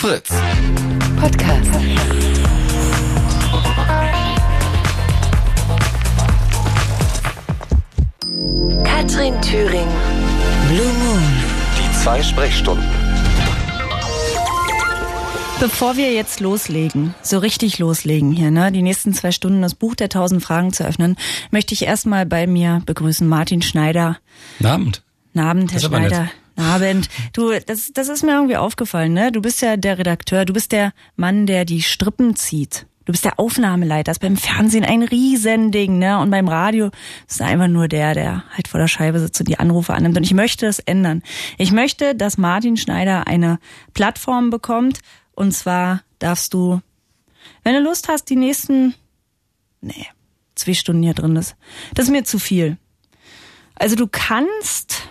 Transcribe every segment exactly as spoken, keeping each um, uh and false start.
Fritz. Podcast. Katrin Thüring. Blue Moon. Die zwei Sprechstunden. Bevor wir jetzt loslegen, so richtig loslegen hier, ne, die nächsten zwei Stunden das Buch der tausend Fragen zu öffnen, möchte ich erstmal bei mir begrüßen Martin Schneider. Guten Abend. Guten Abend, Herr Schneider. Guten Abend. Du, das, das ist mir irgendwie aufgefallen, ne? Du bist ja der Redakteur, du bist der Mann, der die Strippen zieht. Du bist der Aufnahmeleiter. Das ist beim Fernsehen ein Riesending, ne? Und beim Radio ist einfach nur der, der halt vor der Scheibe sitzt und die Anrufe annimmt. Und ich möchte das ändern. Ich möchte, dass Martin Schneider eine Plattform bekommt. Und zwar darfst du, wenn du Lust hast, die nächsten, nee, zwei Stunden hier drin ist. Das ist mir zu viel. Also du kannst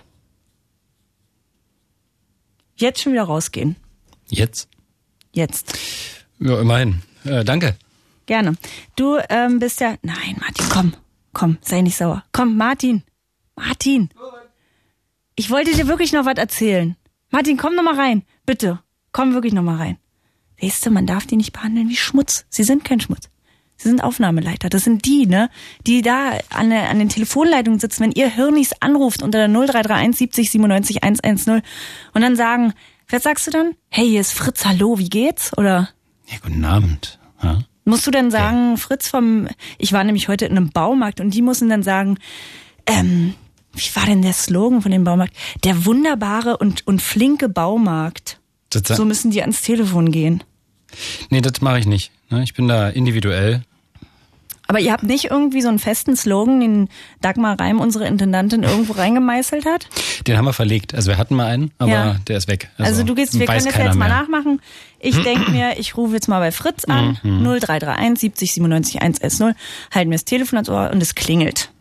jetzt schon wieder rausgehen. Jetzt? Jetzt. Ja, immerhin. Äh, danke. Gerne. Du ähm, bist ja... Nein, Martin, komm. Komm, sei nicht sauer. Komm, Martin. Martin. Ich wollte dir wirklich noch was erzählen. Martin, komm noch mal rein. Bitte. Komm wirklich noch mal rein. Weißt du, man darf die nicht behandeln wie Schmutz. Sie sind kein Schmutz. Sie sind Aufnahmeleiter. Das sind die, ne, die da an, der, an den Telefonleitungen sitzen, wenn ihr Hirnis anruft unter der null drei drei eins siebzig siebenundneunzig hundertzehn und dann sagen, was sagst du dann? Hey, hier ist Fritz, hallo, wie geht's? Oder? Ja, guten Abend. Ja. Musst du dann sagen, ja. Fritz vom, ich war nämlich heute in einem Baumarkt und die mussten dann sagen, ähm, wie war denn der Slogan von dem Baumarkt? Der wunderbare und, und flinke Baumarkt. Das so müssen die ans Telefon gehen. Nee, das mache ich nicht. Ich bin da individuell. Aber ihr habt nicht irgendwie so einen festen Slogan, den Dagmar Reim, unsere Intendantin, irgendwo reingemeißelt hat? Den haben wir verlegt. Also wir hatten mal einen, aber ja. Der ist weg. Also, also du gehst, wir können das jetzt mal nachmachen. Ich denke mir, ich rufe jetzt mal bei Fritz an, mhm. null drei drei eins siebzig siebenundneunzig hundertzehn, halten mir das Telefon ans Ohr und es klingelt.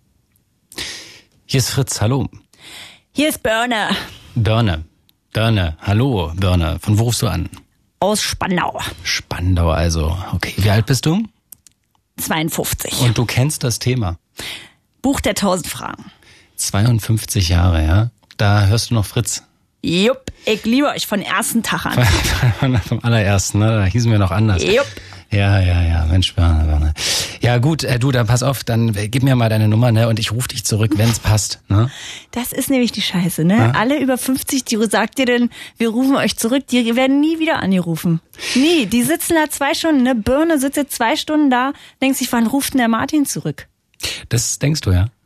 Hier ist Fritz, hallo. Hier ist Börne. Börne, Börne, hallo Börne. Von wo rufst du an? Aus Spandau. Spandau also. Okay, wie alt bist du? zweiundfünfzig. Und du kennst das Thema? Buch der tausend Fragen. zweiundfünfzig Jahre, ja? Da hörst du noch Fritz? Jupp, ich liebe euch von ersten Tag an. Vom allerersten, ne? Da hießen wir noch anders. Jupp. Ja, ja, ja, Mensch, Börne. Ja gut, äh, du, dann pass auf, dann äh, gib mir mal deine Nummer, ne, und ich rufe dich zurück, wenn's passt, ne? Das ist nämlich die Scheiße, ne? Ja? Alle über fünfzig, die sagt dir denn, wir rufen euch zurück, die werden nie wieder angerufen. Nie, die sitzen da zwei Stunden, ne? Birne sitzt jetzt zwei Stunden da, denkt sich, wann ruft denn der Martin zurück? Das denkst du, ja?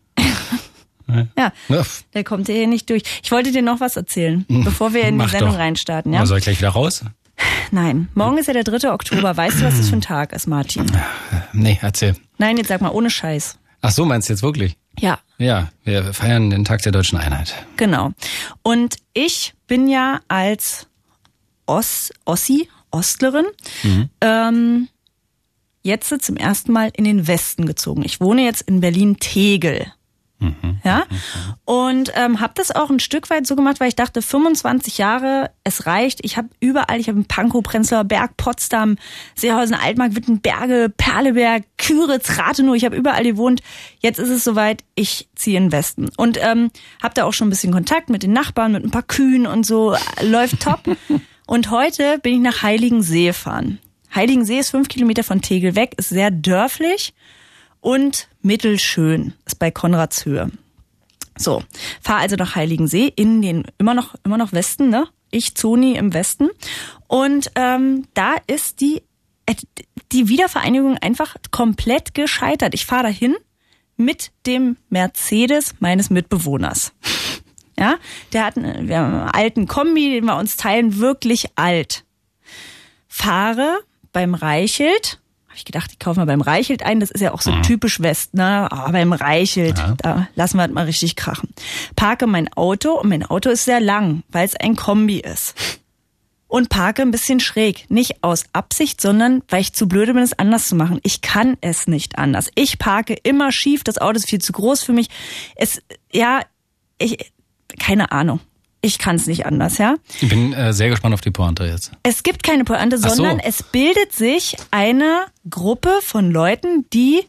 Ja, der kommt hier nicht durch. Ich wollte dir noch was erzählen, bevor wir in Mach die Sendung doch. reinstarten, ja? Soll ich gleich wieder raus? Nein, morgen ist ja der dritte Oktober. Weißt du, was das für ein Tag ist, Martin? Nee, erzähl. Nein, jetzt sag mal, ohne Scheiß. Ach so, meinst du jetzt wirklich? Ja. Ja, wir feiern den Tag der Deutschen Einheit. Genau. Und ich bin ja als Os, Ossi, Ostlerin, mhm. ähm, jetzt zum ersten Mal in den Westen gezogen. Ich wohne jetzt in Berlin-Tegel. Mhm. Ja, und ähm, habe das auch ein Stück weit so gemacht, weil ich dachte, fünfundzwanzig Jahre, es reicht. Ich habe überall, ich habe in Pankow, Prenzlauer Berg, Potsdam, Seehausen, Altmark, Wittenberge, Perleberg, Küritz, Rathenow, ich habe überall gewohnt. Jetzt ist es soweit, ich ziehe in den Westen. Und ähm, habe da auch schon ein bisschen Kontakt mit den Nachbarn, mit ein paar Kühen und so, läuft top. Und heute bin ich nach Heiligensee gefahren. Heiligensee ist fünf Kilometer von Tegel weg, ist sehr dörflich. Und mittelschön, ist bei Konradshöhe. So, fahr also nach Heiligensee in den immer noch immer noch Westen, ne? Ich Zoni im Westen und ähm, da ist die äh, die Wiedervereinigung einfach komplett gescheitert. Ich fahre dahin mit dem Mercedes meines Mitbewohners. Ja, der hat einen, wir haben einen alten Kombi, den wir uns teilen, wirklich alt. Fahre beim Reichelt. Habe ich gedacht, ich kaufe mal beim Reichelt ein. Das ist ja auch so mhm. typisch West, ne? Oh, beim Reichelt, ja. Da lassen wir halt mal richtig krachen. Parke mein Auto und mein Auto ist sehr lang, weil es ein Kombi ist. Und parke ein bisschen schräg. Nicht aus Absicht, sondern weil ich zu blöde bin, es anders zu machen. Ich kann es nicht anders. Ich parke immer schief. Das Auto ist viel zu groß für mich. Es, ja, ich, keine Ahnung. Ich kann es nicht anders, ja. Ich bin äh, sehr gespannt auf die Pointe jetzt. Es gibt keine Pointe, sondern so. Es bildet sich eine Gruppe von Leuten, die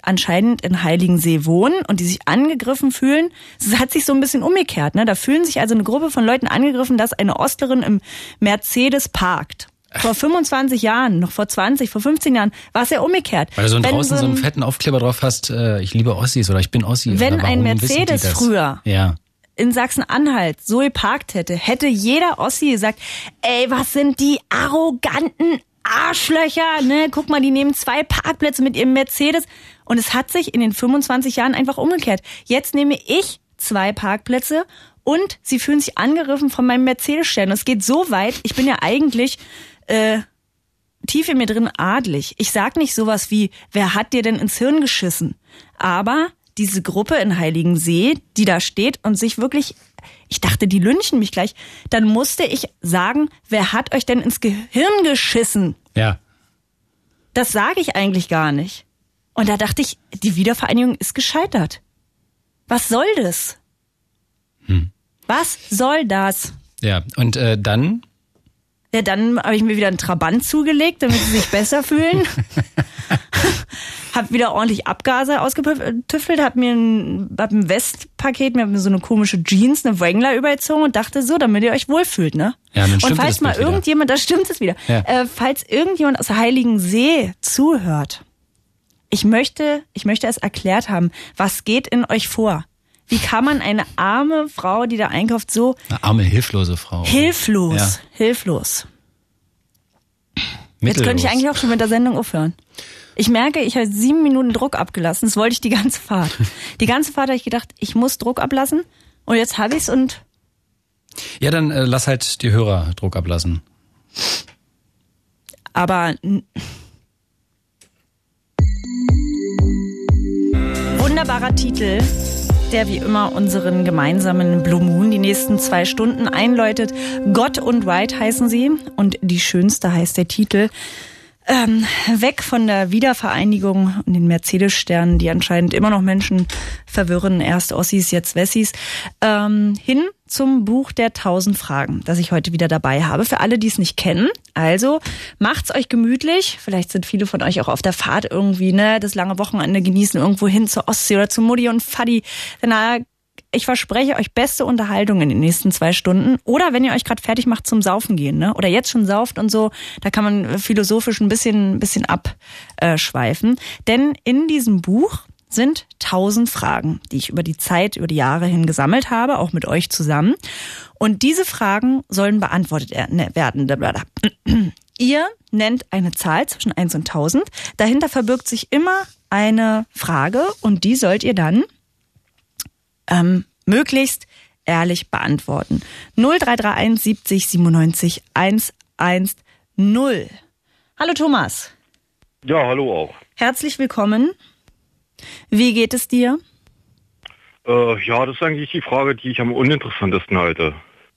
anscheinend in Heiligensee wohnen und die sich angegriffen fühlen. Es hat sich so ein bisschen umgekehrt. Ne? Da fühlen sich also eine Gruppe von Leuten angegriffen, dass eine Ostlerin im Mercedes parkt. Vor fünfundzwanzig Jahren, noch vor zwanzig, vor fünfzehn Jahren war es ja umgekehrt. Weil du so wenn draußen so, ein, so einen fetten Aufkleber drauf hast, äh, ich liebe Ossis oder ich bin Ossi. Wenn oder ein Mercedes früher ja. in Sachsen-Anhalt so geparkt hätte, hätte jeder Ossi gesagt, ey, was sind die arroganten Arschlöcher, ne? Guck mal, die nehmen zwei Parkplätze mit ihrem Mercedes. Und es hat sich in den fünfundzwanzig Jahren einfach umgekehrt. Jetzt nehme ich zwei Parkplätze und sie fühlen sich angegriffen von meinem Mercedes-Stern. Es geht so weit, ich bin ja eigentlich äh, tief in mir drin adlig. Ich sag nicht sowas wie, wer hat dir denn ins Hirn geschissen? Aber diese Gruppe in Heiligensee, die da steht und sich wirklich, ich dachte, die lynchen mich gleich, dann musste ich sagen, wer hat euch denn ins Gehirn geschissen? Ja. Das sage ich eigentlich gar nicht. Und da dachte ich, die Wiedervereinigung ist gescheitert. Was soll das? Hm. Was soll das? Ja, und äh, dann? Ja, dann habe ich mir wieder einen Trabant zugelegt, damit sie sich besser fühlen. Hab wieder ordentlich Abgase ausgetüffelt, hab mir ein, hab ein Westpaket, mir hab mir so eine komische Jeans, eine Wrangler übergezogen und dachte so, damit ihr euch wohlfühlt, ne? Ja, dann und stimmt falls das mal wieder. irgendjemand, da stimmt es wieder, ja. äh, falls irgendjemand aus Heiligensee zuhört, ich möchte, ich möchte es erklärt haben, was geht in euch vor? Wie kann man eine arme Frau, die da einkauft, so... Eine arme, hilflose Frau. Hilflos, ja. hilflos. Jetzt könnte ich eigentlich auch schon mit der Sendung aufhören. Ich merke, ich habe sieben Minuten Druck abgelassen. Das wollte ich die ganze Fahrt. Die ganze Fahrt habe ich gedacht, ich muss Druck ablassen. Und jetzt habe ich's und... Ja, dann äh, lass halt die Hörer Druck ablassen. Aber... Wunderbarer Titel, der wie immer unseren gemeinsamen Blue Moon die nächsten zwei Stunden einläutet. Gott und White heißen sie und die schönste heißt der Titel. Ähm, weg von der Wiedervereinigung und den Mercedes-Sternen, die anscheinend immer noch Menschen verwirren, erst Ossis, jetzt Wessis, ähm, hin zum Buch der tausend Fragen, das ich heute wieder dabei habe. Für alle, die es nicht kennen, also macht's euch gemütlich. Vielleicht sind viele von euch auch auf der Fahrt irgendwie, ne, das lange Wochenende genießen, irgendwo hin zur Ostsee oder zu Mutti und Faddi. Na, ich verspreche euch beste Unterhaltung in den nächsten zwei Stunden. Oder wenn ihr euch gerade fertig macht zum Saufen gehen, ne? Oder jetzt schon sauft und so, da kann man philosophisch ein bisschen, ein bisschen abschweifen. Denn in diesem Buch sind tausend Fragen, die ich über die Zeit, über die Jahre hin gesammelt habe, auch mit euch zusammen. Und diese Fragen sollen beantwortet werden. Ihr nennt eine Zahl zwischen eins und tausend. Dahinter verbirgt sich immer eine Frage und die sollt ihr dann ähm, möglichst ehrlich beantworten. null drei drei eins siebzig siebenundneunzig hundertzehn. Hallo Thomas. Ja, hallo auch. Herzlich willkommen. Wie geht es dir? Äh, ja, das ist eigentlich die Frage, die ich am uninteressantesten halte.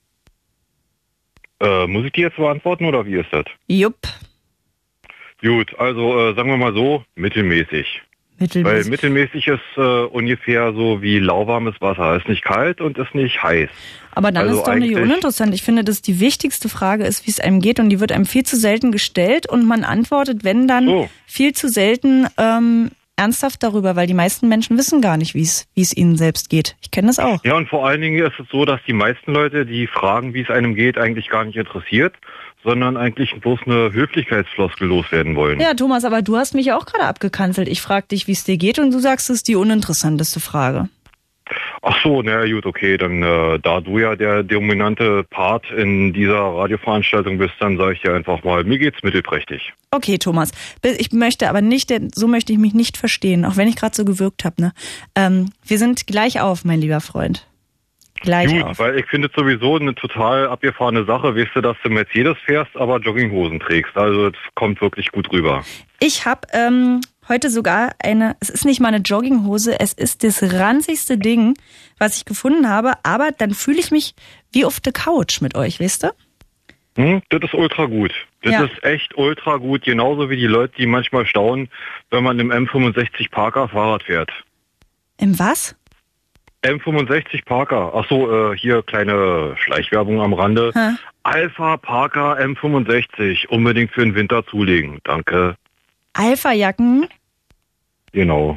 Äh, muss ich die jetzt beantworten oder wie ist das? Jupp. Gut, also äh, sagen wir mal so, mittelmäßig. Mittelmäßig. Weil mittelmäßig ist äh, ungefähr so wie lauwarmes Wasser. Ist nicht kalt und ist nicht heiß. Aber dann also ist doch nicht uninteressant. Ich finde, dass die wichtigste Frage ist, wie es einem geht und die wird einem viel zu selten gestellt und man antwortet, wenn dann, so. viel zu selten ähm, ernsthaft darüber, weil die meisten Menschen wissen gar nicht, wie es wie es ihnen selbst geht. Ich kenne das auch. Ja, und vor allen Dingen ist es so, dass die meisten Leute, die fragen, wie es einem geht, eigentlich gar nicht interessiert, sondern eigentlich bloß eine Höflichkeitsfloskel loswerden wollen. Ja, Thomas, aber du hast mich ja auch gerade abgekanzelt. Ich frage dich, wie es dir geht und du sagst, es ist die uninteressanteste Frage. Ach so, na gut, okay, dann äh, da du ja der dominante Part in dieser Radioveranstaltung bist, dann sage ich dir einfach mal, mir geht's mittelprächtig. Okay, Thomas, ich möchte aber nicht, so möchte ich mich nicht verstehen, auch wenn ich gerade so gewirkt habe. Ne? Ähm, wir sind gleich auf, mein lieber Freund. Gleich Gut, auf. weil ich finde es sowieso eine total abgefahrene Sache, weißt du, dass du Mercedes fährst, aber Jogginghosen trägst. Also das kommt wirklich gut rüber. Ich habe ähm, heute sogar eine, es ist nicht mal eine Jogginghose, es ist das ranzigste Ding, was ich gefunden habe, aber dann fühle ich mich wie auf der Couch mit euch, weißt du? Hm, das ist ultra gut. Das Ja. ist echt ultra gut, genauso wie die Leute, die manchmal staunen, wenn man im M fünfundsechzig Parker Fahrrad fährt. Im was? M fünfundsechzig Parker. Ach so, äh, hier kleine Schleichwerbung am Rande. Hä? Alpha Parker M fünfundsechzig. Unbedingt für den Winter zulegen. Danke. Alpha-Jacken? Genau.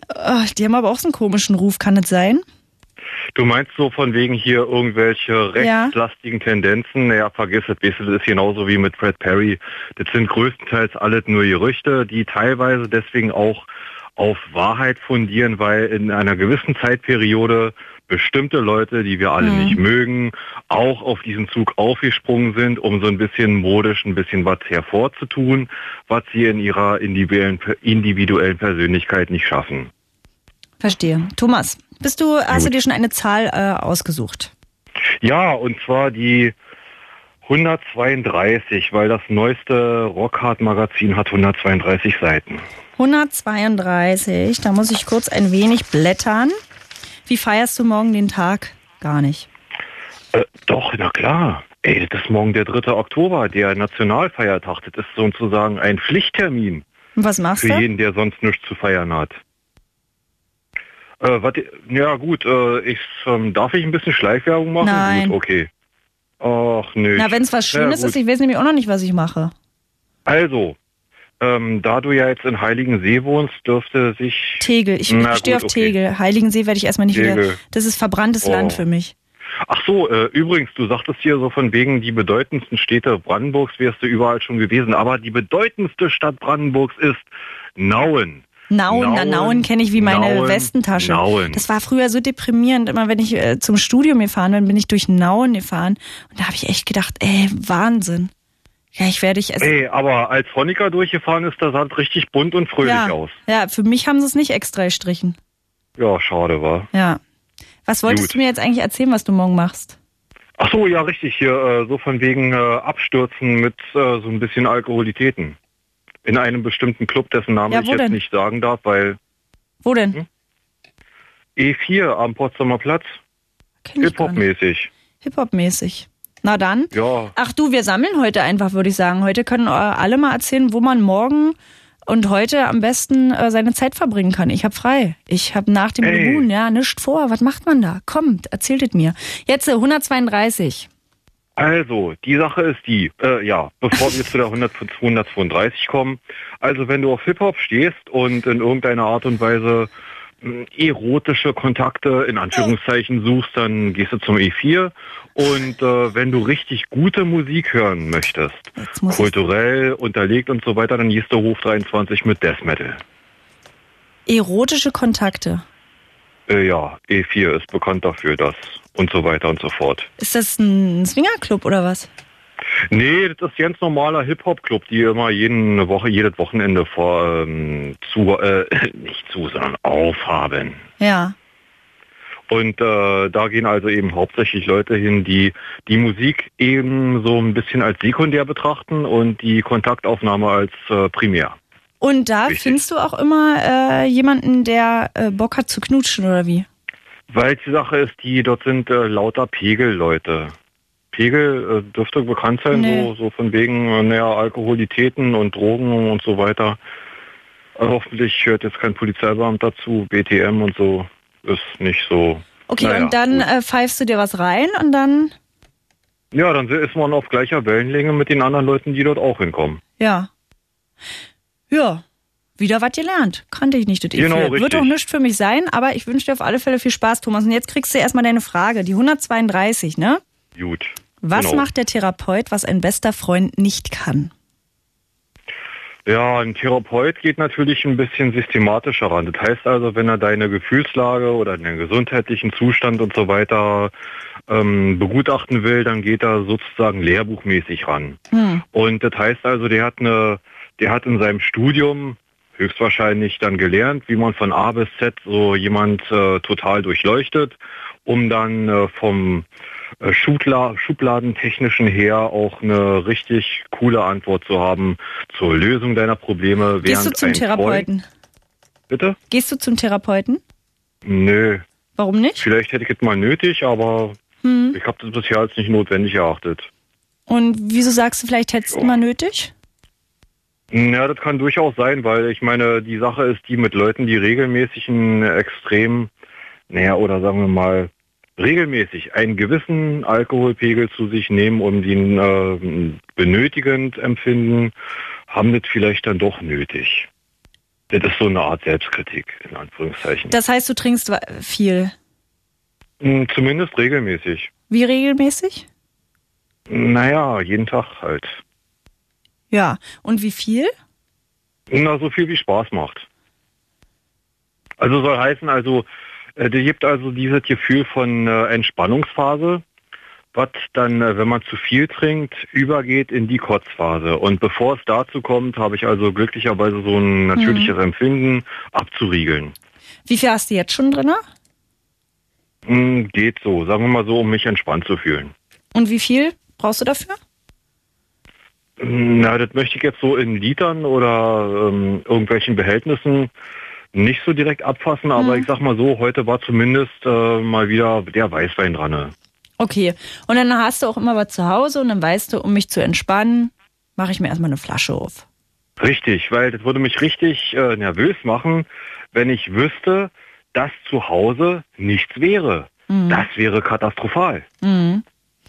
Oh, die haben aber auch so einen komischen Ruf, kann das sein? Du meinst so von wegen hier irgendwelche rechtslastigen ja. Tendenzen? Naja, vergiss es, weißt du, das ist genauso wie mit Fred Perry. Das sind größtenteils alles nur Gerüchte, die teilweise deswegen auch auf Wahrheit fundieren, weil in einer gewissen Zeitperiode bestimmte Leute, die wir alle mhm. nicht mögen, auch auf diesen Zug aufgesprungen sind, um so ein bisschen modisch ein bisschen was hervorzutun, was sie in ihrer individuellen, individuellen Persönlichkeit nicht schaffen. Verstehe. Thomas, bist du, hast Gut. du dir schon eine Zahl äh, ausgesucht? Ja, und zwar die hundertzweiunddreißig, weil das neueste Rockhard-Magazin hat hundertzweiunddreißig Seiten. hundertzweiunddreißig, da muss ich kurz ein wenig blättern. Wie feierst du morgen den Tag? Gar nicht. Äh, doch, na klar. Ey, das ist morgen der dritte Oktober, der Nationalfeiertag. Das ist sozusagen ein Pflichttermin. Und was machst für du? Für jeden, der sonst nichts zu feiern hat. Äh, wat, ja gut, äh, ich, ähm, darf ich ein bisschen Schleichwerbung machen? Nein. Gut, okay. Ach, nö. Na, wenn es was Schönes ja, ist, ich weiß nämlich auch noch nicht, was ich mache. Also, ähm, da du ja jetzt in Heiligensee wohnst, dürfte sich... Tegel, ich, ich stehe auf okay. Tegel. Heiligensee werde ich erstmal nicht Tegel. wieder... Das ist verbranntes oh. Land für mich. Ach so, äh, übrigens, du sagtest hier so von wegen die bedeutendsten Städte Brandenburgs wärst du überall schon gewesen, aber die bedeutendste Stadt Brandenburgs ist Nauen. Nauen, Nauen, Nauen kenne ich wie meine Nauen, Westentasche. Nauen. Das war früher so deprimierend. Immer wenn ich äh, zum Studium gefahren bin, bin ich durch Nauen gefahren. Und da habe ich echt gedacht, ey, Wahnsinn. Ja, ich werde ich... Also, ey, aber als Honecker durchgefahren ist, das sah richtig bunt und fröhlich ja, aus. Ja, für mich haben sie es nicht extra gestrichen. Ja, schade, war. Ja. Was wolltest Gut. du mir jetzt eigentlich erzählen, was du morgen machst? Ach so, ja, richtig. Hier äh, so von wegen äh, Abstürzen mit äh, so ein bisschen Alkoholitäten. In einem bestimmten Club, dessen Namen ja, ich jetzt denn? nicht sagen darf, weil... Wo denn? Hm? E vier am Potsdamer Platz. Hip-Hop-mäßig. Hip-Hop-mäßig. Na dann. Ja. Ach du, wir sammeln heute einfach, würde ich sagen. Heute können alle mal erzählen, wo man morgen und heute am besten äh, seine Zeit verbringen kann. Ich habe frei. Ich habe nach dem Blue Moon, ja, nichts vor. Was macht man da? Kommt, erzählt es mir. Jetzt äh, hundertzweiunddreißig. Also, die Sache ist die, äh, ja, bevor wir zu der hundertzweiunddreißig kommen, also wenn du auf Hip-Hop stehst und in irgendeiner Art und Weise mh, erotische Kontakte in Anführungszeichen suchst, dann gehst du zum E vier und äh, wenn du richtig gute Musik hören möchtest, kulturell unterlegt und so weiter, dann gehst du Hof dreiundzwanzig mit Death Metal. Erotische Kontakte? Äh, ja, E vier ist bekannt dafür, dass und so weiter und so fort. Ist das ein Swingerclub oder was? Nee, das ist ganz normaler Hip-Hop-Club, die immer jede Woche, jedes Wochenende vor ähm, zu, äh, nicht zu, sondern aufhaben. Ja. Und äh, da gehen also eben hauptsächlich Leute hin, die die Musik eben so ein bisschen als sekundär betrachten und die Kontaktaufnahme als äh, primär. Und da Richtig. findest du auch immer äh, jemanden, der äh, Bock hat zu knutschen, oder wie? Weil die Sache ist, die dort sind äh, lauter Pegelleute. Pegel äh, dürfte bekannt sein, nee. so, so von wegen äh, naja, Alkoholitäten und Drogen und so weiter. Äh, hoffentlich hört jetzt kein Polizeibeamter zu, B T M und so ist nicht so. Okay, naja, und dann äh, pfeifst du dir was rein und dann... Ja, dann ist man auf gleicher Wellenlänge mit den anderen Leuten, die dort auch hinkommen. Ja. Ja. Wieder was gelernt. Kannte ich nicht. Das genau, richtig. Wird auch nichts für mich sein, aber ich wünsche dir auf alle Fälle viel Spaß, Thomas. Und jetzt kriegst du erstmal deine Frage. Die hundertzweiunddreißig, ne? Gut. Was genau. macht der Therapeut, was ein bester Freund nicht kann? Ja, ein Therapeut geht natürlich ein bisschen systematischer ran. Das heißt also, wenn er deine Gefühlslage oder deinen gesundheitlichen Zustand und so weiter ähm, begutachten will, dann geht er sozusagen lehrbuchmäßig ran. Hm. Und das heißt also, der hat eine, der hat in seinem Studium höchstwahrscheinlich dann gelernt, wie man von A bis Z so jemand äh, total durchleuchtet, um dann äh, vom äh, Schubla- Schubladentechnischen her auch eine richtig coole Antwort zu haben zur Lösung deiner Probleme. Gehst du zum Therapeuten? Freund, bitte? Gehst du zum Therapeuten? Nö. Warum nicht? Vielleicht hätte ich es mal nötig, aber hm. ich habe das bisher als nicht notwendig erachtet. Und wieso sagst du, vielleicht hättest du ja. mal nötig? Ja, das kann durchaus sein, weil ich meine, die Sache ist die mit Leuten, die regelmäßig einen extrem, naja, oder sagen wir mal, regelmäßig einen gewissen Alkoholpegel zu sich nehmen, um den äh, benötigend empfinden, haben das vielleicht dann doch nötig. Das ist so eine Art Selbstkritik, in Anführungszeichen. Das heißt, du trinkst wa- viel? Hm, Zumindest regelmäßig. Wie regelmäßig? Naja, jeden Tag halt. Ja. Und wie viel? Na, so viel wie Spaß macht. Also soll heißen, also, äh, der gibt also dieses Gefühl von äh, Entspannungsphase, was dann, äh, wenn man zu viel trinkt, übergeht in die Kotzphase. Und bevor es dazu kommt, habe ich also glücklicherweise so ein natürliches Mhm. Empfinden abzuriegeln. Wie viel hast du jetzt schon drin? Hm, geht so, sagen wir mal so, um mich entspannt zu fühlen. Und wie viel brauchst du dafür? Na, das möchte ich jetzt so in Litern oder ähm, irgendwelchen Behältnissen nicht so direkt abfassen, aber Mhm. ich sag mal so, heute war zumindest äh, mal wieder der Weißwein dran. Ne? Okay. Und dann hast du auch immer was zu Hause und dann weißt du, um mich zu entspannen, mache ich mir erstmal eine Flasche auf. Richtig, weil das würde mich richtig äh, nervös machen, wenn ich wüsste, dass zu Hause nichts wäre. Mhm. Das wäre katastrophal. Mhm.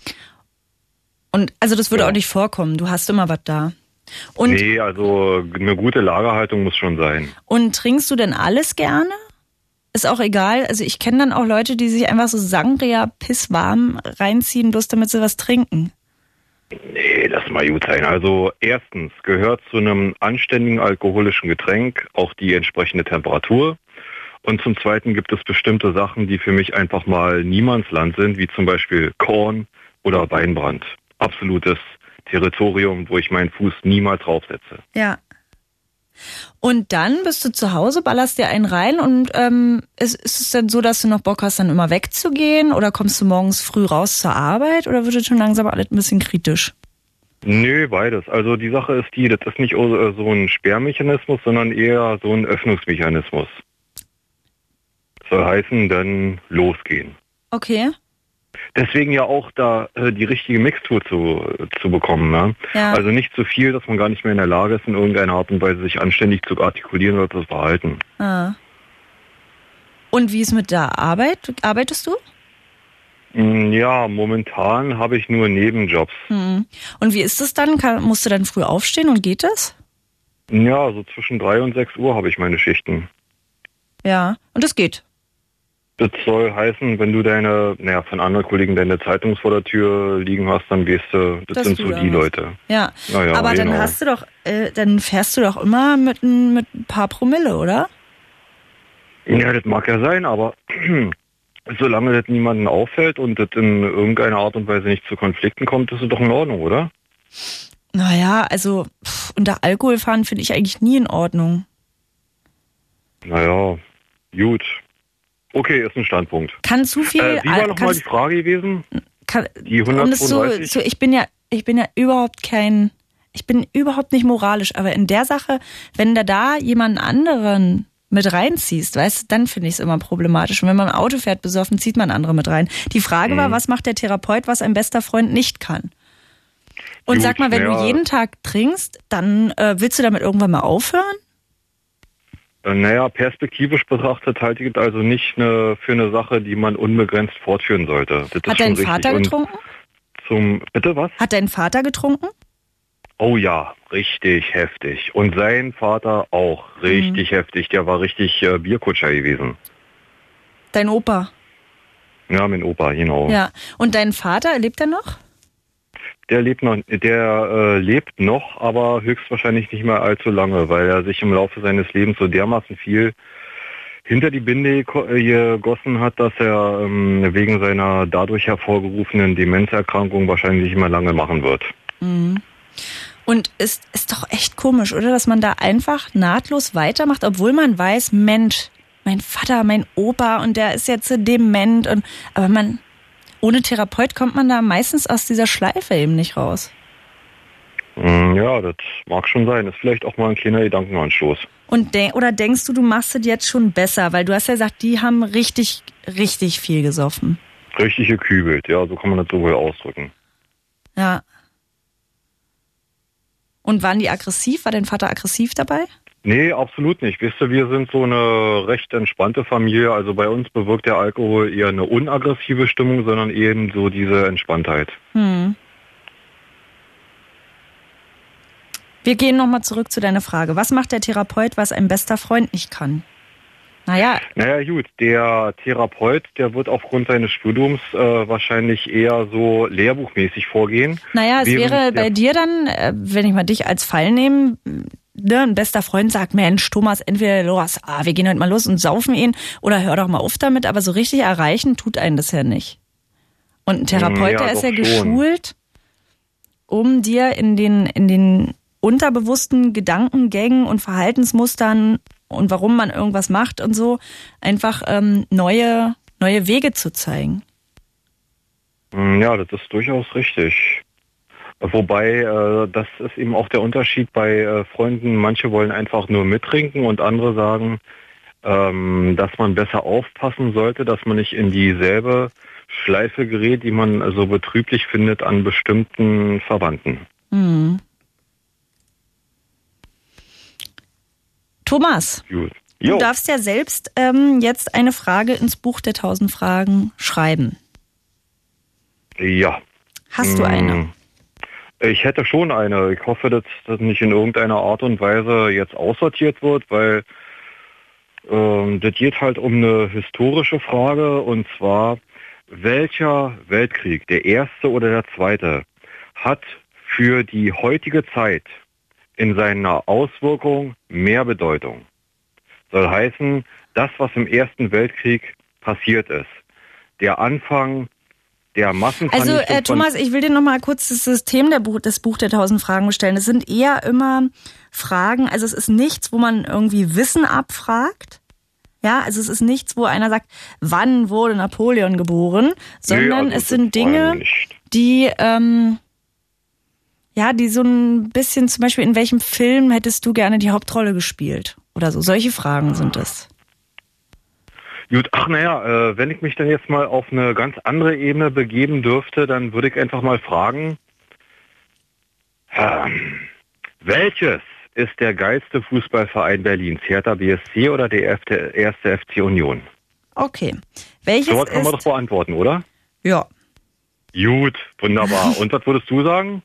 Und also das würde Ja. auch nicht vorkommen. Du hast immer was da. Und, Nee, also eine gute Lagerhaltung muss schon sein. und trinkst du denn alles gerne? Ist auch egal. Also ich kenne dann auch Leute, die sich einfach so Sangria pisswarm reinziehen, bloß damit sie was trinken. Nee, das mal gut sein. Also erstens gehört zu einem anständigen alkoholischen Getränk auch die entsprechende Temperatur. Und zum Zweiten gibt es bestimmte Sachen, die für mich einfach mal Niemandsland sind, wie zum Beispiel Korn oder Weinbrand. Absolutes Territorium, wo ich meinen Fuß niemals draufsetze. Ja. Und dann bist du zu Hause, ballerst dir einen rein und ähm, ist, ist es denn so, dass du noch Bock hast, dann immer wegzugehen oder kommst du morgens früh raus zur Arbeit oder wird es schon langsam alles ein bisschen kritisch? Nö, beides. Also die Sache ist die, das ist nicht so so ein Sperrmechanismus, sondern eher so ein Öffnungsmechanismus. Soll heißen, dann losgehen. Okay. Deswegen ja auch da äh, die richtige Mixtur zu, zu bekommen. Ne? Ja. Also nicht zu viel, dass man gar nicht mehr in der Lage ist, in irgendeiner Art und Weise sich anständig zu artikulieren oder zu verhalten. Ah. Und wie ist mit der Arbeit? Arbeitest du? Mm, Ja, momentan habe ich nur Nebenjobs. Hm. Und wie ist es dann? Kann, musst du dann früh aufstehen und geht das? Ja, so zwischen drei und sechs Uhr habe ich meine Schichten. Ja. Und es geht. Das soll heißen, wenn du deine, naja, von anderen Kollegen deine Zeitungs vor der Tür liegen hast, dann weißt du, das, Das sind du so da die hast. Leute. Ja. Naja, Aber dann genau. hast du doch, äh, dann fährst du doch immer mit, ein- mit ein paar Promille, oder? Ja, das mag ja sein, aber solange das niemanden auffällt und das in irgendeiner Art und Weise nicht zu Konflikten kommt, ist es doch in Ordnung, oder? Naja, also pff, unter Alkohol fahren finde ich eigentlich nie in Ordnung. Naja, gut. Okay, ist ein Standpunkt. Kann zu viel. Äh, wie war Al- nochmal kannst- die Frage gewesen? kann, Die um das so, hundertzweiunddreißig? so, ich bin ja, ich bin ja überhaupt kein, ich bin überhaupt nicht moralisch, aber in der Sache, wenn du da jemanden anderen mit reinziehst, weißt du, dann finde ich es immer problematisch. Und wenn man im Auto fährt besoffen, zieht man andere mit rein. Die Frage Mhm. war, was macht der Therapeut, was ein bester Freund nicht kann? Und Gut, sag mal, wenn ja. du jeden Tag trinkst, dann äh, willst du damit irgendwann mal aufhören? Äh, Naja, perspektivisch betrachtet halte ich es also nicht eine, für eine Sache, die man unbegrenzt fortführen sollte. Das ist Hat schon dein richtig. Vater Und getrunken? Zum, bitte was? Hat dein Vater getrunken? Oh ja, richtig heftig. Und sein Vater auch richtig Mhm. heftig. Der war richtig äh, Bierkutscher gewesen. Dein Opa? Ja, mein Opa, genau. Ja. Und dein Vater, lebt er noch? Der lebt noch, der äh, lebt noch, aber höchstwahrscheinlich nicht mehr allzu lange, weil er sich im Laufe seines Lebens so dermaßen viel hinter die Binde geko- äh, gegossen hat, dass er ähm, wegen seiner dadurch hervorgerufenen Demenzerkrankung wahrscheinlich nicht mehr lange machen wird. Mhm. Und ist, ist doch echt komisch, oder? Dass man da einfach nahtlos weitermacht, obwohl man weiß, Mensch, mein Vater, mein Opa und der ist jetzt dement. Und, aber man, ohne Therapeut kommt man da meistens aus dieser Schleife eben nicht raus. Mm, Ja, das mag schon sein. Ist vielleicht auch mal ein kleiner Gedankenanstoß. Und de- oder denkst du, du machst es jetzt schon besser? Weil du hast ja gesagt, die haben richtig, richtig viel gesoffen. Richtig gekübelt, ja, so kann man das so wohl ausdrücken. Ja. Und waren die aggressiv? War dein Vater aggressiv dabei? Nee, absolut nicht. Wisst ihr, wir sind so eine recht entspannte Familie. Also bei uns bewirkt der Alkohol eher eine unaggressive Stimmung, sondern eben so diese Entspanntheit. Hm. Wir gehen nochmal zurück zu deiner Frage. Was macht der Therapeut, was ein bester Freund nicht kann? Naja. Naja gut, der Therapeut, der wird aufgrund seines Studiums äh, wahrscheinlich eher so lehrbuchmäßig vorgehen. Naja, es wäre bei dir dann, äh, wenn ich mal dich als Fall nehme, ne, ein bester Freund sagt, Mensch, Thomas, entweder los, ah, wir gehen heute mal los und saufen ihn oder hör doch mal auf damit, aber so richtig erreichen tut einen das ja nicht. Und ein Therapeut, ja, der ist ja schon. geschult, um dir in den, in den unterbewussten Gedankengängen und Verhaltensmustern und warum man irgendwas macht und so, einfach ähm, neue, neue Wege zu zeigen. Ja, das ist durchaus richtig. Wobei, äh, das ist eben auch der Unterschied bei äh, Freunden. Manche wollen einfach nur mittrinken und andere sagen, ähm, dass man besser aufpassen sollte, dass man nicht in dieselbe Schleife gerät, die man so also betrüblich findet an bestimmten Verwandten. Mhm. Thomas, Gut. du darfst ja selbst ähm, jetzt eine Frage ins Buch der tausend Fragen schreiben. Ja. Hast du eine? Ich hätte schon eine. Ich hoffe, dass das nicht in irgendeiner Art und Weise jetzt aussortiert wird, weil ähm, das geht halt um eine historische Frage, und zwar, welcher Weltkrieg, der erste oder der zweite, hat für die heutige Zeit in seiner Auswirkung mehr Bedeutung? Soll heißen, das, was im Ersten Weltkrieg passiert ist, der Anfang der Massenvernichtung. Also äh, Thomas, ich will dir noch mal kurz das System der Buch, des Buch der tausend Fragen bestellen. Es sind eher immer Fragen, also es ist nichts, wo man irgendwie Wissen abfragt. Ja, also es ist nichts, wo einer sagt, wann wurde Napoleon geboren, sondern nee, also es sind Dinge, die ähm, ja, die so ein bisschen, zum Beispiel, in welchem Film hättest du gerne die Hauptrolle gespielt? Oder so. Solche Fragen sind es. Gut, ach naja, äh, wenn ich mich dann jetzt mal auf eine ganz andere Ebene begeben dürfte, dann würde ich einfach mal fragen, ähm, welches ist der geilste Fußballverein Berlins? Hertha B S C oder der erste F C Union? Okay. Welches so was kann man ist... doch beantworten, oder? Ja. Gut, wunderbar. Und was würdest du sagen?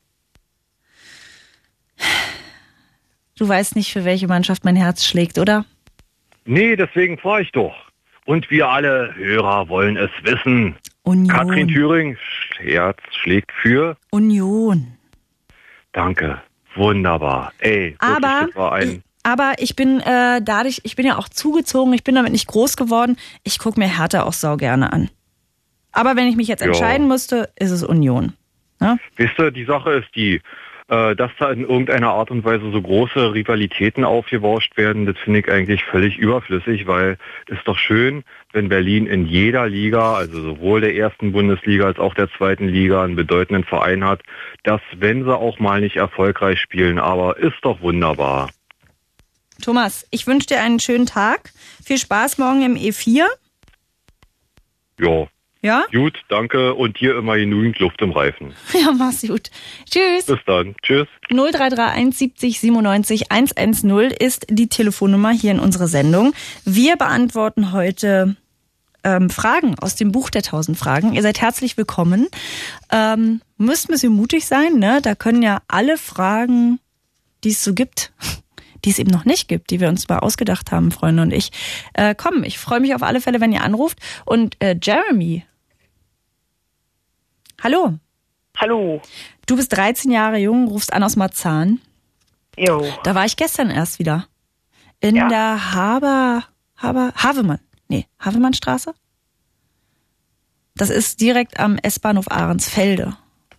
Du weißt nicht, für welche Mannschaft mein Herz schlägt, oder? Nee, deswegen frage ich doch. Und wir alle Hörer wollen es wissen. Union. Katrin Thüring, Herz schlägt für... Union. Danke, wunderbar. Ey, wirklich, aber, das war ein... aber ich bin äh, dadurch, ich bin ja auch zugezogen, ich bin damit nicht groß geworden. Ich gucke mir Hertha auch sau gerne an. Aber wenn ich mich jetzt entscheiden ja. müsste, ist es Union. Ja? Weißt du, die Sache ist die, äh, dass da in irgendeiner Art und Weise so große Rivalitäten aufgebauscht werden, das finde ich eigentlich völlig überflüssig, weil es ist doch schön, wenn Berlin in jeder Liga, also sowohl der ersten Bundesliga als auch der zweiten Liga, einen bedeutenden Verein hat, dass, wenn sie auch mal nicht erfolgreich spielen, aber ist doch wunderbar. Thomas, ich wünsche dir einen schönen Tag. Viel Spaß morgen im E vier. Ja. Ja? Gut, danke. Und dir immer genügend Luft im Reifen. Ja, mach's gut. Tschüss. Bis dann. Tschüss. null drei drei eins siebzig siebenundneunzig hundertzehn ist die Telefonnummer hier in unserer Sendung. Wir beantworten heute ähm, Fragen aus dem Buch der tausend Fragen. Ihr seid herzlich willkommen. Ähm, müsst ein bisschen mutig sein, ne? Da können ja alle Fragen, die es so gibt, die es eben noch nicht gibt, die wir uns mal ausgedacht haben, Freunde und ich, äh, kommen. Ich freue mich auf alle Fälle, wenn ihr anruft. Und äh, Jeremy, hallo. Hallo. Du bist dreizehn Jahre jung, rufst an aus Marzahn. Jo. Da war ich gestern erst wieder. In ja. der Haber, Haber, Havemann. Nee, Havemannstraße? Das ist direkt am S-Bahnhof Ahrensfelde.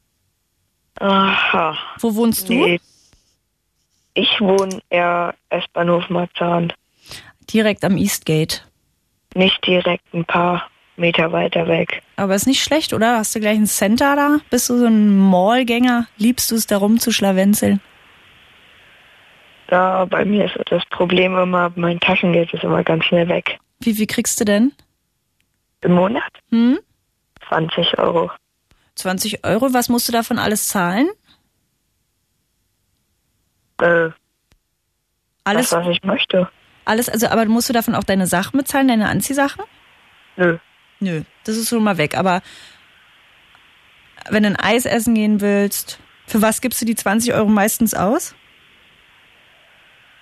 Aha. Wo wohnst du? Nee. Ich wohne eher S-Bahnhof Marzahn. Direkt am Eastgate. Nicht direkt, ein paar Meter weiter weg. Aber ist nicht schlecht, oder? Hast du gleich ein Center da? Bist du so ein Mallgänger? Liebst du es, da rumzuschlawenzeln? Ja, bei mir ist das Problem immer, mein Taschengeld ist immer ganz schnell weg. Wie viel kriegst du denn? Im Monat? Hm? zwanzig Euro. zwanzig Euro? Was musst du davon alles zahlen? Äh, alles, das, was ich möchte. Alles, also, aber musst du davon auch deine Sachen bezahlen, deine Anziehsachen? Nö. Nö, das ist schon mal weg. Aber wenn du ein Eis essen gehen willst, für was gibst du die zwanzig Euro meistens aus?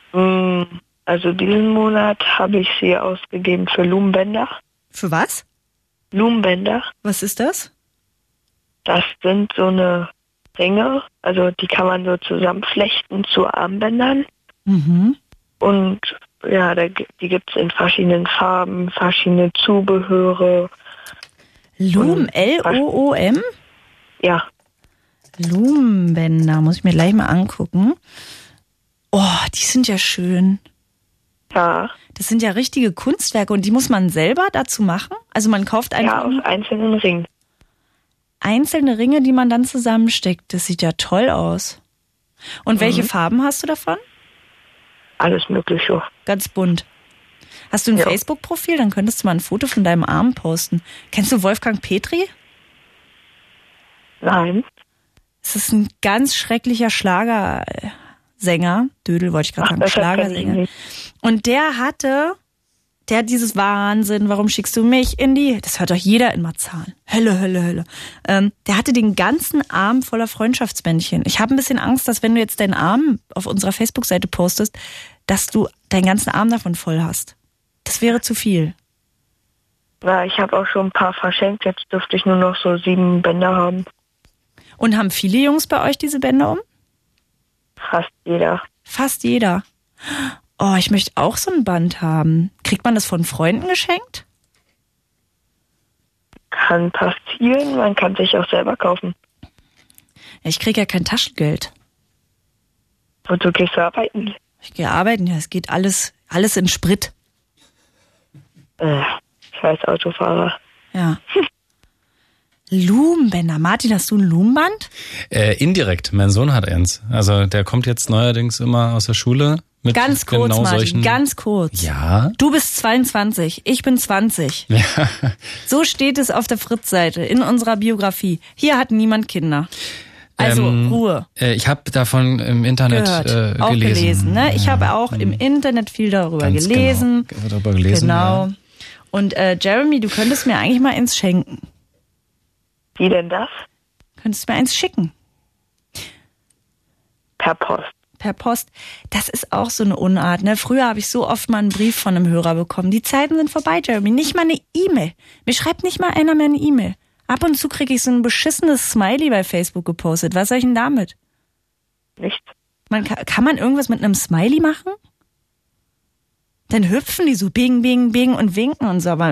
Also diesen Monat habe ich sie ausgegeben für Blumenbänder. Für was? Blumenbänder. Was ist das? Das sind so eine Ringe, also die kann man so zusammenflechten zu Armbändern. Mhm. Und ja, da, die gibt es in verschiedenen Farben, verschiedene Zubehöre. Loom, L O O M? Ja. Blumenbänder, muss ich mir gleich mal angucken. Oh, die sind ja schön. Ja. Das sind ja richtige Kunstwerke und die muss man selber dazu machen? Also man kauft einfach Ja, aus einzelnen Ringen. Einzelne Ringe, die man dann zusammensteckt. Das sieht ja toll aus. Und mhm. welche Farben hast du davon? Alles Mögliche. Ganz bunt. Hast du ein ja. Facebook-Profil? Dann könntest du mal ein Foto von deinem Arm posten. Kennst du Wolfgang Petri? Nein. Es ist ein ganz schrecklicher Schlagersänger. Dödel wollte ich gerade sagen. Schlagersänger. Und der hatte, der hat dieses Wahnsinn, warum schickst du mich in die, das hört doch jeder in Marzahn. Hölle, Hölle, Hölle. Ähm, der hatte den ganzen Arm voller Freundschaftsbändchen. Ich habe ein bisschen Angst, dass wenn du jetzt deinen Arm auf unserer Facebook-Seite postest, dass du deinen ganzen Arm davon voll hast. Das wäre zu viel. Na, ich habe auch schon ein paar verschenkt. Jetzt dürfte ich nur noch so sieben Bänder haben. Und haben viele Jungs bei euch diese Bänder um? Fast jeder. Fast jeder. Oh, ich möchte auch so ein Band haben. Kriegt man das von Freunden geschenkt? Kann passieren. Man kann sich auch selber kaufen. Ich kriege ja kein Taschengeld. Wozu gehst du arbeiten? Ich gehe arbeiten, ja. Es geht alles, alles in Sprit. Äh, scheiß Autofahrer. Ja. Lumenbänder. Martin, hast du ein Lumenband? Äh, indirekt. Mein Sohn hat eins. Also der kommt jetzt neuerdings immer aus der Schule. Mit ganz kurz, genau Martin, solchen... ganz kurz. Ja? Du bist zweiundzwanzig, ich bin zwanzig. Ja. So steht es auf der Fritz-Seite in unserer Biografie. Hier hat niemand Kinder. Also ähm, Ruhe. Äh, ich habe davon im Internet Gehört, äh, auch gelesen. gelesen. Ne? Ich habe auch im Internet viel darüber Ganz gelesen. Genau. Darüber gelesen. Genau. Ja. Und äh, Jeremy, du könntest mir eigentlich mal eins schenken. Wie denn das? Könntest mir eins schicken. Per Post. Per Post. Das ist auch so eine Unart. Ne? Früher habe ich so oft mal einen Brief von einem Hörer bekommen. Die Zeiten sind vorbei, Jeremy. Nicht mal eine E-Mail. Mir schreibt nicht mal einer mehr eine E-Mail. Ab und zu kriege ich so ein beschissenes Smiley bei Facebook gepostet. Was soll ich denn damit? Nichts. Man, kann man irgendwas mit einem Smiley machen? Dann hüpfen die so bing, bing, bing und winken und so, aber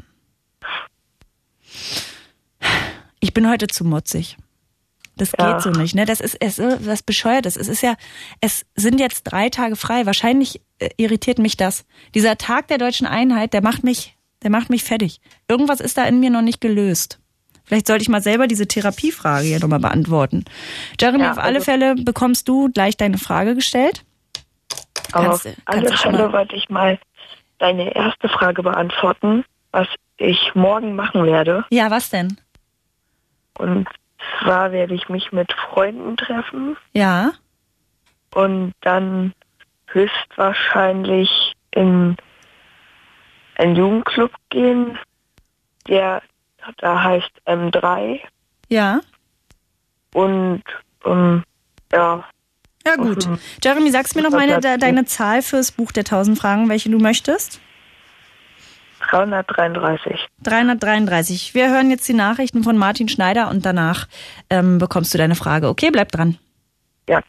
ich bin heute zu motzig. Das ja. geht so nicht, ne? Das ist, es ist was Bescheuertes. Es ist ja, es sind jetzt drei Tage frei. Wahrscheinlich äh, irritiert mich das. Dieser Tag der deutschen Einheit, der macht mich, der macht mich fertig. Irgendwas ist da in mir noch nicht gelöst. Vielleicht sollte ich mal selber diese Therapiefrage hier nochmal beantworten. Jeremy, ja, auf alle also, Fälle bekommst du gleich deine Frage gestellt. Aber kannst, auf alle Fälle wollte ich mal deine erste Frage beantworten, was ich morgen machen werde. Ja, was denn? Und zwar werde ich mich mit Freunden treffen. Ja. Und dann höchstwahrscheinlich in einen Jugendclub gehen, der da heißt M drei. Ja. Und um, ja. Ja gut. Um, Jeremy, sagst mir noch mal de- deine Zahl fürs Buch der tausend Fragen, welche du möchtest? dreihundertdreiunddreißig. dreihundertdreiunddreißig. Wir hören jetzt die Nachrichten von Martin Schneider und danach ähm, bekommst du deine Frage. Okay, bleib dran. Ja.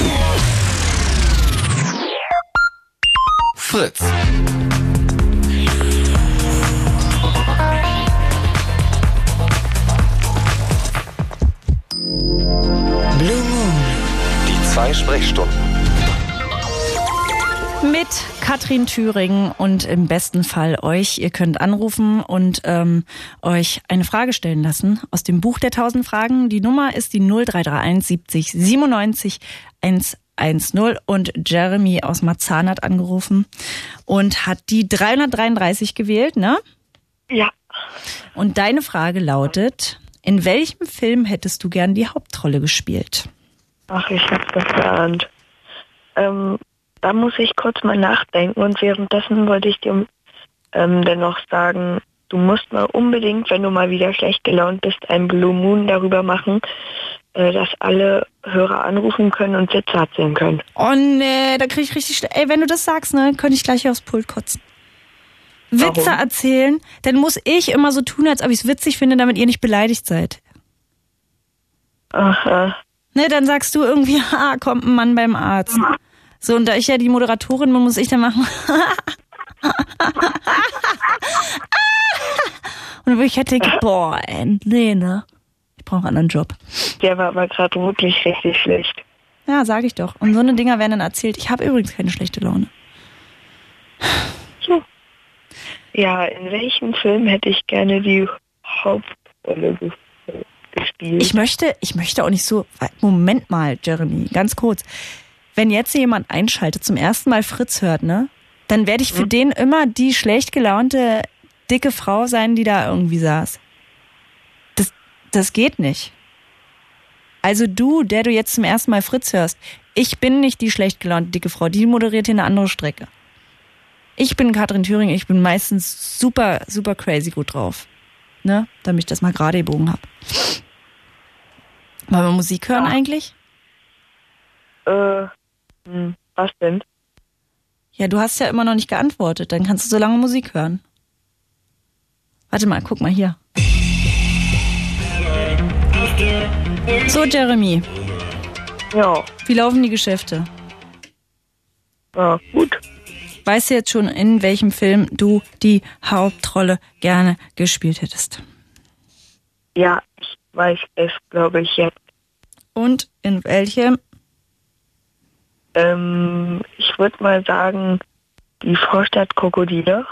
Fritz. Blue Moon. Die zwei Sprechstunden. Mit Katrin Thüring und im besten Fall euch. Ihr könnt anrufen und ähm, euch eine Frage stellen lassen aus dem Buch der tausend Fragen. Die Nummer ist die null drei drei eins siebzig siebenundneunzig hundertzehn und Jeremy aus Marzahn hat angerufen und hat die dreihundertdreiunddreißig gewählt, ne? Ja. Und deine Frage lautet: In welchem Film hättest du gern die Hauptrolle gespielt? Ach, ich hab's das geahnt. Ähm, da muss ich kurz mal nachdenken und währenddessen wollte ich dir ähm, dennoch sagen, du musst mal unbedingt, wenn du mal wieder schlecht gelaunt bist, einen Blue Moon darüber machen, äh, dass alle Hörer anrufen können und Witze erzählen können. Oh nee, da krieg ich richtig... Sch- Ey, wenn du das sagst, ne, könnte ich gleich aufs Pult kotzen. Witze Warum? erzählen, dann muss ich immer so tun, als ob ich es witzig finde, damit ihr nicht beleidigt seid. Aha. Ne, dann sagst du irgendwie, ah, kommt ein Mann beim Arzt. So, und da ich ja die Moderatorin bin, muss ich dann machen. Und dann würde ich halt denken, boah, ey, nee, ne? Ich brauche einen anderen Job. Der war aber gerade wirklich richtig schlecht. Ja, sag ich doch. Und so eine Dinger werden dann erzählt. Ich habe übrigens keine schlechte Laune. So. Ja, in welchem Film hätte ich gerne die Hauptrolle ge- gespielt? Ich möchte, ich möchte auch nicht so. Moment mal, Jeremy, ganz kurz. Wenn jetzt jemand einschaltet, zum ersten Mal Fritz hört, ne? Dann werde ich für Hm? den immer die schlecht gelaunte, dicke Frau sein, die da irgendwie saß. Das, das geht nicht. Also du, der du jetzt zum ersten Mal Fritz hörst, ich bin nicht die schlecht gelaunte, dicke Frau. Die moderiert hier eine andere Strecke. Ich bin Katrin Thüring, ich bin meistens super, super crazy gut drauf. Ne? Damit ich das mal gerade gebogen habe. Wollen wir Musik hören Ja. eigentlich? Äh, hm, was denn? Ja, du hast ja immer noch nicht geantwortet. Dann kannst du so lange Musik hören. Warte mal, guck mal hier. So, Jeremy, Ja, wie laufen die Geschäfte? ja, gut. Weißt du jetzt schon, in welchem Film du die Hauptrolle gerne gespielt hättest? Ja, ich weiß es, glaube ich, jetzt. Und in welchem? Ähm, ich würde mal sagen, die Vorstadtkrokodile.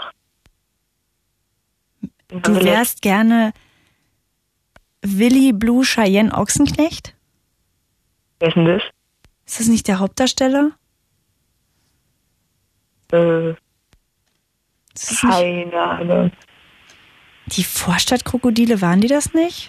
Du wärst gerne Willy Blue Cheyenne Ochsenknecht? Wer ist denn das? Ist das nicht der Hauptdarsteller? Äh, Ist das nicht keine Ahnung. die Vorstadtkrokodile, waren die das nicht?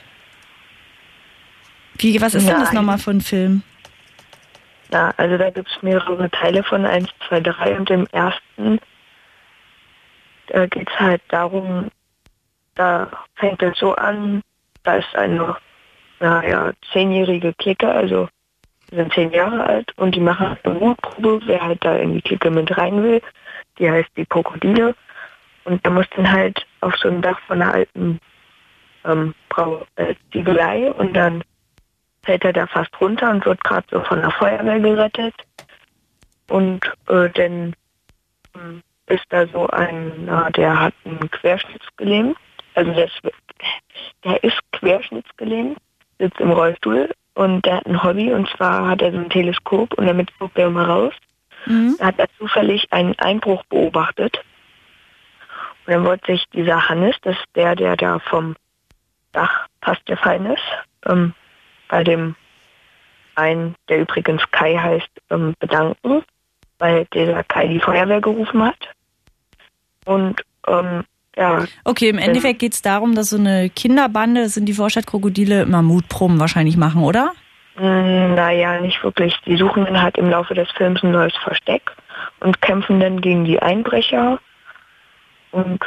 Wie, was ist denn das Nein. nochmal für ein Film? Ja, also da gibt es mehrere Teile von eins, zwei, drei und im ersten da geht es halt darum, da fängt es so an, da ist eine, naja, zehnjährige Clique, also die sind zehn Jahre alt und die machen eine Mutprobe, wer halt da in die Clique mit rein will, die heißt die Krokodile und der muss dann halt auf so ein Dach von einer alten ähm, Brau äh, Ziegelei und dann fällt er da fast runter und wird gerade so von der Feuerwehr gerettet. Und äh, dann ähm, ist da so ein, na, der hat einen Querschnittsgelähmt. Also der ist, der ist querschnittsgelähmt, sitzt im Rollstuhl und der hat ein Hobby und zwar hat er so ein Teleskop und damit guckt er immer raus. Mhm. Da hat er zufällig einen Einbruch beobachtet. Und dann wollte sich dieser Hannes, das ist der, der da vom Dach fast gefallen ist, ähm, bei dem einen, der übrigens Kai heißt, ähm, bedanken, weil dieser Kai die Feuerwehr gerufen hat. Und ähm, ja. Okay, im Endeffekt geht es darum, dass so eine Kinderbande, das sind die Vorstadtkrokodile, immer Mutproben wahrscheinlich machen, oder? Naja, nicht wirklich. Die suchen dann halt im Laufe des Films ein neues Versteck und kämpfen dann gegen die Einbrecher. Und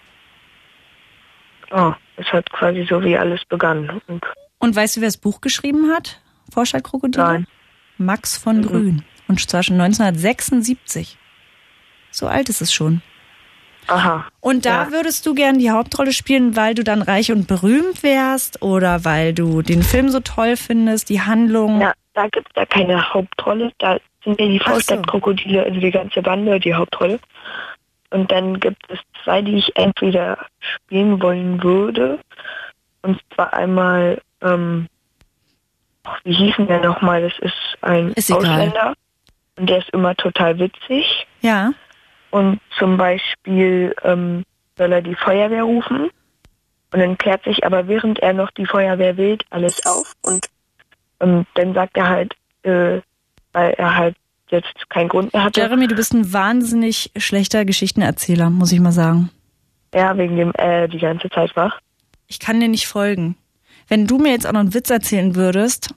oh, es hat quasi so wie alles begann. Und Und weißt du, wer das Buch geschrieben hat? Vorstadtkrokodile? Nein. Max von Mhm. Grün. Und zwar schon neunzehnhundertsechsundsiebzig. So alt ist es schon. aha. Und da Ja. würdest du gern die Hauptrolle spielen, weil du dann reich und berühmt wärst oder weil du den Film so toll findest, die Handlung? Ja, da gibt es ja keine Hauptrolle. Da sind ja die Ach so. Vorstadtkrokodile, also die ganze Bande, die Hauptrolle. Und dann gibt es zwei, die ich entweder spielen wollen würde. Und zwar einmal, ähm, ach, wie hießen der nochmal? Das ist ein Ist egal. Ausländer. Und der ist immer total witzig. Ja. Und zum Beispiel ähm, soll er die Feuerwehr rufen. Und dann klärt sich aber, während er noch die Feuerwehr wählt, alles auf. Und ähm, dann sagt er halt, äh, weil er halt jetzt keinen Grund mehr hatte. Jeremy, du bist ein wahnsinnig schlechter Geschichtenerzähler, muss ich mal sagen. Ja, wegen dem äh die ganze Zeit war. Ich kann dir nicht folgen. Wenn du mir jetzt auch noch einen Witz erzählen würdest,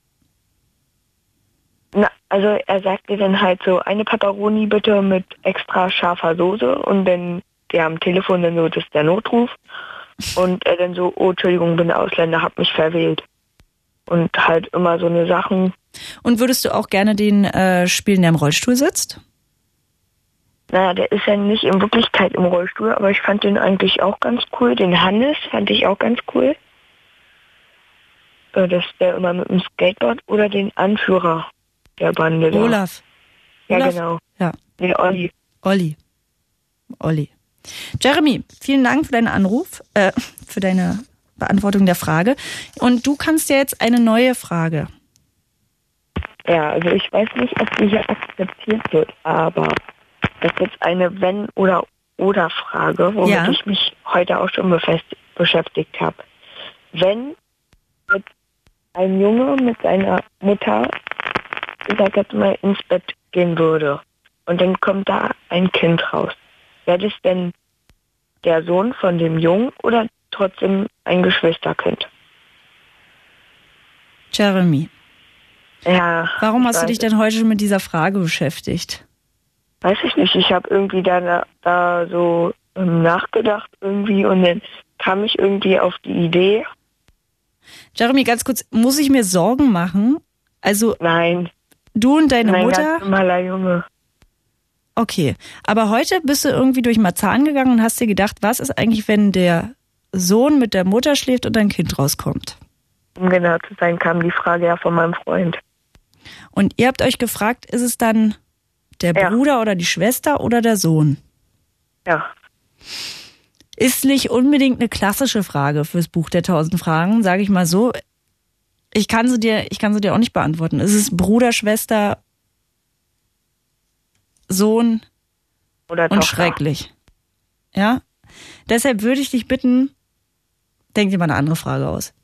Na, also er sagte dann halt so, eine Pepperoni bitte mit extra scharfer Soße und dann der am Telefon dann so, das ist der Notruf. Und er dann so, oh, Entschuldigung, bin Ausländer, hab mich verwählt. und halt immer so eine Sachen. Und würdest du auch gerne den äh, spielen, der im Rollstuhl sitzt? Naja, der ist ja nicht in Wirklichkeit im Rollstuhl, aber ich fand den eigentlich auch ganz cool. Den Hannes fand ich auch ganz cool. Äh, das der immer mit dem Skateboard oder den Anführer der Bande da. Olaf. Ja, Olaf? genau. Ja. Nee, Olli. Olli. Olli. Jeremy, vielen Dank für deinen Anruf, äh, für deine Beantwortung der Frage. Und du kannst ja jetzt eine neue Frage. Ja, also ich weiß nicht, ob die hier akzeptiert wird, aber das ist jetzt eine Wenn- oder Oder-Frage, womit Ja. ich mich heute auch schon befest- beschäftigt habe. Wenn jetzt ein Junge mit seiner Mutter, ich sag jetzt mal, ins Bett gehen würde und dann kommt da ein Kind raus, wäre das denn der Sohn von dem Jungen oder trotzdem ein Geschwisterkind? Jeremy, Ja. warum ich hast du weiß dich denn heute schon mit dieser Frage beschäftigt? Weiß ich nicht. Ich habe irgendwie da, da so ähm, nachgedacht irgendwie und dann kam ich irgendwie auf die Idee. Jeremy, ganz kurz, muss ich mir Sorgen machen? Also Nein, du und deine mein Mutter? ganz normaler Junge. Okay, aber heute bist du irgendwie durch Marzahn gegangen und hast dir gedacht, was ist eigentlich, wenn der Sohn mit der Mutter schläft und ein Kind rauskommt? Um genau zu sein, kam die Frage ja von meinem Freund. Und ihr habt euch gefragt, ist es dann der Ja. Bruder oder die Schwester oder der Sohn? Ja. Ist nicht unbedingt eine klassische Frage fürs Buch der tausend Fragen, sage ich mal so. Ich kann sie dir, ich kann sie dir auch nicht beantworten. Ist es Bruder, Schwester, Sohn Oder und Tochter. schrecklich? Ja? Deshalb würde ich dich bitten, denk dir mal eine andere Frage aus.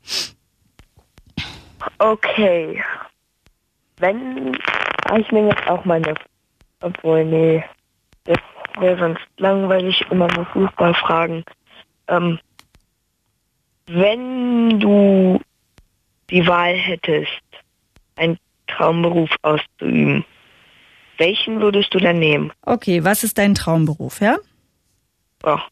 Okay. Wenn, ah, ich nehme jetzt auch meine, obwohl, nee, das wäre sonst langweilig, immer nur Fußballfragen. Ähm, wenn du die Wahl hättest, einen Traumberuf auszuüben, welchen würdest du dann nehmen? Okay, was ist dein Traumberuf, ja? Ja.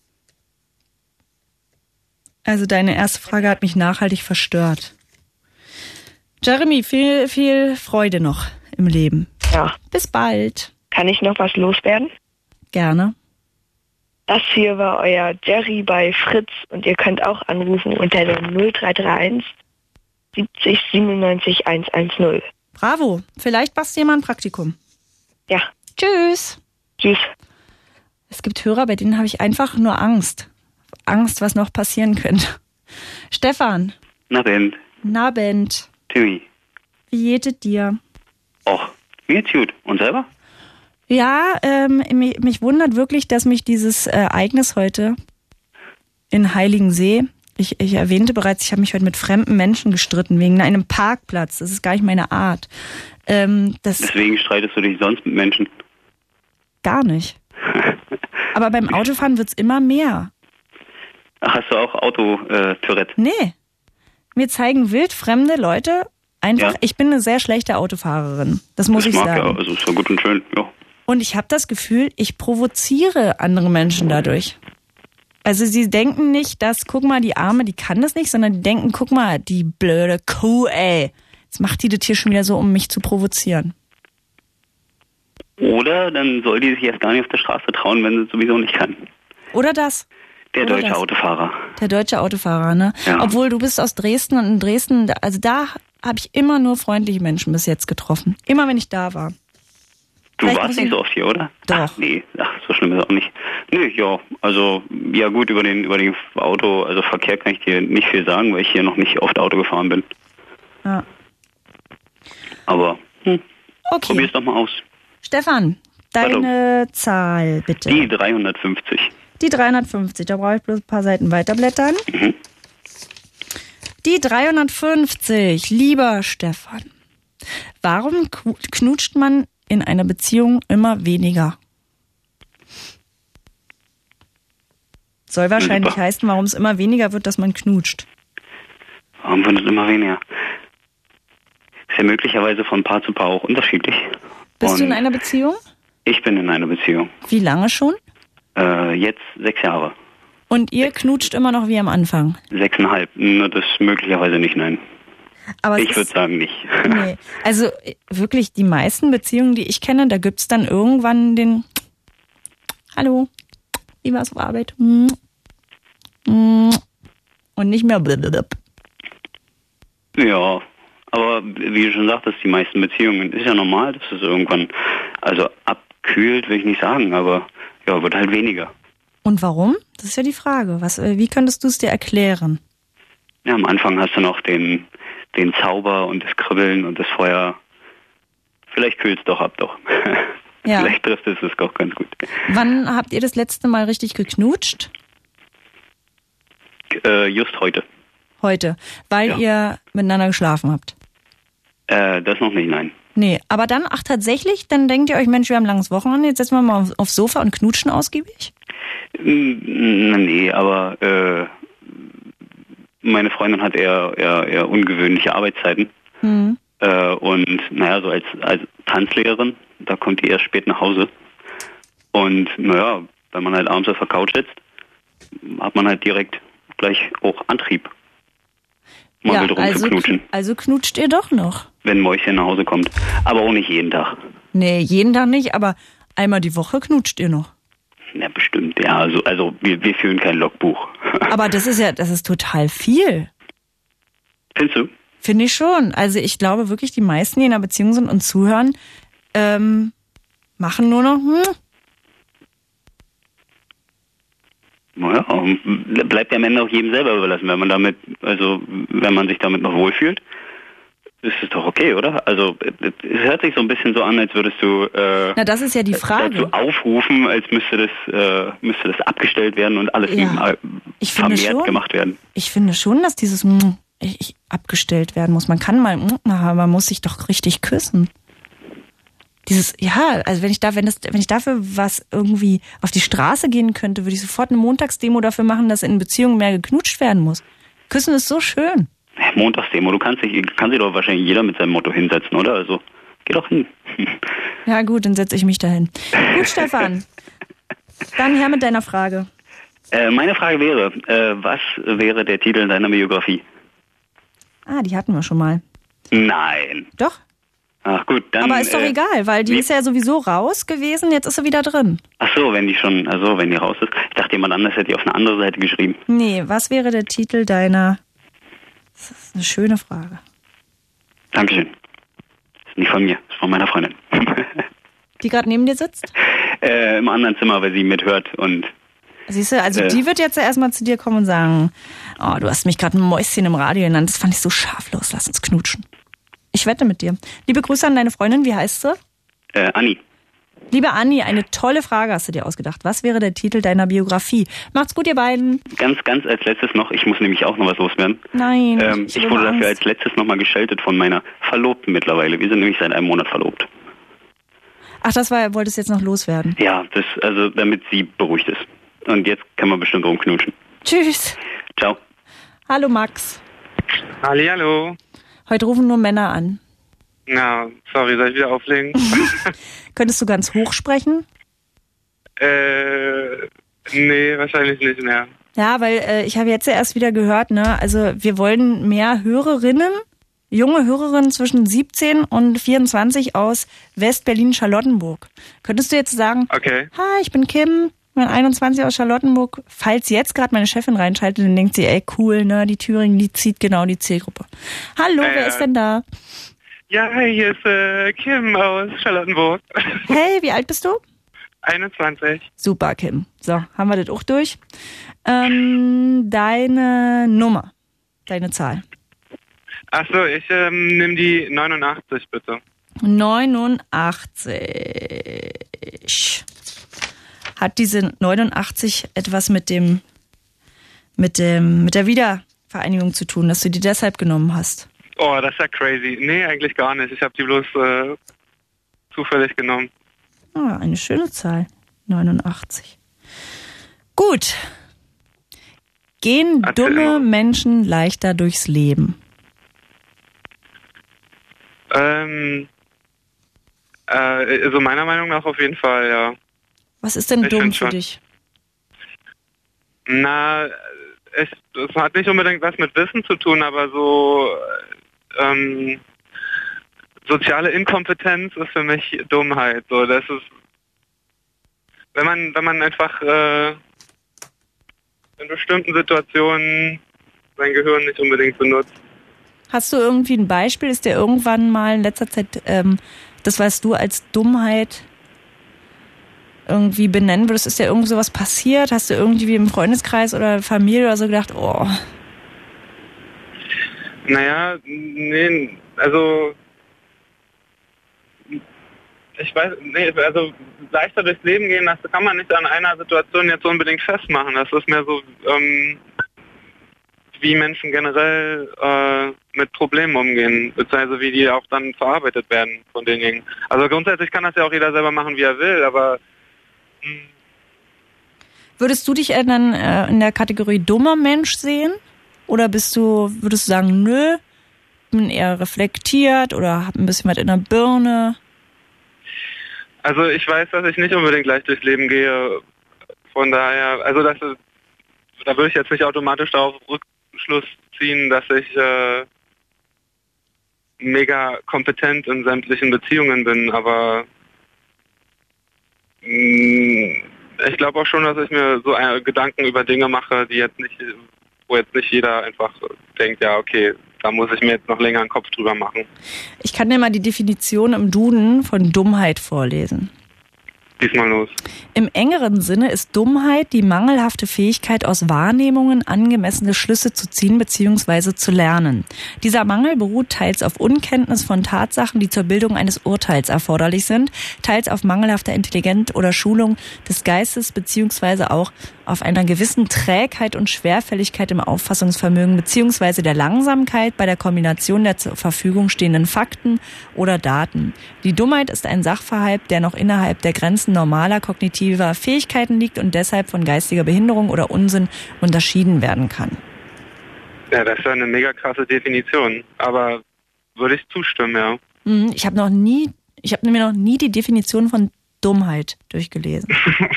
Also deine erste Frage hat mich nachhaltig verstört. Jeremy, viel, viel Freude noch im Leben. Ja. Bis bald. Kann ich noch was loswerden? Gerne. Das hier war euer Jerry bei Fritz und ihr könnt auch anrufen unter der null drei drei eins siebzig siebenundneunzig hundertzehn. Bravo. Vielleicht machst du dir mal ein Praktikum. Ja. Tschüss. Tschüss. Es gibt Hörer, bei denen habe ich einfach nur Angst. Angst, was noch passieren könnte. Stefan. Na denn, Nabend. Timmy. Wie geht es dir? Och, mir geht's gut. Und selber? Ja, ähm, mich, mich wundert wirklich, dass mich dieses äh, Ereignis heute in Heiligensee, ich, ich erwähnte bereits, ich habe mich heute mit fremden Menschen gestritten wegen einem Parkplatz. Das ist gar nicht meine Art. Ähm, das Deswegen streitest du dich sonst mit Menschen. gar nicht. Aber beim Autofahren wird's immer mehr. Ach, hast du auch Auto-Tourette? Nee. Mir zeigen wildfremde Leute einfach, Ja. ich bin eine sehr schlechte Autofahrerin. Das muss das ich mag sagen. ja, also ist ja gut und schön, ja. Und ich habe das Gefühl, ich provoziere andere Menschen dadurch. Also sie denken nicht, dass, guck mal, die Arme, die kann das nicht, sondern die denken, guck mal, die blöde Kuh, ey. Jetzt macht die das hier schon wieder so, um mich zu provozieren. Oder dann soll die sich erst gar nicht auf der Straße trauen, wenn sie es sowieso nicht kann. Oder das? Der Oder deutsche das. Autofahrer. Der deutsche Autofahrer, ne? Ja. Obwohl du bist aus Dresden und in Dresden, da- also da habe ich immer nur freundliche Menschen bis jetzt getroffen. Immer wenn ich da war. Du Vielleicht muss warst ich- nicht so oft hier, oder? Doch. Ach, nee, ach, so schlimm ist auch nicht. Nö, ja, also, ja gut, über den, über den Auto, also Verkehr kann ich dir nicht viel sagen, weil ich hier noch nicht oft Auto gefahren bin. Ja. Aber, hm, Okay. probier's doch mal aus. Stefan, deine Zahl bitte. Die dreihundertfünfzig. Die dreihundertfünfzig, da brauche ich bloß ein paar Seiten weiterblättern. Mhm. Die dreihundertfünfzig, lieber Stefan. Warum ku- knutscht man in einer Beziehung immer weniger? Soll wahrscheinlich Super. heißen, warum es immer weniger wird, dass man knutscht. Warum wird es immer weniger? Ist ja möglicherweise von Paar zu Paar auch unterschiedlich. Bist Und du in einer Beziehung? Ich bin in einer Beziehung. Wie lange schon? Äh, jetzt sechs Jahre. Und ihr knutscht immer noch wie am Anfang. Sechseinhalb. Nur das möglicherweise nicht, nein. Aber es Ich würde ist, sagen nicht. nee. Also äh, wirklich, die meisten Beziehungen, die ich kenne, da gibt's dann irgendwann den Hallo, wie war's auf Arbeit? Mm. Mm. Und nicht mehr blablabla. Ja, aber wie du schon sagtest, die meisten Beziehungen ist ja normal, dass es irgendwann, also abkühlt, will ich nicht sagen, aber ja, wird halt weniger. Und warum? Das ist ja die Frage. Was, äh, wie könntest du es dir erklären? Ja, am Anfang hast du noch den, den Zauber und das Kribbeln und das Feuer. Vielleicht kühlt es doch ab, doch. Ja. Vielleicht trifft es es doch ganz gut. Wann habt ihr das letzte Mal richtig geknutscht? Äh, just heute. Heute, weil Ja. ihr miteinander geschlafen habt. Äh, das noch nicht, nein. Nee, aber dann, ach tatsächlich, dann denkt ihr euch, Mensch, wir haben ein langes Wochenende, jetzt setzen wir mal auf, aufs Sofa und knutschen ausgiebig? Mm, Nee, aber äh, meine Freundin hat eher, eher, eher ungewöhnliche Arbeitszeiten. Hm. Äh, und naja, so als, als Tanzlehrerin, da kommt die erst spät nach Hause. Und naja, wenn man halt abends auf der Couch sitzt, hat man halt direkt gleich auch Antrieb. Mal Ja, wild also, rumzuknutschen, kn- also knutscht ihr doch noch. wenn Mäuschen nach Hause kommt. Aber auch nicht jeden Tag. Nee, jeden Tag nicht, aber einmal die Woche knutscht ihr noch. Ja, bestimmt, ja. Also, also wir, wir führen kein Logbuch. Aber das ist ja, das ist total viel. Findest du? Finde ich schon. Also ich glaube wirklich, die meisten, die in einer Beziehung sind und zuhören, ähm, machen nur noch, hm, Naja, bleibt ja am Ende auch jedem selber überlassen, wenn man damit, also wenn man sich damit noch wohlfühlt, ist es doch okay, oder? Also es hört sich so ein bisschen so an, als würdest du äh, na das ist ja die Frage. dazu aufrufen, als müsste das äh, müsste das abgestellt werden und alles Ja, nebenbei ich finde vermehrt schon. gemacht werden. Ich finde schon, dass dieses mm, ich, ich, abgestellt werden muss. Man kann mal, mm, aber man muss sich doch richtig küssen. Dieses, ja, also wenn ich da, wenn das, wenn ich dafür was irgendwie auf die Straße gehen könnte, würde ich sofort eine Montagsdemo dafür machen, dass in Beziehungen mehr geknutscht werden muss. Küssen ist so schön. Montagsdemo, du kannst dich, kann sich doch wahrscheinlich jeder mit seinem Motto hinsetzen, oder? Also geh doch hin. Ja gut, dann setze ich mich dahin. Gut, Stefan. Dann her mit deiner Frage. Äh, meine Frage wäre, äh, was wäre der Titel deiner Biografie? Ah, die hatten wir schon mal. Nein. Doch. Ach gut, dann. Aber ist doch äh, egal, weil die wie- ist ja sowieso raus gewesen, jetzt ist sie wieder drin. Ach so, wenn die schon, also wenn die raus ist. Ich dachte, jemand anders hätte die auf eine andere Seite geschrieben. Nee, was wäre der Titel deiner... Das ist eine schöne Frage. Dankeschön. Das ist nicht von mir, das ist von meiner Freundin. Die gerade neben dir sitzt? äh, Im anderen Zimmer, weil sie mithört und Siehst du, also Äh. die wird jetzt ja erstmal zu dir kommen und sagen, oh, du hast mich gerade ein Mäuschen im Radio genannt, das fand ich so scharflos, lass uns knutschen. Ich wette mit dir. Liebe Grüße an deine Freundin, wie heißt sie? äh, Anni. Liebe Anni, eine tolle Frage hast du dir ausgedacht. Was wäre der Titel deiner Biografie? Macht's gut, ihr beiden. Ganz, ganz als letztes noch, ich muss nämlich auch noch was loswerden. Nein, Ähm, ich, ich habe wurde Angst. dafür als letztes nochmal geschaltet von meiner Verlobten mittlerweile. Wir sind nämlich seit einem Monat verlobt. Ach, das war, wolltest du jetzt noch loswerden. Ja, das, also damit sie beruhigt ist. Und jetzt kann man bestimmt rumknutschen. Tschüss. Ciao. Hallo Max. Hallihallo. Heute rufen nur Männer an. Na, sorry, soll ich wieder auflegen? Könntest du ganz hoch sprechen? äh, nee, wahrscheinlich nicht mehr. Ja, weil äh, ich habe jetzt ja erst wieder gehört, ne, also wir wollen mehr Hörerinnen, junge Hörerinnen zwischen siebzehn und vierundzwanzig aus West-Berlin-Charlottenburg. Könntest du jetzt sagen, Okay. hi, ich bin Kim, bin einundzwanzig aus Charlottenburg. Falls jetzt gerade meine Chefin reinschaltet, dann denkt sie, ey, cool, ne, die Thüringen, die zieht genau die Zielgruppe. Hallo, Äh, wer ist denn da? Ja, hi, hier ist äh, Kim aus Charlottenburg. Hey, wie alt bist du? einundzwanzig. Super, Kim. So, haben wir das auch durch. Ähm, deine Nummer, deine Zahl. Ach so, ich ähm, nehme die neunundachtzig, bitte. neunundachtzig. Hat diese neunundachtzig etwas mit dem, mit dem, mit der Wiedervereinigung zu tun, dass du die deshalb genommen hast? Oh, das ist ja crazy. Nee, eigentlich gar nicht. Ich habe die bloß äh, zufällig genommen. Ah, eine schöne Zahl. neunundachtzig. Gut. Gehen Erzähl dumme mal. Menschen leichter durchs Leben? Ähm, äh, also meiner Meinung nach auf jeden Fall, ja. Was ist denn Ich dumm find für schon. dich? Na, es, es hat nicht unbedingt was mit Wissen zu tun, aber so, ähm, soziale Inkompetenz ist für mich Dummheit. So, das ist, wenn man, wenn man einfach äh, in bestimmten Situationen sein Gehirn nicht unbedingt benutzt. Hast du irgendwie ein Beispiel? Ist dir irgendwann mal in letzter Zeit ähm, das, was du als Dummheit irgendwie benennen würdest, ist dir irgend sowas passiert? Hast du irgendwie im Freundeskreis oder Familie oder so gedacht, oh... Naja, nee, also ich weiß, nee, also leichter durchs Leben gehen, das kann man nicht an einer Situation jetzt unbedingt festmachen. Das ist mehr so, ähm, wie Menschen generell äh, mit Problemen umgehen, beziehungsweise wie die auch dann verarbeitet werden von denjenigen. Also grundsätzlich kann das ja auch jeder selber machen, wie er will, aber mh. Würdest du dich dann äh, in der Kategorie dummer Mensch sehen? Oder bist du, würdest du sagen, nö, bin eher reflektiert oder hab ein bisschen was in der Birne? Also ich weiß, dass ich nicht unbedingt leicht durchs Leben gehe. Von daher, also das ist, da würde ich jetzt nicht automatisch darauf Rückschluss ziehen, dass ich äh, mega kompetent in sämtlichen Beziehungen bin, aber mh, ich glaube auch schon, dass ich mir so äh, Gedanken über Dinge mache, die jetzt nicht, wo jetzt nicht jeder einfach denkt, ja okay, da muss ich mir jetzt noch länger einen Kopf drüber machen. Ich kann dir mal die Definition im Duden von Dummheit vorlesen. Diesmal los. Im engeren Sinne ist Dummheit die mangelhafte Fähigkeit, aus Wahrnehmungen angemessene Schlüsse zu ziehen bzw. zu lernen. Dieser Mangel beruht teils auf Unkenntnis von Tatsachen, die zur Bildung eines Urteils erforderlich sind, teils auf mangelhafter Intelligenz oder Schulung des Geistes bzw. auch auf einer gewissen Trägheit und Schwerfälligkeit im Auffassungsvermögen bzw. der Langsamkeit bei der Kombination der zur Verfügung stehenden Fakten oder Daten. Die Dummheit ist ein Sachverhalt, der noch innerhalb der Grenzen normaler kognitiver Fähigkeiten liegt und deshalb von geistiger Behinderung oder Unsinn unterschieden werden kann. Ja, das ist ja eine mega krasse Definition, aber würde ich zustimmen, ja. Ich habe noch nie, ich habe mir noch nie die Definition von Dummheit durchgelesen.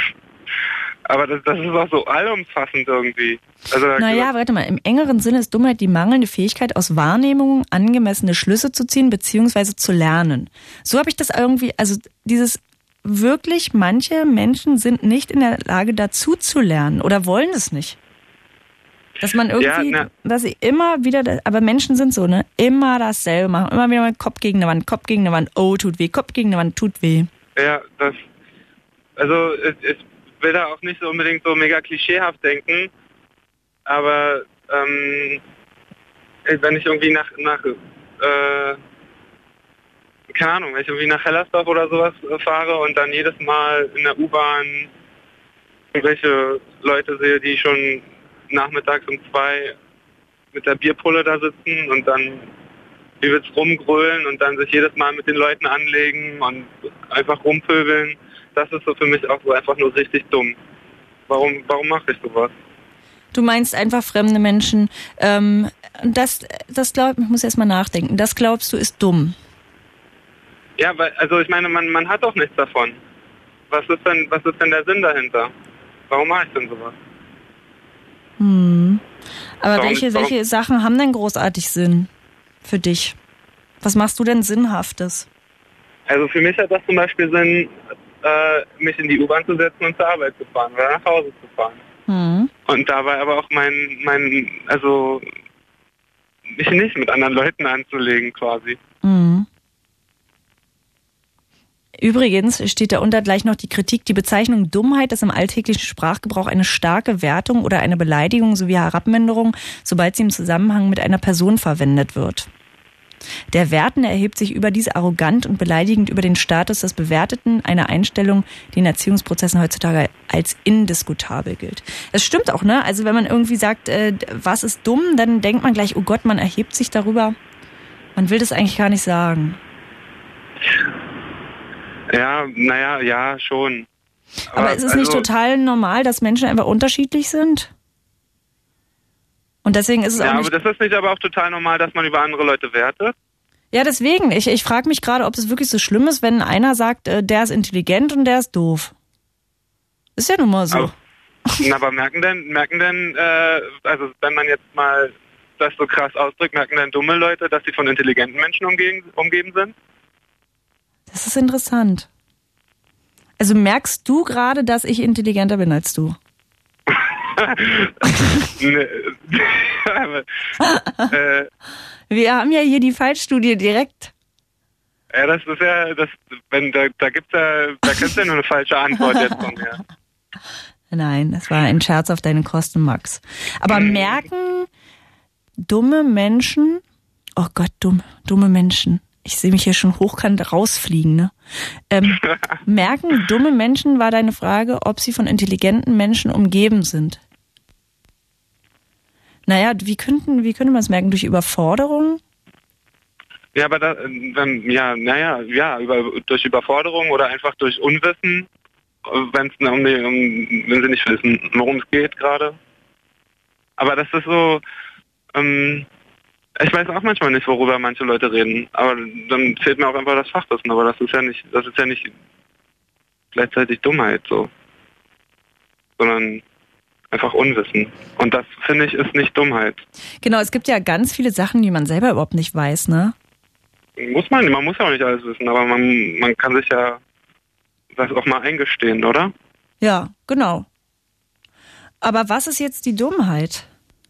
Aber das, das ist auch so allumfassend irgendwie. Also, naja, warte mal, im engeren Sinne ist Dummheit die mangelnde Fähigkeit, aus Wahrnehmungen angemessene Schlüsse zu ziehen bzw. zu lernen. So habe ich das irgendwie, also dieses wirklich, manche Menschen sind nicht in der Lage dazu zu lernen oder wollen es nicht. Dass man irgendwie, ja, dass sie immer wieder, aber Menschen sind so, ne, immer dasselbe machen, immer wieder mal Kopf gegen eine Wand, Kopf gegen eine Wand, oh, tut weh, Kopf gegen eine Wand, tut weh. Ja, das, also ich will da auch nicht so unbedingt so mega klischeehaft denken, aber ähm, wenn ich irgendwie nach, nach äh, keine Ahnung, wenn ich irgendwie nach Hellersdorf oder sowas fahre und dann jedes Mal in der U-Bahn irgendwelche Leute sehe, die schon nachmittags um zwei mit der Bierpulle da sitzen und dann übelst rumgrölen und dann sich jedes Mal mit den Leuten anlegen und einfach rumpöbeln, das ist so für mich auch so einfach nur richtig dumm. Warum, warum mache ich sowas? Du meinst einfach fremde Menschen. Ähm, das, das glaub, ich muss erst mal nachdenken. Das glaubst du ist dumm? Ja, weil, also ich meine, man, man hat doch nichts davon. Was ist denn, was ist denn der Sinn dahinter? Warum mache ich denn sowas? Hm. Aber warum, welche, warum? welche Sachen haben denn großartig Sinn für dich? Was machst du denn Sinnhaftes? Also für mich hat das zum Beispiel Sinn, äh, mich in die U-Bahn zu setzen und zur Arbeit zu fahren oder nach Hause zu fahren. Hm. Und dabei aber auch mein, mein, also mich nicht mit anderen Leuten anzulegen quasi. Hm. Übrigens steht darunter gleich noch die Kritik, die Bezeichnung Dummheit ist im alltäglichen Sprachgebrauch eine starke Wertung oder eine Beleidigung sowie Herabminderung, sobald sie im Zusammenhang mit einer Person verwendet wird. Der Wertende erhebt sich überdies arrogant und beleidigend über den Status des Bewerteten, eine Einstellung, die in Erziehungsprozessen heutzutage als indiskutabel gilt. Es stimmt auch, ne? Also wenn man irgendwie sagt, äh, was ist dumm, dann denkt man gleich, oh Gott, man erhebt sich darüber. Man will das eigentlich gar nicht sagen. Ja, naja, ja, schon. Aber, Aber ist es also nicht total normal, dass Menschen einfach unterschiedlich sind? Und deswegen ist es ja, auch nicht... aber das ist nicht aber auch total normal, dass man über andere Leute wertet? Ja, deswegen. Ich, ich frage mich gerade, ob es wirklich so schlimm ist, wenn einer sagt, äh, der ist intelligent und der ist doof. Ist ja nun mal so. Aber, aber merken denn, merken denn, äh, also wenn man jetzt mal das so krass ausdrückt, merken dann dumme Leute, dass sie von intelligenten Menschen umgeben, umgeben sind? Das ist interessant. Also merkst du gerade, dass ich intelligenter bin als du? ne, aber, äh, Wir haben ja hier die Fallstudie direkt. Ja, das ist ja, das, wenn da, da gibt's ja, da kriegst du ja nur eine falsche Antwort jetzt von mir. Nein, das war ein Scherz auf deine Kosten, Max. Aber Mhm. merken dumme Menschen, oh Gott, dumm, dumme Menschen. Ich sehe mich hier schon hochkant rausfliegen, ne? Ähm, merken dumme Menschen, war deine Frage, ob sie von intelligenten Menschen umgeben sind. Naja, wie könnten, wie könnte man es merken? Durch Überforderung? Ja, aber da, wenn, ja, naja, ja, über, durch Überforderung oder einfach durch Unwissen, wenn's um die, um, wenn sie nicht wissen, worum es geht gerade. Aber das ist so, ähm, ich weiß auch manchmal nicht, worüber manche Leute reden, aber dann fehlt mir auch einfach das Fachwissen, aber das ist ja nicht, das ist ja nicht gleichzeitig Dummheit so, sondern einfach Unwissen. Und das, finde ich, ist nicht Dummheit. Genau, es gibt ja ganz viele Sachen, die man selber überhaupt nicht weiß, ne? Muss man, man muss ja auch nicht alles wissen, aber man, man kann sich ja das auch mal eingestehen, oder? Ja, genau. Aber was ist jetzt die Dummheit?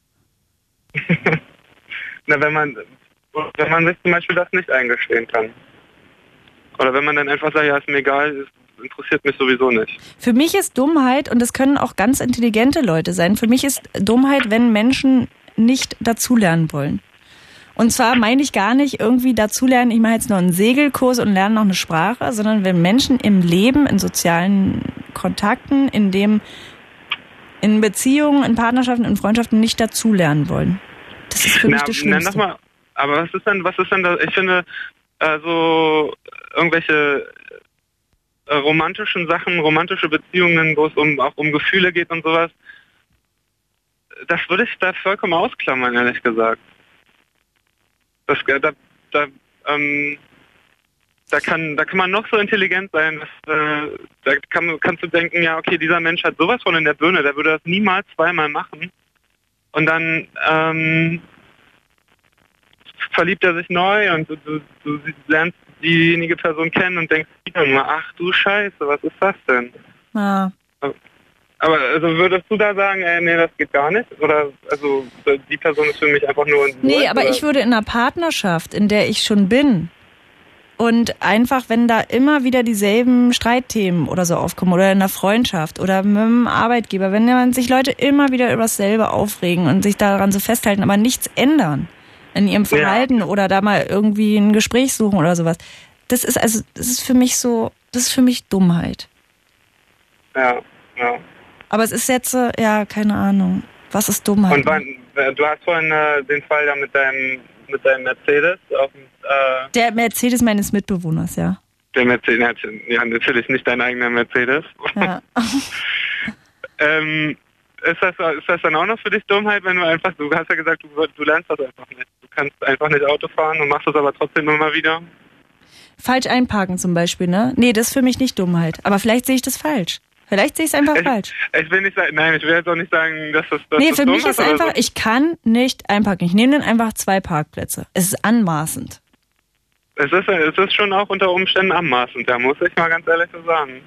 Na, wenn man, wenn man sich zum Beispiel das nicht eingestehen kann. Oder wenn man dann einfach sagt, ja, ist mir egal, es interessiert mich sowieso nicht. Für mich ist Dummheit, und das können auch ganz intelligente Leute sein, für mich ist Dummheit, wenn Menschen nicht dazulernen wollen. Und zwar meine ich gar nicht irgendwie dazulernen, ich mache jetzt noch einen Segelkurs und lerne noch eine Sprache, sondern wenn Menschen im Leben, in sozialen Kontakten, in dem, in Beziehungen, in Partnerschaften, in Freundschaften nicht dazulernen wollen. Das ist für mich Na, das Schlimmste. Na, noch mal, aber was ist denn, was ist denn da, ich finde, äh, so irgendwelche äh, romantischen Sachen, romantische Beziehungen, wo es um, auch um Gefühle geht und sowas, das würde ich da vollkommen ausklammern, ehrlich gesagt. Das, da, da, ähm, da kann, da kann man noch so intelligent sein, dass, äh, da kann, kannst du denken, ja, okay, dieser Mensch hat sowas von in der Birne, der würde das niemals zweimal machen. Und dann ähm, verliebt er sich neu und du, du, du lernst diejenige Person kennen und denkst, ach du Scheiße, was ist das denn? Ja. Aber also würdest du da sagen, ey, nee, das geht gar nicht? Oder also die Person ist für mich einfach nur ein Nee, Wurst, aber oder? ich würde in einer Partnerschaft, in der ich schon bin, und einfach, wenn da immer wieder dieselben Streitthemen oder so aufkommen oder in einer Freundschaft oder mit einem Arbeitgeber, wenn man sich Leute immer wieder über dasselbe aufregen und sich daran so festhalten, aber nichts ändern in ihrem Verhalten ja. oder da mal irgendwie ein Gespräch suchen oder sowas. Das ist also, das ist für mich so, das ist für mich Dummheit. Ja, ja. Aber es ist jetzt, ja, keine Ahnung. Was ist Dummheit? Und wann, du hast vorhin äh, den Fall da mit deinem, mit deinem Mercedes auf dem, äh, Der Mercedes meines Mitbewohners, ja. Der Mercedes, ja, natürlich nicht dein eigener Mercedes. Ja. ähm, ist das, ist das dann auch noch für dich Dummheit, wenn du einfach, du hast ja gesagt, du, du lernst das einfach nicht. Du kannst einfach nicht Auto fahren und machst das aber trotzdem immer wieder. Falsch einparken zum Beispiel, ne? Nee, das ist für mich nicht Dummheit. Aber vielleicht sehe ich das falsch. Vielleicht sehe ich es einfach ich, falsch. Ich will nicht sagen, nein, ich will jetzt auch nicht sagen, dass das, dass nee, das für dumm mich ist einfach, so. Ich kann nicht einparken. Ich nehme dann einfach zwei Parkplätze. Es ist anmaßend. Es ist, es ist schon auch unter Umständen anmaßend, da muss ich mal ganz ehrlich so sagen.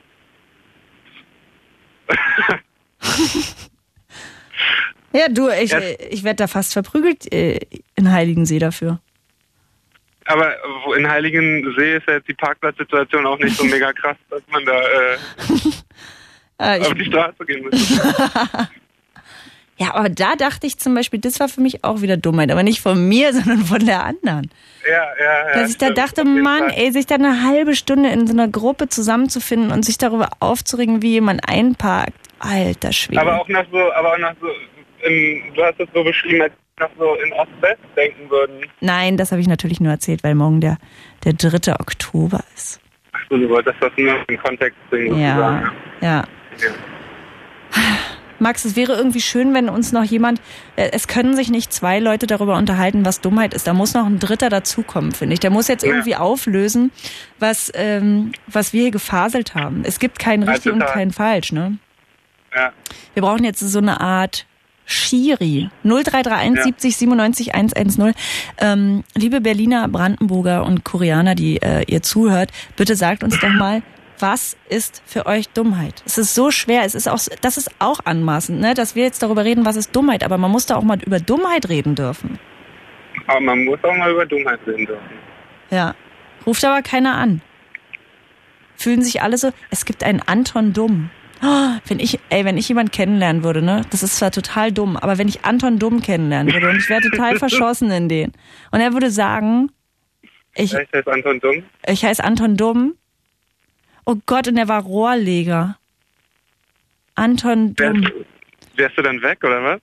Ja, du, ich, ja. ich werde da fast verprügelt äh, in Heiligensee dafür. Aber in Heiligensee ist ja jetzt die Parkplatzsituation auch nicht so mega krass, dass man da äh, äh, auf die Straße gehen müsste. Ja, aber da dachte ich zum Beispiel, das war für mich auch wieder Dummheit, aber nicht von mir, sondern von der anderen. Ja, ja, ja. Dass ich da dachte, Mann, ey, sich da eine halbe Stunde in so einer Gruppe zusammenzufinden und sich darüber aufzuregen, wie jemand einparkt. Alter Schwede. Aber auch nach so, aber auch nach so, in, du hast es so beschrieben, als noch so in Ost-West denken würden. Nein, das habe ich natürlich nur erzählt, weil morgen der, der dritte Oktober ist. Ach so, du wolltest das nur in Kontext bringen. Ja, ja, ja. Max, es wäre irgendwie schön, wenn uns noch jemand, es können sich nicht zwei Leute darüber unterhalten, was Dummheit ist. Da muss noch ein Dritter dazukommen, finde ich. Der muss jetzt irgendwie ja. auflösen, was, ähm, was wir hier gefaselt haben. Es gibt kein richtig also, und kein falsch, ne? Ja. Wir brauchen jetzt so eine Art Schiri. null drei drei eins Ja. siebzig siebenundneunzig hundertzehn. Ähm, liebe Berliner, Brandenburger und Koreaner, die äh, ihr zuhört, bitte sagt uns doch mal, was ist für euch Dummheit? Es ist so schwer, es ist auch, das ist auch anmaßend, ne, dass wir jetzt darüber reden, was ist Dummheit, aber man muss da auch mal über Dummheit reden dürfen. Aber man muss auch mal über Dummheit reden dürfen. Ja. Ruft aber keiner an. Fühlen sich alle so, es gibt einen Anton Dumm. Oh, wenn ich, ey, wenn ich jemanden kennenlernen würde, ne, das ist zwar total dumm, aber wenn ich Anton Dumm kennenlernen würde und ich wäre total verschossen in den und er würde sagen, ich, Ich heiße Anton Dumm. ich heiße Anton Dumm, oh Gott, und er war Rohrleger. Anton Dumm. Wärst, wärst du dann weg, oder was?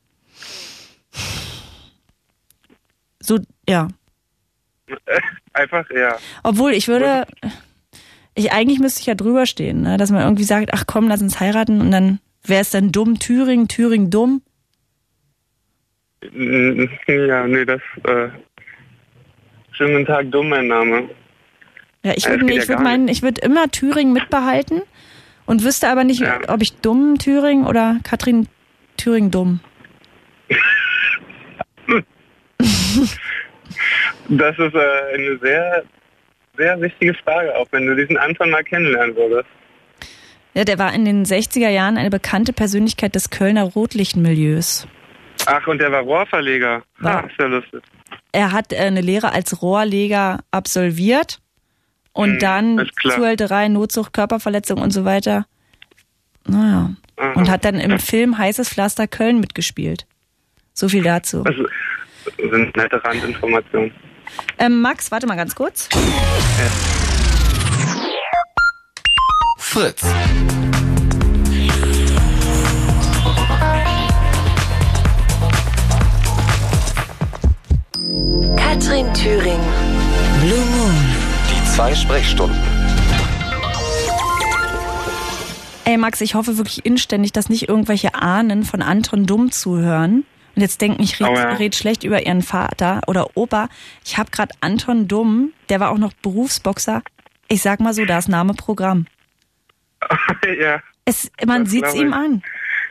So, ja. Einfach, ja. Obwohl, ich würde, ich eigentlich müsste ich ja drüber stehen, ne? Dass man irgendwie sagt, ach komm, lass uns heiraten und dann wäre es dann dumm Thüringen, Thüringen dumm. Ja, nee, das, äh, schönen Tag, dumm, mein Name. Ja, ich Ja, würde das geht ich ja würde gar meinen, ich würde immer Thüringen mitbehalten und wüsste aber nicht, Ja. ob ich dumm Thüringen oder Katrin Thüringen dumm. Das ist äh, eine sehr, sehr wichtige Frage, auch wenn du diesen Anton mal kennenlernen würdest. Ja, der war in den sechziger Jahren eine bekannte Persönlichkeit des Kölner Rotlichtmilieus. Ach, und der war Rohrverleger. War- Ah, ist ja lustig. Er hat äh, eine Lehre als Rohrleger absolviert und Hm, dann ist klar. Zuhälterei, Notzucht, Körperverletzung und so weiter. Naja. Aha. Und hat dann im Film Heißes Pflaster Köln mitgespielt. So viel dazu. Das sind nette Randinformationen. Ähm, Max, warte mal ganz kurz. Fritz. Katrin Thüring. Blue Moon. Die zwei Sprechstunden. Ey Max, ich hoffe wirklich inständig, dass nicht irgendwelche Ahnen von Anton Dumm zuhören und jetzt denken, ich rede Oh ja. red schlecht über ihren Vater oder Opa. Ich habe gerade Anton Dumm, der war auch noch Berufsboxer. Ich sag mal so, da ist Name Programm. Ja. Es, man Das sieht's glaub ich. ihm an.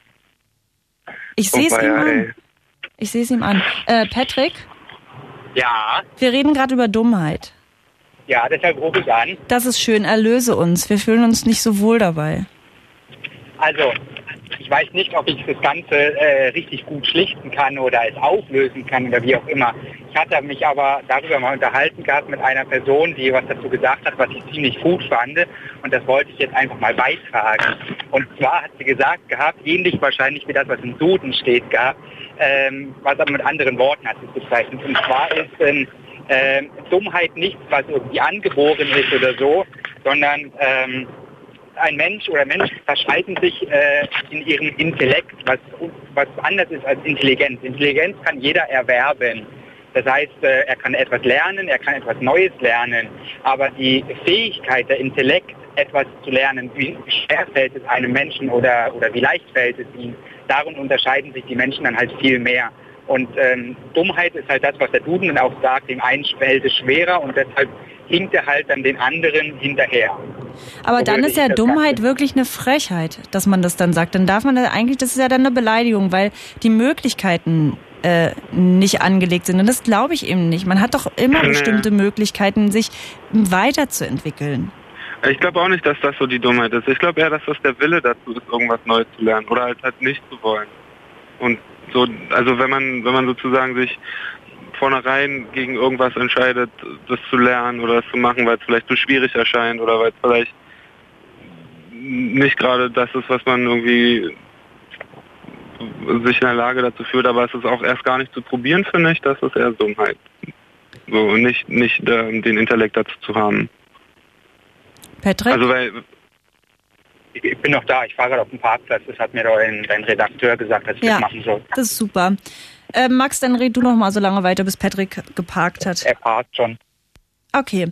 Ich sehe es Opa, ihm ja, an. ey. Ich sehe es ihm an. Äh, Patrick, Ja, wir reden gerade über Dummheit. ja, deshalb rufe ich an. Das ist schön, erlöse uns. Wir fühlen uns nicht so wohl dabei. Also, ich weiß nicht, ob ich das Ganze äh, richtig gut schlichten kann oder es auflösen kann oder wie auch immer. Ich hatte mich aber darüber mal unterhalten gehabt mit einer Person, die was dazu gesagt hat, was ich ziemlich gut fand. Und das wollte ich jetzt einfach mal beitragen. Und zwar hat sie gesagt gehabt, ähnlich wahrscheinlich wie das, was im Duden steht gehabt, ähm, was aber mit anderen Worten hat sie es bezeichnet. Und zwar ist ähm, ähm, Dummheit nichts, was irgendwie angeboren ist oder so, sondern ähm, ein Mensch oder Menschen verschalten sich äh, in ihrem Intellekt, was, was anders ist als Intelligenz. Intelligenz kann jeder erwerben. Das heißt, äh, er kann etwas lernen, er kann etwas Neues lernen. Aber die Fähigkeit, der Intellekt, etwas zu lernen, wie schwer fällt es einem Menschen oder, oder wie leicht fällt es ihm, darin unterscheiden sich die Menschen dann halt viel mehr. Und ähm, Dummheit ist halt das, was der Duden dann auch sagt, dem einen fällt es schwerer und deshalb hinkt er halt dann den anderen hinterher. Aber So dann würde ist ja ich das Dummheit Ganze- wirklich eine Frechheit, dass man das dann sagt. Dann darf man das eigentlich, das ist ja dann eine Beleidigung, weil die Möglichkeiten äh, nicht angelegt sind. Und das glaube ich eben nicht. Man hat doch immer Nee. bestimmte Möglichkeiten, sich weiterzuentwickeln. Ich glaube auch nicht, dass das so die Dummheit ist. Ich glaube eher, dass das der Wille dazu ist, irgendwas Neues zu lernen oder halt, halt nicht zu wollen. Und so, also wenn man, wenn man sozusagen sich vornherein gegen irgendwas entscheidet, das zu lernen oder das zu machen, weil es vielleicht zu schwierig erscheint oder weil es vielleicht nicht gerade das ist, was man irgendwie sich in der Lage dazu führt, aber es ist auch erst gar nicht zu probieren, finde ich, das ist eher Dummheit. So, und nicht, nicht äh, den Intellekt dazu zu haben. Patrick? Also weil Ich, ich bin noch da, ich fahre gerade auf dem Parkplatz. Das hat mir doch ein, dein Redakteur gesagt, dass ich Ja. das machen soll. Das ist super. Äh, Max, dann red du noch mal so lange weiter, bis Patrick geparkt hat. Er parkt schon. Okay.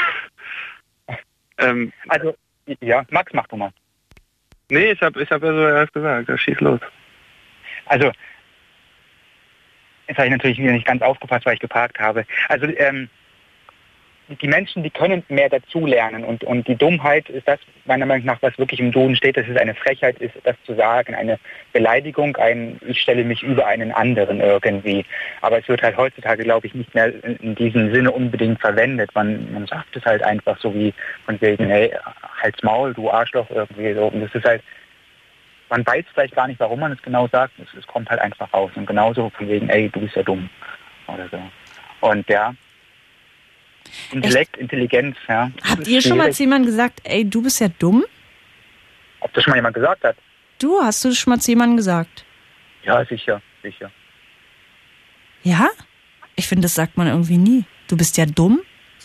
ähm, Also, ja, Max, mach du mal. nee, ich habe ich hab ja so erst gesagt, ja, schieß los. Also, jetzt habe ich natürlich wieder nicht ganz aufgepasst, weil ich geparkt habe. Also, ähm, die Menschen, die können mehr dazulernen und, und die Dummheit ist das, meiner Meinung nach, was wirklich im Duden steht, dass es eine Frechheit ist, das zu sagen, eine Beleidigung, ein ich stelle mich über einen anderen irgendwie. Aber es wird halt heutzutage, glaube ich, nicht mehr in diesem Sinne unbedingt verwendet. Man, man sagt es halt einfach so wie von wegen, hey, halt's Maul, du Arschloch, irgendwie so. Und das ist halt, man weiß vielleicht gar nicht, warum man es genau sagt, es, es kommt halt einfach raus. Und genauso von wegen, ey, du bist ja dumm. Oder so. Und ja, Intellekt, Echt? Intelligenz, ja. Habt ihr schon mal zu jemandem gesagt, ey, du bist ja dumm? Ob das schon mal jemand gesagt hat? Du, hast du das schon mal zu jemandem gesagt? Ja, sicher, sicher. Ja? Ich finde, das sagt man irgendwie nie. Du bist ja dumm?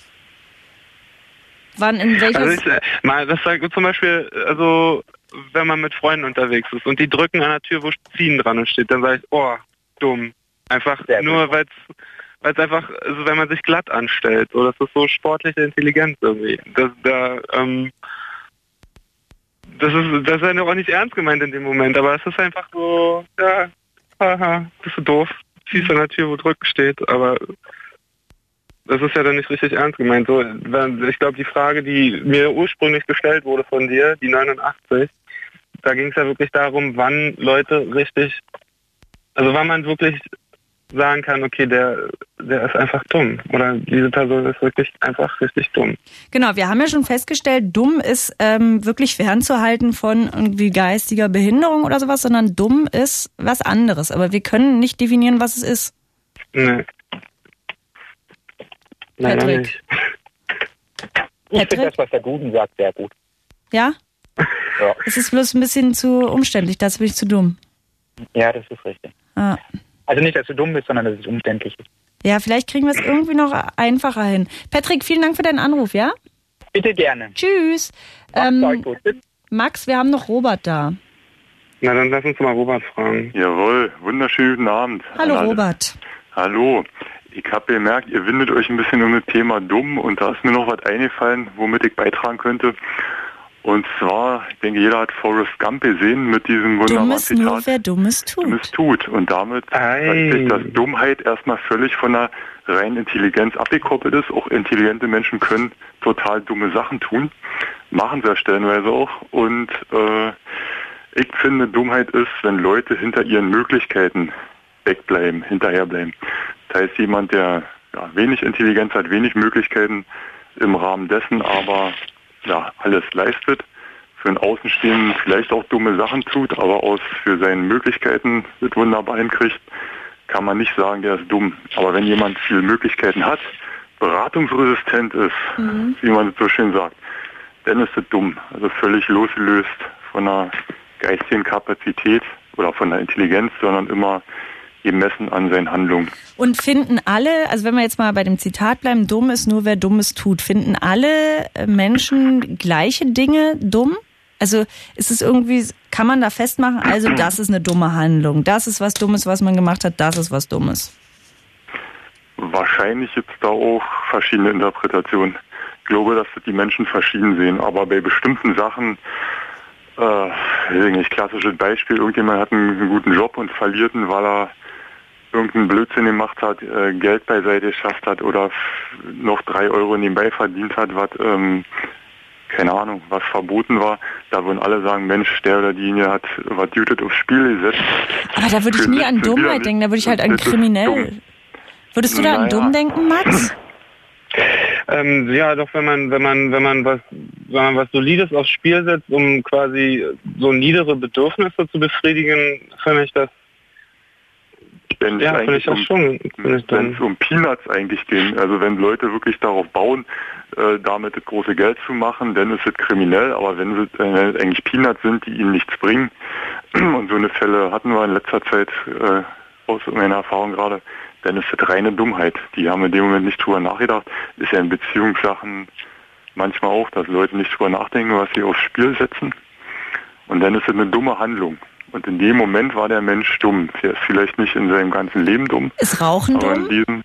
Wann, in welcher... Also ich, mal, das sagt zum Beispiel, also wenn man mit Freunden unterwegs ist und die drücken an der Tür, wo Ziehen dran steht, dann sage ich, oh, dumm. Einfach Sehr nur, weil es weil es einfach, also wenn man sich glatt anstellt, so, das ist so sportliche Intelligenz irgendwie. Das, da, ähm, das ist, das ist ja auch nicht ernst gemeint in dem Moment, aber es ist einfach so, ja, haha, bist du doof, ziehst an der Tür, wo drücken steht, aber das ist ja dann nicht richtig ernst gemeint. So, ich glaube, die Frage, die mir ursprünglich gestellt wurde von dir, die neunundachtzig, da ging es ja wirklich darum, wann Leute richtig, also wann man wirklich sagen kann, okay, der, der ist einfach dumm. Oder diese Person ist wirklich einfach richtig dumm. Genau, wir haben ja schon festgestellt, dumm ist ähm, wirklich fernzuhalten von irgendwie geistiger Behinderung oder sowas, sondern dumm ist was anderes. Aber wir können nicht definieren, was es ist. Nee. Leider nicht. Ich finde das, was der Duden sagt, sehr gut. Ja? Ja. Es ist bloß ein bisschen zu umständlich, das bin ich zu dumm. Ja, das ist richtig. Ah. Also nicht, dass du dumm bist, sondern dass es umständlich ist. Ja, vielleicht kriegen wir es irgendwie noch einfacher hin. Patrick, vielen Dank für deinen Anruf, ja? Bitte gerne. Tschüss. Ähm, gut. Max, wir haben noch Robert da. Na, dann lass uns mal Robert fragen. Jawohl, wunderschönen guten Abend. Hallo Robert. Hallo. Ich habe gemerkt, ihr windet euch ein bisschen um das Thema dumm und da ist mir noch was eingefallen, womit ich beitragen könnte. Und zwar, ich denke, jeder hat Forrest Gump gesehen mit diesem wunderbaren Dummes Zitat. Nur wer Dummes tut. Dummes tut. Und damit hat sich, dass Dummheit erstmal völlig von der reinen Intelligenz abgekoppelt ist. Auch intelligente Menschen können total dumme Sachen tun. Machen sie ja stellenweise auch. Und äh, ich finde, Dummheit ist, wenn Leute hinter ihren Möglichkeiten wegbleiben, hinterherbleiben. Das heißt, jemand, der ja, wenig Intelligenz hat, wenig Möglichkeiten im Rahmen dessen, aber ja, alles leistet, für einen Außenstehenden vielleicht auch dumme Sachen tut, aber aus für seine Möglichkeiten wird wunderbar hinkriegt, kann man nicht sagen, der ist dumm. Aber wenn jemand viele Möglichkeiten hat, beratungsresistent ist, mhm. wie man es so schön sagt, dann ist es dumm. Also völlig losgelöst von der geistigen Kapazität oder von der Intelligenz, sondern immer gemessen an seinen Handlungen. Und finden alle, also wenn wir jetzt mal bei dem Zitat bleiben, dumm ist nur wer Dummes tut, finden alle Menschen gleiche Dinge dumm? Also ist es irgendwie, kann man da festmachen, also das ist eine dumme Handlung, das ist was Dummes, was man gemacht hat, das ist was Dummes? Wahrscheinlich gibt es da auch verschiedene Interpretationen. Ich glaube, dass die Menschen verschieden sehen, aber bei bestimmten Sachen, äh, eigentlich klassisches Beispiel, irgendjemand hat einen guten Job und verliert ihn, weil er irgendeinen Blödsinn gemacht hat, äh, Geld beiseite geschafft hat oder f- noch drei Euro nebenbei verdient hat, was, ähm, keine Ahnung, was verboten war. Da würden alle sagen, Mensch, der oder diejenige hat was Gutes aufs Spiel gesetzt. Aber da würde ich nie an Dummheit denken, da würde ich halt an kriminell. Würdest du da an dumm denken, Max? Ähm, ja, doch, wenn man, wenn man, wenn man was, wenn man was Solides aufs Spiel setzt, um quasi so niedere Bedürfnisse zu befriedigen, finde ich das. Wenn ja, finde ich das um, schon. Wenn es um Peanuts eigentlich geht, also wenn Leute wirklich darauf bauen, äh, damit das große Geld zu machen, dann ist es kriminell, aber wenn es äh, eigentlich Peanuts sind, die ihnen nichts bringen, und so eine Fälle hatten wir in letzter Zeit äh, aus meiner Erfahrung gerade, dann ist das reine Dummheit. Die haben in dem Moment nicht drüber nachgedacht. Ist ja in Beziehungssachen manchmal auch, dass Leute nicht drüber nachdenken, was sie aufs Spiel setzen. Und dann ist es eine dumme Handlung. Und in dem Moment war der Mensch dumm. Er ist vielleicht nicht in seinem ganzen Leben dumm. Ist Rauchen aber dumm? In diesem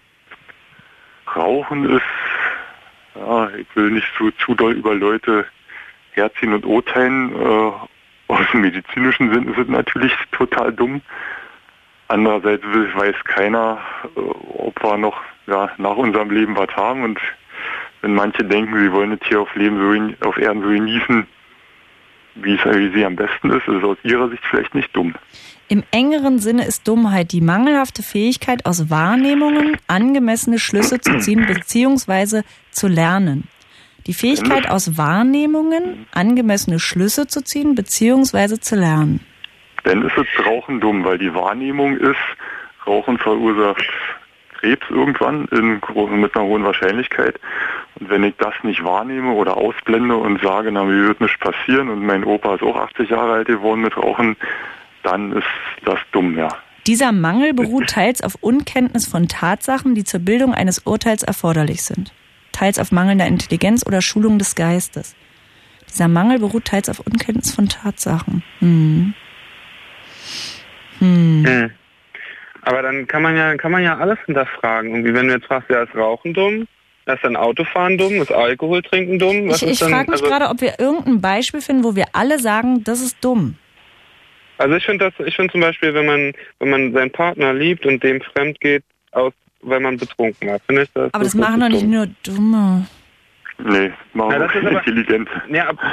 Rauchen ist, ja, ich will nicht zu, zu doll über Leute herziehen und urteilen. Äh, aus dem medizinischen Sinn ist es natürlich total dumm. Andererseits weiß keiner, ob wir noch ja, nach unserem Leben was haben und wenn manche denken, sie wollen es hier auf Leben so, auf Erden so genießen, wie es wie sie am besten ist, ist es aus ihrer Sicht vielleicht nicht dumm. Im engeren Sinne ist Dummheit die mangelhafte Fähigkeit, aus Wahrnehmungen angemessene Schlüsse zu ziehen bzw. zu lernen. Die Fähigkeit, aus Wahrnehmungen angemessene Schlüsse zu ziehen bzw. zu lernen. Dann ist es Rauchen dumm, weil die Wahrnehmung ist, Rauchen verursacht Krebs irgendwann in, mit einer hohen Wahrscheinlichkeit. Und wenn ich das nicht wahrnehme oder ausblende und sage, na, mir wird nichts passieren und mein Opa ist auch achtzig Jahre alt geworden mit Rauchen, dann ist das dumm, ja. Dieser Mangel beruht teils auf Unkenntnis von Tatsachen, die zur Bildung eines Urteils erforderlich sind. Teils auf mangelnder Intelligenz oder Schulung des Geistes. Dieser Mangel beruht teils auf Unkenntnis von Tatsachen. Hm. Hm. Hm. Aber dann kann man ja kann man ja alles hinterfragen. Und wie wenn du jetzt fragst, ja, ist Rauchen dumm? Ist dann Autofahren dumm? Ist Alkohol trinken dumm? Was ich ich frage mich also, gerade, ob wir irgendein Beispiel finden, wo wir alle sagen, das ist dumm. Also ich finde das, ich finde zum Beispiel, wenn man wenn man seinen Partner liebt und dem fremd geht, aus, weil man betrunken war, finde ich das. Aber das, das machen doch nicht dumm. Nur Dumme. Nee, machen ja, wir intelligent. Ja, ab,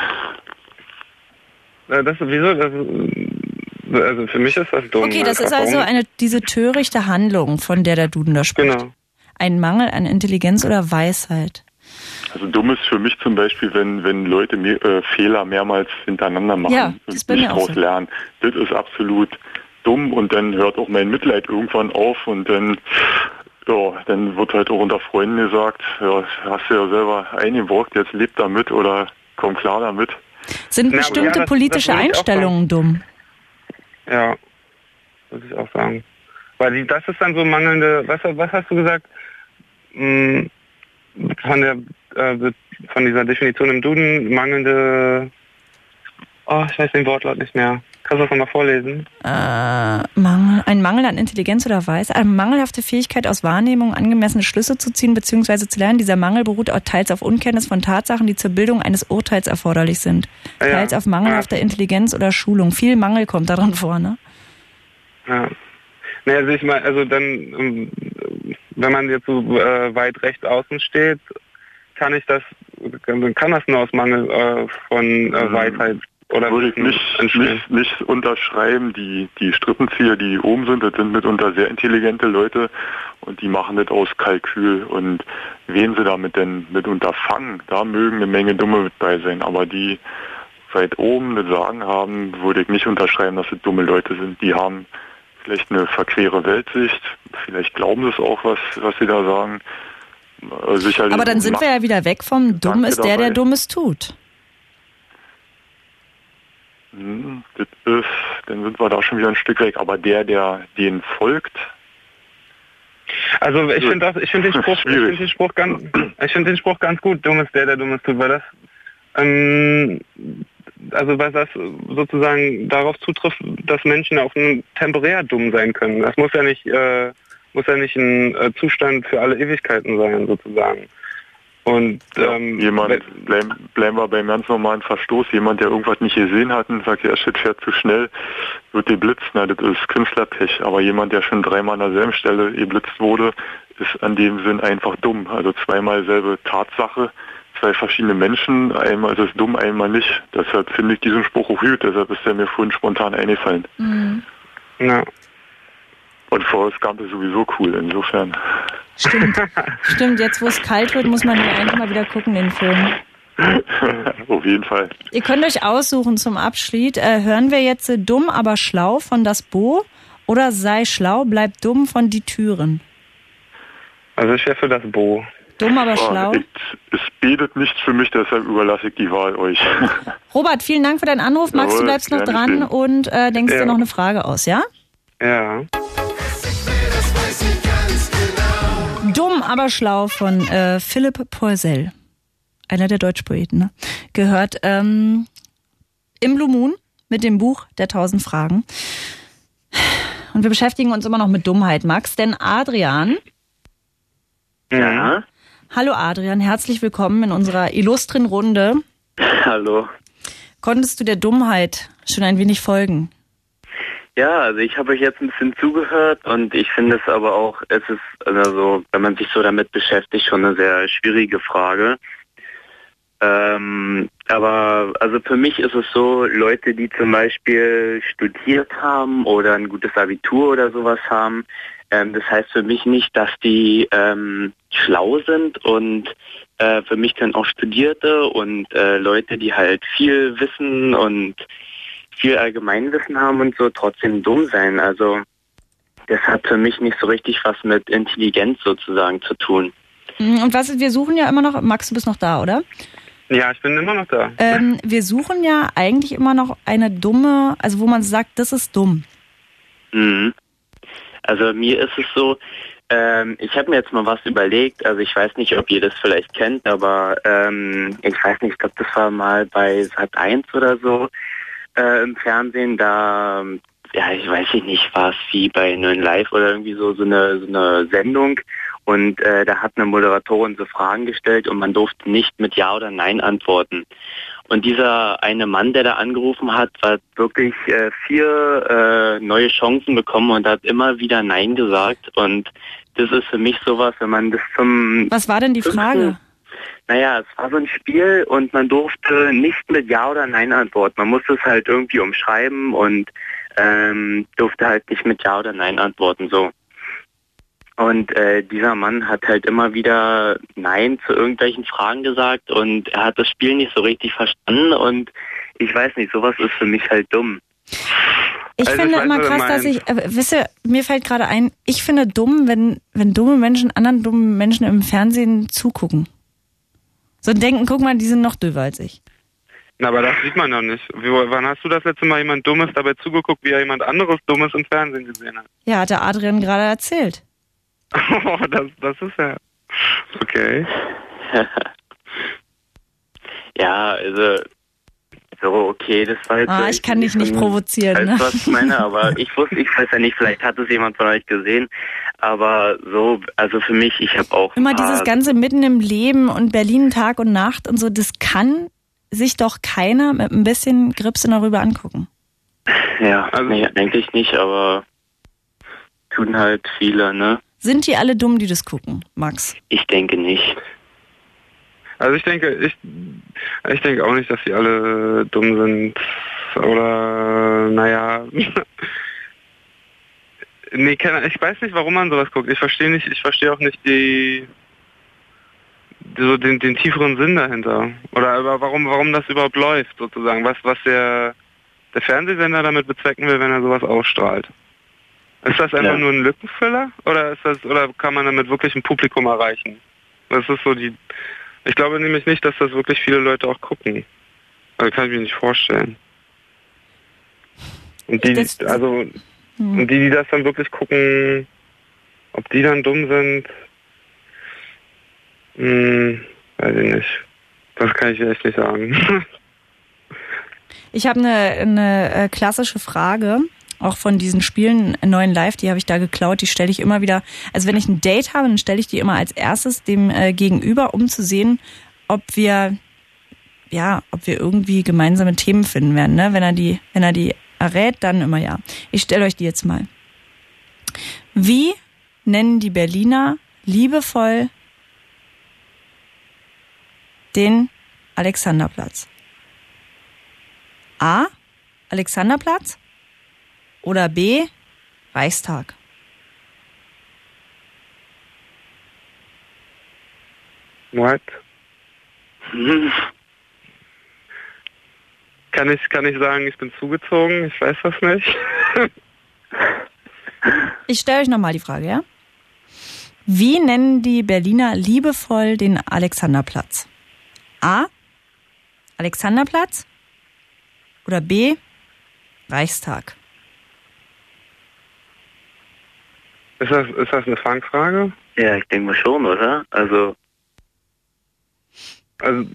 das wieso? Das, also für mich ist das dumm. Okay, das ist also eine diese törichte Handlung, von der der Duden da spricht. Genau. Ein Mangel an Intelligenz oder Weisheit. Also dumm ist für mich zum Beispiel, wenn wenn Leute mehr, äh, Fehler mehrmals hintereinander machen ja, und nicht daraus so. lernen. Das ist absolut dumm und dann hört auch mein Mitleid irgendwann auf und dann ja, dann wird halt auch unter Freunden gesagt, ja, hast du ja selber eingebrockt, jetzt leb damit oder komm klar damit. Sind Na, bestimmte ja, das, politische das Einstellungen dumm? Ja, würde ich auch sagen. Weil die, das ist dann so mangelnde, was, was hast du gesagt? Hm, von der äh, von dieser Definition im Duden, mangelnde, oh, ich weiß den Wortlaut nicht mehr. Kannst du das nochmal vorlesen? Äh, Mangel, ein Mangel an Intelligenz oder Weisheit, eine mangelhafte Fähigkeit aus Wahrnehmung angemessene Schlüsse zu ziehen bzw. zu lernen. Dieser Mangel beruht auch teils auf Unkenntnis von Tatsachen, die zur Bildung eines Urteils erforderlich sind. Ja, teils auf mangelhafter ja. Intelligenz oder Schulung. Viel Mangel kommt daran vor, ne? Ja. Naja, also ich meine, also dann, wenn man jetzt so äh, weit rechts außen steht, kann ich das, kann das nur aus Mangel äh, von äh, Weisheit oder würde ich nicht, nicht, nicht unterschreiben. Die, die Strippenzieher, die oben sind, das sind mitunter sehr intelligente Leute und die machen das aus Kalkül. Und wen sie damit denn mit unterfangen, da mögen eine Menge Dumme mit bei sein. Aber die weit oben das Sagen haben, würde ich nicht unterschreiben, dass es dumme Leute sind. Die haben vielleicht eine verquere Weltsicht, vielleicht glauben sie es auch, was, was sie da sagen. Sicherlich. Aber dann sind wir ja wieder weg vom Dumm ist der, der Dummes tut. Das ist, dann sind wir da schon wieder ein Stück weg. Aber der, der denen folgt. Also ich finde das, ich finde den Spruch, ich finde den Spruch ganz, ich finde den Spruch ganz gut. Dumm ist der, der Dummes tut, weil das, ähm, also weil das sozusagen darauf zutrifft, dass Menschen auch temporär dumm sein können. Das muss ja nicht, äh, muss ja nicht ein äh, Zustand für alle Ewigkeiten sein, sozusagen. Und ähm, jemand, bleiben, bleiben wir beim ganz normalen Verstoß, jemand, der irgendwas nicht gesehen hat und sagt, ja, shit, fährt zu schnell, wird geblitzt, na, das ist Künstlerpech. Aber jemand, der schon dreimal an derselben Stelle geblitzt wurde, ist an dem Sinn einfach dumm. Also zweimal selbe Tatsache, zwei verschiedene Menschen, einmal ist es dumm, einmal nicht. Deshalb finde ich diesen Spruch auch gut, deshalb ist der mir vorhin spontan eingefallen. Mhm. Ja. Und Forrest Gump ist sowieso cool, insofern. Stimmt, stimmt. Jetzt, wo es kalt wird, muss man den eigentlich mal wieder gucken, den Film. Auf jeden Fall. Ihr könnt euch aussuchen zum Abschied. Äh, hören wir jetzt äh, Dumm, aber schlau von Das Bo oder Sei schlau, bleib dumm von Die Türen? Also ich wäre für Das Bo. Dumm, aber oh, schlau? Ich, es betet nichts für mich, deshalb überlasse ich die Wahl euch. Robert, vielen Dank für deinen Anruf. Max, Jawohl, du bleibst noch dran stehen. und äh, denkst ja. dir noch eine Frage aus, ja? Ja. Dumm, aber schlau von äh, Philipp Poisel, einer der Deutschpoeten, ne? Gehört ähm, im Blue Moon mit dem Buch der tausend Fragen. Und wir beschäftigen uns immer noch mit Dummheit, Max, denn Adrian... Ja? Hallo Adrian, herzlich willkommen in unserer illustren Runde. Hallo. Konntest du der Dummheit schon ein wenig folgen? Ja, also ich habe euch jetzt ein bisschen zugehört und ich finde es aber auch, es ist also, wenn man sich so damit beschäftigt, schon eine sehr schwierige Frage. Ähm, aber also für mich ist es so, Leute, die zum Beispiel studiert haben oder ein gutes Abitur oder sowas haben, ähm, das heißt für mich nicht, dass die ähm, schlau sind und äh, für mich können auch Studierte und äh, Leute, die halt viel wissen und viel Allgemeinwissen haben und so, trotzdem dumm sein. Also das hat für mich nicht so richtig was mit Intelligenz sozusagen zu tun. Und was ist, wir suchen ja immer noch, Max, du bist noch da, oder? Ja, ich bin immer noch da. Ähm, wir suchen ja eigentlich immer noch eine dumme, also wo man sagt, das ist dumm. Mhm. Also mir ist es so, ähm, ich habe mir jetzt mal was überlegt, also ich weiß nicht, ob ihr das vielleicht kennt, aber ähm, ich weiß nicht, ich glaube, das war mal bei Sat eins oder so äh, im Fernsehen, da, ja, ich weiß nicht, war es wie bei neun Live oder irgendwie so, so eine, so eine Sendung. Und äh, da hat eine Moderatorin so Fragen gestellt und man durfte nicht mit Ja oder Nein antworten. Und dieser eine Mann, der da angerufen hat, hat wirklich äh, vier äh, neue Chancen bekommen und hat immer wieder Nein gesagt. Und das ist für mich sowas, wenn man das zum... Was war denn die fünften, Frage? Naja, es war so ein Spiel und man durfte nicht mit Ja oder Nein antworten. Man musste es halt irgendwie umschreiben und ähm, durfte halt nicht mit Ja oder Nein antworten, so. Und äh, dieser Mann hat halt immer wieder Nein zu irgendwelchen Fragen gesagt und er hat das Spiel nicht so richtig verstanden und ich weiß nicht, sowas ist für mich halt dumm. Ich Also finde ich weiß, immer was er krass, dass meint. ich, äh, wisst ihr, mir fällt gerade ein, ich finde dumm, wenn, wenn dumme Menschen anderen dummen Menschen im Fernsehen zugucken. So denken, guck mal, die sind noch döver als ich. Na, aber das sieht man doch nicht. Wie, wann hast du das letzte Mal jemand Dummes dabei zugeguckt, wie er jemand anderes Dummes im Fernsehen gesehen hat? Ja, hat der Adrian gerade erzählt. Oh, das, das ist ja... Okay. Ja, also so, okay, das war jetzt... Ah, ich kann dich nicht provozieren, ne? Weißt du, was ich meine? Aber ich wusste, ich weiß ja nicht, vielleicht hat es jemand von euch gesehen, aber so, also für mich, ich habe auch... Immer ein paar- dieses ganze mitten im Leben und Berlin Tag und Nacht und so, das kann sich doch keiner mit ein bisschen Gripse darüber angucken. Ja, also, nee, eigentlich nicht, aber tun halt viele, ne? Sind die alle dumm, die das gucken, Max? Ich denke nicht. Also ich denke, ich, ich denke auch nicht, dass sie alle dumm sind. Oder, naja... nee, keine, ich weiß nicht, warum man sowas guckt. Ich verstehe nicht, ich verstehe auch nicht die... so den, den tieferen Sinn dahinter. Oder aber warum, warum das überhaupt läuft, sozusagen. Was, was der, der Fernsehsender damit bezwecken will, wenn er sowas ausstrahlt. Ist das einfach Ja. nur ein Lückenfüller? Oder ist das, oder kann man damit wirklich ein Publikum erreichen? Das ist so die, ich glaube nämlich nicht, dass das wirklich viele Leute auch gucken. Also kann ich mir nicht vorstellen. Und die, Das- also, Hm. und die, die das dann wirklich gucken, ob die dann dumm sind, hm, weiß ich nicht. Das kann ich echt nicht sagen. Ich habe eine, eine äh, klassische Frage, auch von diesen Spielen neuen Live, die habe ich da geklaut, die stelle ich immer wieder, also wenn ich ein Date habe, dann stelle ich die immer als erstes dem äh, Gegenüber, um zu sehen, ob wir, ja, ob wir irgendwie gemeinsame Themen finden werden, ne? Wenn er die, wenn er die errät, dann immer ja. Ich stelle euch die jetzt mal. Wie nennen die Berliner liebevoll den Alexanderplatz? A. Alexanderplatz oder B. Reichstag? What? Kann ich, kann ich sagen, ich bin zugezogen? Ich weiß das nicht. Ich stelle euch nochmal die Frage, ja? Wie nennen die Berliner liebevoll den Alexanderplatz? A. Alexanderplatz oder B. Reichstag? Ist das, ist das eine Fangfrage? Ja, ich denke mal schon, oder? Also, Also,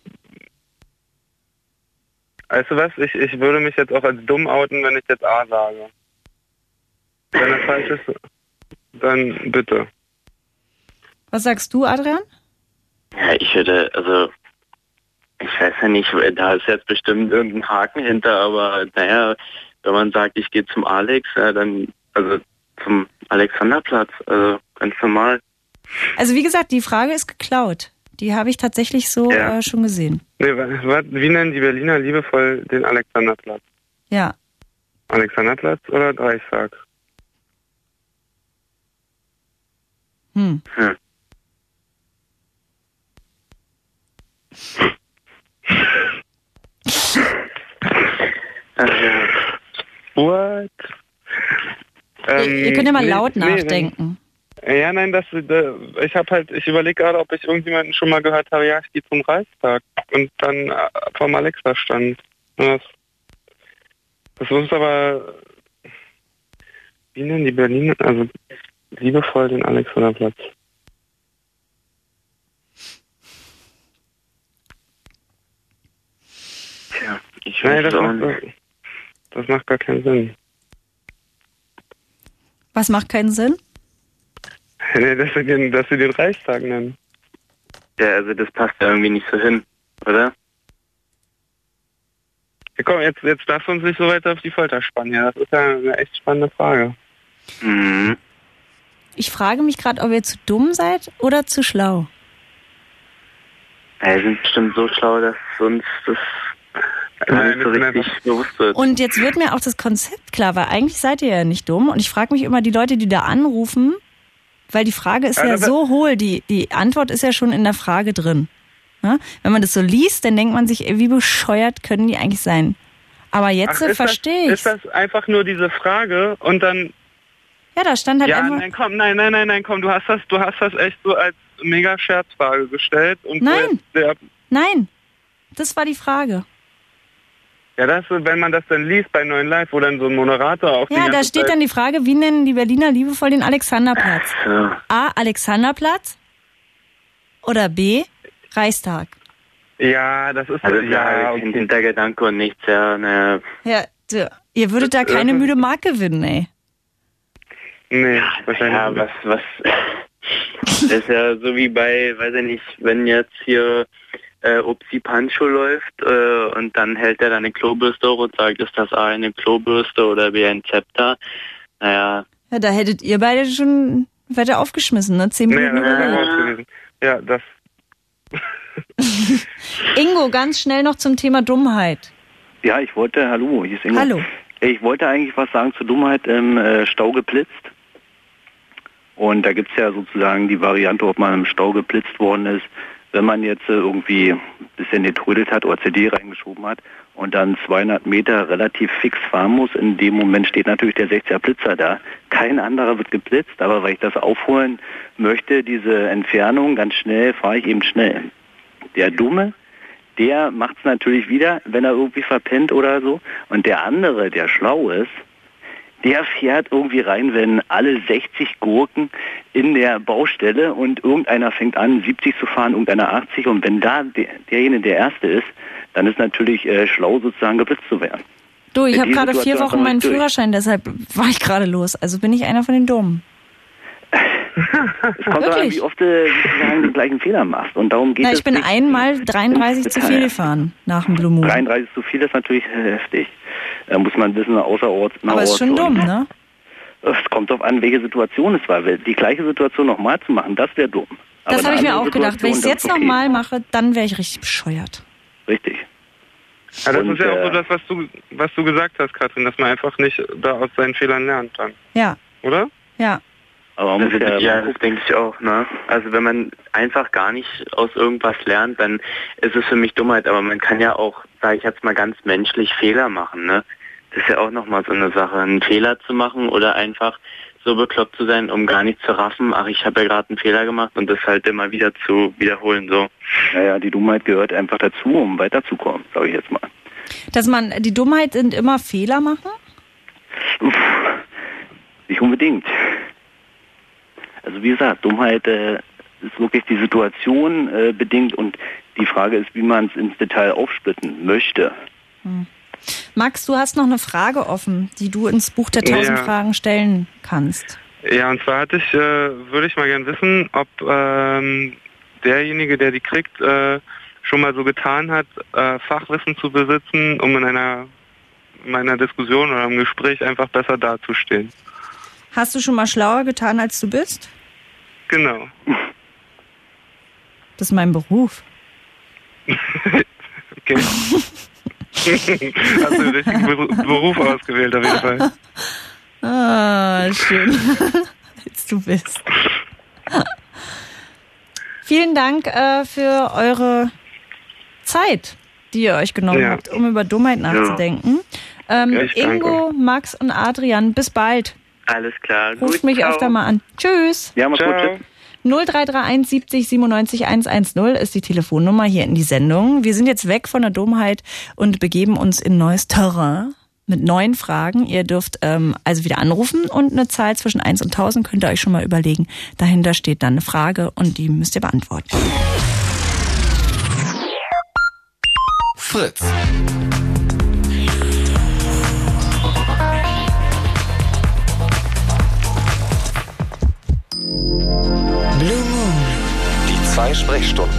weißt du was? Ich, ich würde mich jetzt auch als dumm outen, wenn ich jetzt A sage. Wenn das falsch ist, dann bitte. Was sagst du, Adrian? ja, ich würde, also, ich weiß ja nicht, da ist jetzt bestimmt irgendein Haken hinter, aber naja, wenn man sagt, ich gehe zum Alex, ja, dann, also zum Alexanderplatz, also ganz normal. Also wie gesagt, die Frage ist geklaut. Die habe ich tatsächlich so Ja. äh, schon gesehen. Nee, wa- wa- wie nennen die Berliner liebevoll den Alexanderplatz? Ja. Alexanderplatz oder Reichstag? Hm. Hm. Also, What? Ihr, ihr könnt ja mal nee, laut nee, nachdenken. Dann, ja, nein, das, da, ich habe halt, ich überlege gerade, ob ich irgendjemanden schon mal gehört habe, ja, ich gehe zum Reichstag und dann äh, vom Alexa stand. Das, das muss aber, wie nennen die Berliner, also liebevoll den Alexanderplatz. tja, ich Nein, weiß das auch macht, nicht. das macht gar keinen Sinn. Was macht keinen Sinn? Nee, dass sie den, dass sie den Reichstag nennen. Ja, also das passt ja irgendwie nicht so hin, oder? Ja, komm, jetzt, jetzt darfst du uns nicht so weiter auf die Folter spannen. Ja, das ist ja eine echt spannende Frage. Mhm. Ich frage mich gerade, ob ihr zu dumm seid oder zu schlau. Ja, wir sind bestimmt so schlau, dass uns das gar Nein, nicht so das sind richtig einfach- bewusst wird. Und jetzt wird mir auch das Konzept klar, weil eigentlich seid ihr ja nicht dumm. Und ich frage mich immer, die Leute, die da anrufen, weil die Frage ist Ja, ja aber- so hohl, die, die Antwort ist ja schon in der Frage drin. Ja? Wenn man das so liest, dann denkt man sich, ey, wie bescheuert können die eigentlich sein? Aber jetzt Ach, ist verstehe das, ich. Ist das einfach nur diese Frage und dann... Ja, da stand halt ja, einfach... nein, komm, nein, nein, nein, nein, komm, du hast das, du hast das echt so als mega Scherzfrage gestellt. Und Nein. Der, Nein, das war die Frage. ja, das, wenn man das dann liest bei Neuen Live, wo dann so ein Moderator auch die Ja, da ganze steht Zeit, dann die Frage, wie nennen die Berliner liebevoll den Alexanderplatz? Ja. A. Alexanderplatz oder B. Reichstag? Ja, das ist Also ja, ja, kein okay. Hintergedanke und nichts, ja, naja. Ja, d- ihr würdet da keine müde Mark gewinnen, ey. Nee, wahrscheinlich Ja, nicht. was, was, das ist ja so wie bei, weiß ich nicht, wenn jetzt hier äh, Upsi Pancho läuft äh, und dann hält er da eine Klobürste hoch und sagt, ist das A eine Klobürste oder B ein Zepter? Naja, Ja, da hättet ihr beide schon weiter aufgeschmissen, ne? Zehn Nee, Minuten das wäre überlegt. raus gewesen. Ja, das... Ingo, ganz schnell noch zum Thema Dummheit. Ja, ich wollte, hallo, hier ist Ingo. Hallo. Ich wollte eigentlich was sagen zur Dummheit im äh, Stau geblitzt. Und da gibt's ja sozusagen die Variante, ob man im Stau geblitzt worden ist, wenn man jetzt äh, irgendwie ein bisschen getrödelt hat oder C D reingeschoben hat und dann zweihundert Meter relativ fix fahren muss. In dem Moment steht natürlich der sechziger Blitzer da. Kein anderer wird geblitzt, aber weil ich das aufholen möchte, diese Entfernung ganz schnell, fahre ich eben schnell. Der Dumme, der macht es natürlich wieder, wenn er irgendwie verpennt oder so. Und der andere, der schlau ist, der fährt irgendwie rein, wenn alle sechzig Gurken in der Baustelle und irgendeiner fängt an, siebzig zu fahren, irgendeiner achtzig. Und wenn da der, derjenige der Erste ist, dann ist natürlich äh, schlau, sozusagen geblitzt zu werden. Du, ich Ja, habe die gerade vier Situation Wochen ist noch meinen nicht durch. Führerschein, deshalb war ich gerade los. Also bin ich einer von den Dummen. Es kommt doch an, Wirklich? wie oft du sozusagen den gleichen Fehler machst. Und darum geht Na, es ich bin nicht. einmal dreiunddreißig zu viel gefahren nach dem Blue Moon. dreiunddreißig zu viel ist natürlich äh, heftig. Da muss man wissen, außerorts. Aber ist schon dumm, ne? Es kommt darauf an, welche Situation es war. Die gleiche Situation nochmal zu machen, das wäre dumm. Aber Das eine habe ich mir andere auch gedacht. Wenn ich es Situation, jetzt das ist okay. nochmal mache, dann wäre ich richtig bescheuert. Richtig. Ja, das Und, ist ja auch äh, so das, was du, was du gesagt hast, Katrin, dass man einfach nicht da aus seinen Fehlern lernt dann. Ja, Oder? ja. Aber man also, muss ja, ja, das denke ich auch, ne? Also wenn man einfach gar nicht aus irgendwas lernt, dann ist es für mich Dummheit, aber man kann ja auch, sage ich jetzt mal ganz menschlich, Fehler machen, ne? Das ist ja auch nochmal so eine Sache, einen Fehler zu machen oder einfach so bekloppt zu sein, um gar nicht zu raffen, ach, ich habe ja gerade einen Fehler gemacht und das halt immer wieder zu wiederholen, so. naja, die Dummheit gehört einfach dazu, um weiterzukommen, sage ich jetzt mal. Dass man, die Dummheit sind immer Fehler machen? Uff, nicht unbedingt. Also wie gesagt, Dummheit äh, ist wirklich die Situation äh, bedingt und die Frage ist, wie man es ins Detail aufsplitten möchte. Hm. Max, du hast noch eine Frage offen, die du ins Buch der tausend Ja. Fragen stellen kannst. Ja, und zwar hatte ich, äh, würde ich mal gern wissen, ob ähm, derjenige, der die kriegt, äh, schon mal so getan hat, äh, Fachwissen zu besitzen, um in einer in meiner Diskussion oder im Gespräch einfach besser dazustehen. Hast du schon mal schlauer getan, als du bist? Genau. Das ist mein Beruf. Okay. Hast du den richtigen Beruf ausgewählt, auf jeden Fall. Ah, schön. Als du bist. Vielen Dank äh, für eure Zeit, die ihr euch genommen Ja. habt, um über Dummheit nachzudenken. Ähm, Ja, ich Ingo, Max und Adrian, bis bald. Alles klar. Ruft Gut, mich ciao. öfter mal an. Tschüss. Ja, mach's gut. Tschüss. null drei drei eins siebzig siebenundneunzig hundertzehn ist die Telefonnummer hier in die Sendung. Wir sind jetzt weg von der Dummheit und begeben uns in neues Terrain mit neuen Fragen. Ihr dürft ähm, also wieder anrufen und eine Zahl zwischen eins und tausend könnt ihr euch schon mal überlegen. Dahinter steht dann eine Frage und die müsst ihr beantworten. Fritz. Blue Moon. Die zwei Sprechstunden.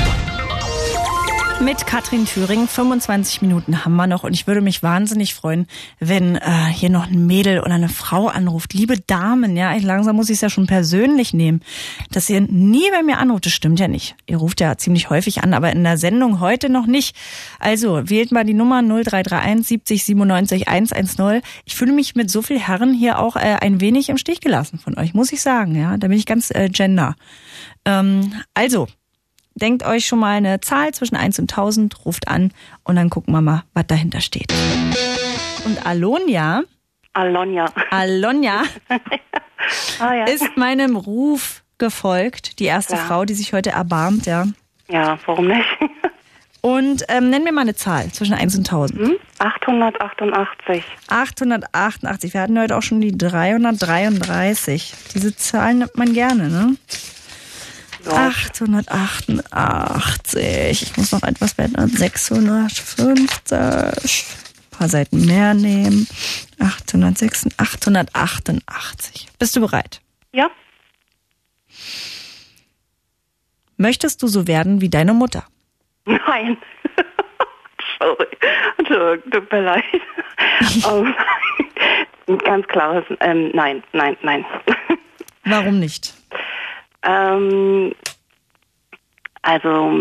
Mit Katrin Thüring, fünfundzwanzig Minuten haben wir noch und ich würde mich wahnsinnig freuen, wenn äh, hier noch ein Mädel oder eine Frau anruft. Liebe Damen, ja, ich, langsam muss ich es ja schon persönlich nehmen, dass ihr nie bei mir anruft. Das stimmt ja nicht. Ihr ruft ja ziemlich häufig an, aber in der Sendung heute noch nicht. Also wählt mal die Nummer null drei drei eins siebzig siebenundneunzig hundertzehn. Ich fühle mich mit so viel Herren hier auch äh, ein wenig im Stich gelassen von euch, muss ich sagen. Ja, da bin ich ganz äh, gender. Ähm, also denkt euch schon mal eine Zahl zwischen eins und tausend, ruft an und dann gucken wir mal, was dahinter steht. Und Alonia, Alonia, Alonia ah, ja. ist meinem Ruf gefolgt, die erste Klar. Frau, die sich heute erbarmt, ja. Ja, warum nicht? Und ähm, nenn mir mal eine Zahl zwischen eins und tausend. Hm? achthundertachtundachtzig. achthundertachtundachtzig. Wir hatten heute auch schon die dreihundertdreiunddreißig. Diese Zahlen nimmt man gerne, ne? Ja. achthundertachtundachtzig. Ich muss noch etwas ändern. sechshundertfünfzig. Ein paar Seiten mehr nehmen. achthundertsechs. achthundertachtundachtzig. Bist du bereit? Ja. Möchtest du so werden wie deine Mutter? Nein. Sorry. Entschuldigung, tut mir leid. um, ganz klares ähm, Nein, nein, nein. Warum nicht? Ähm, also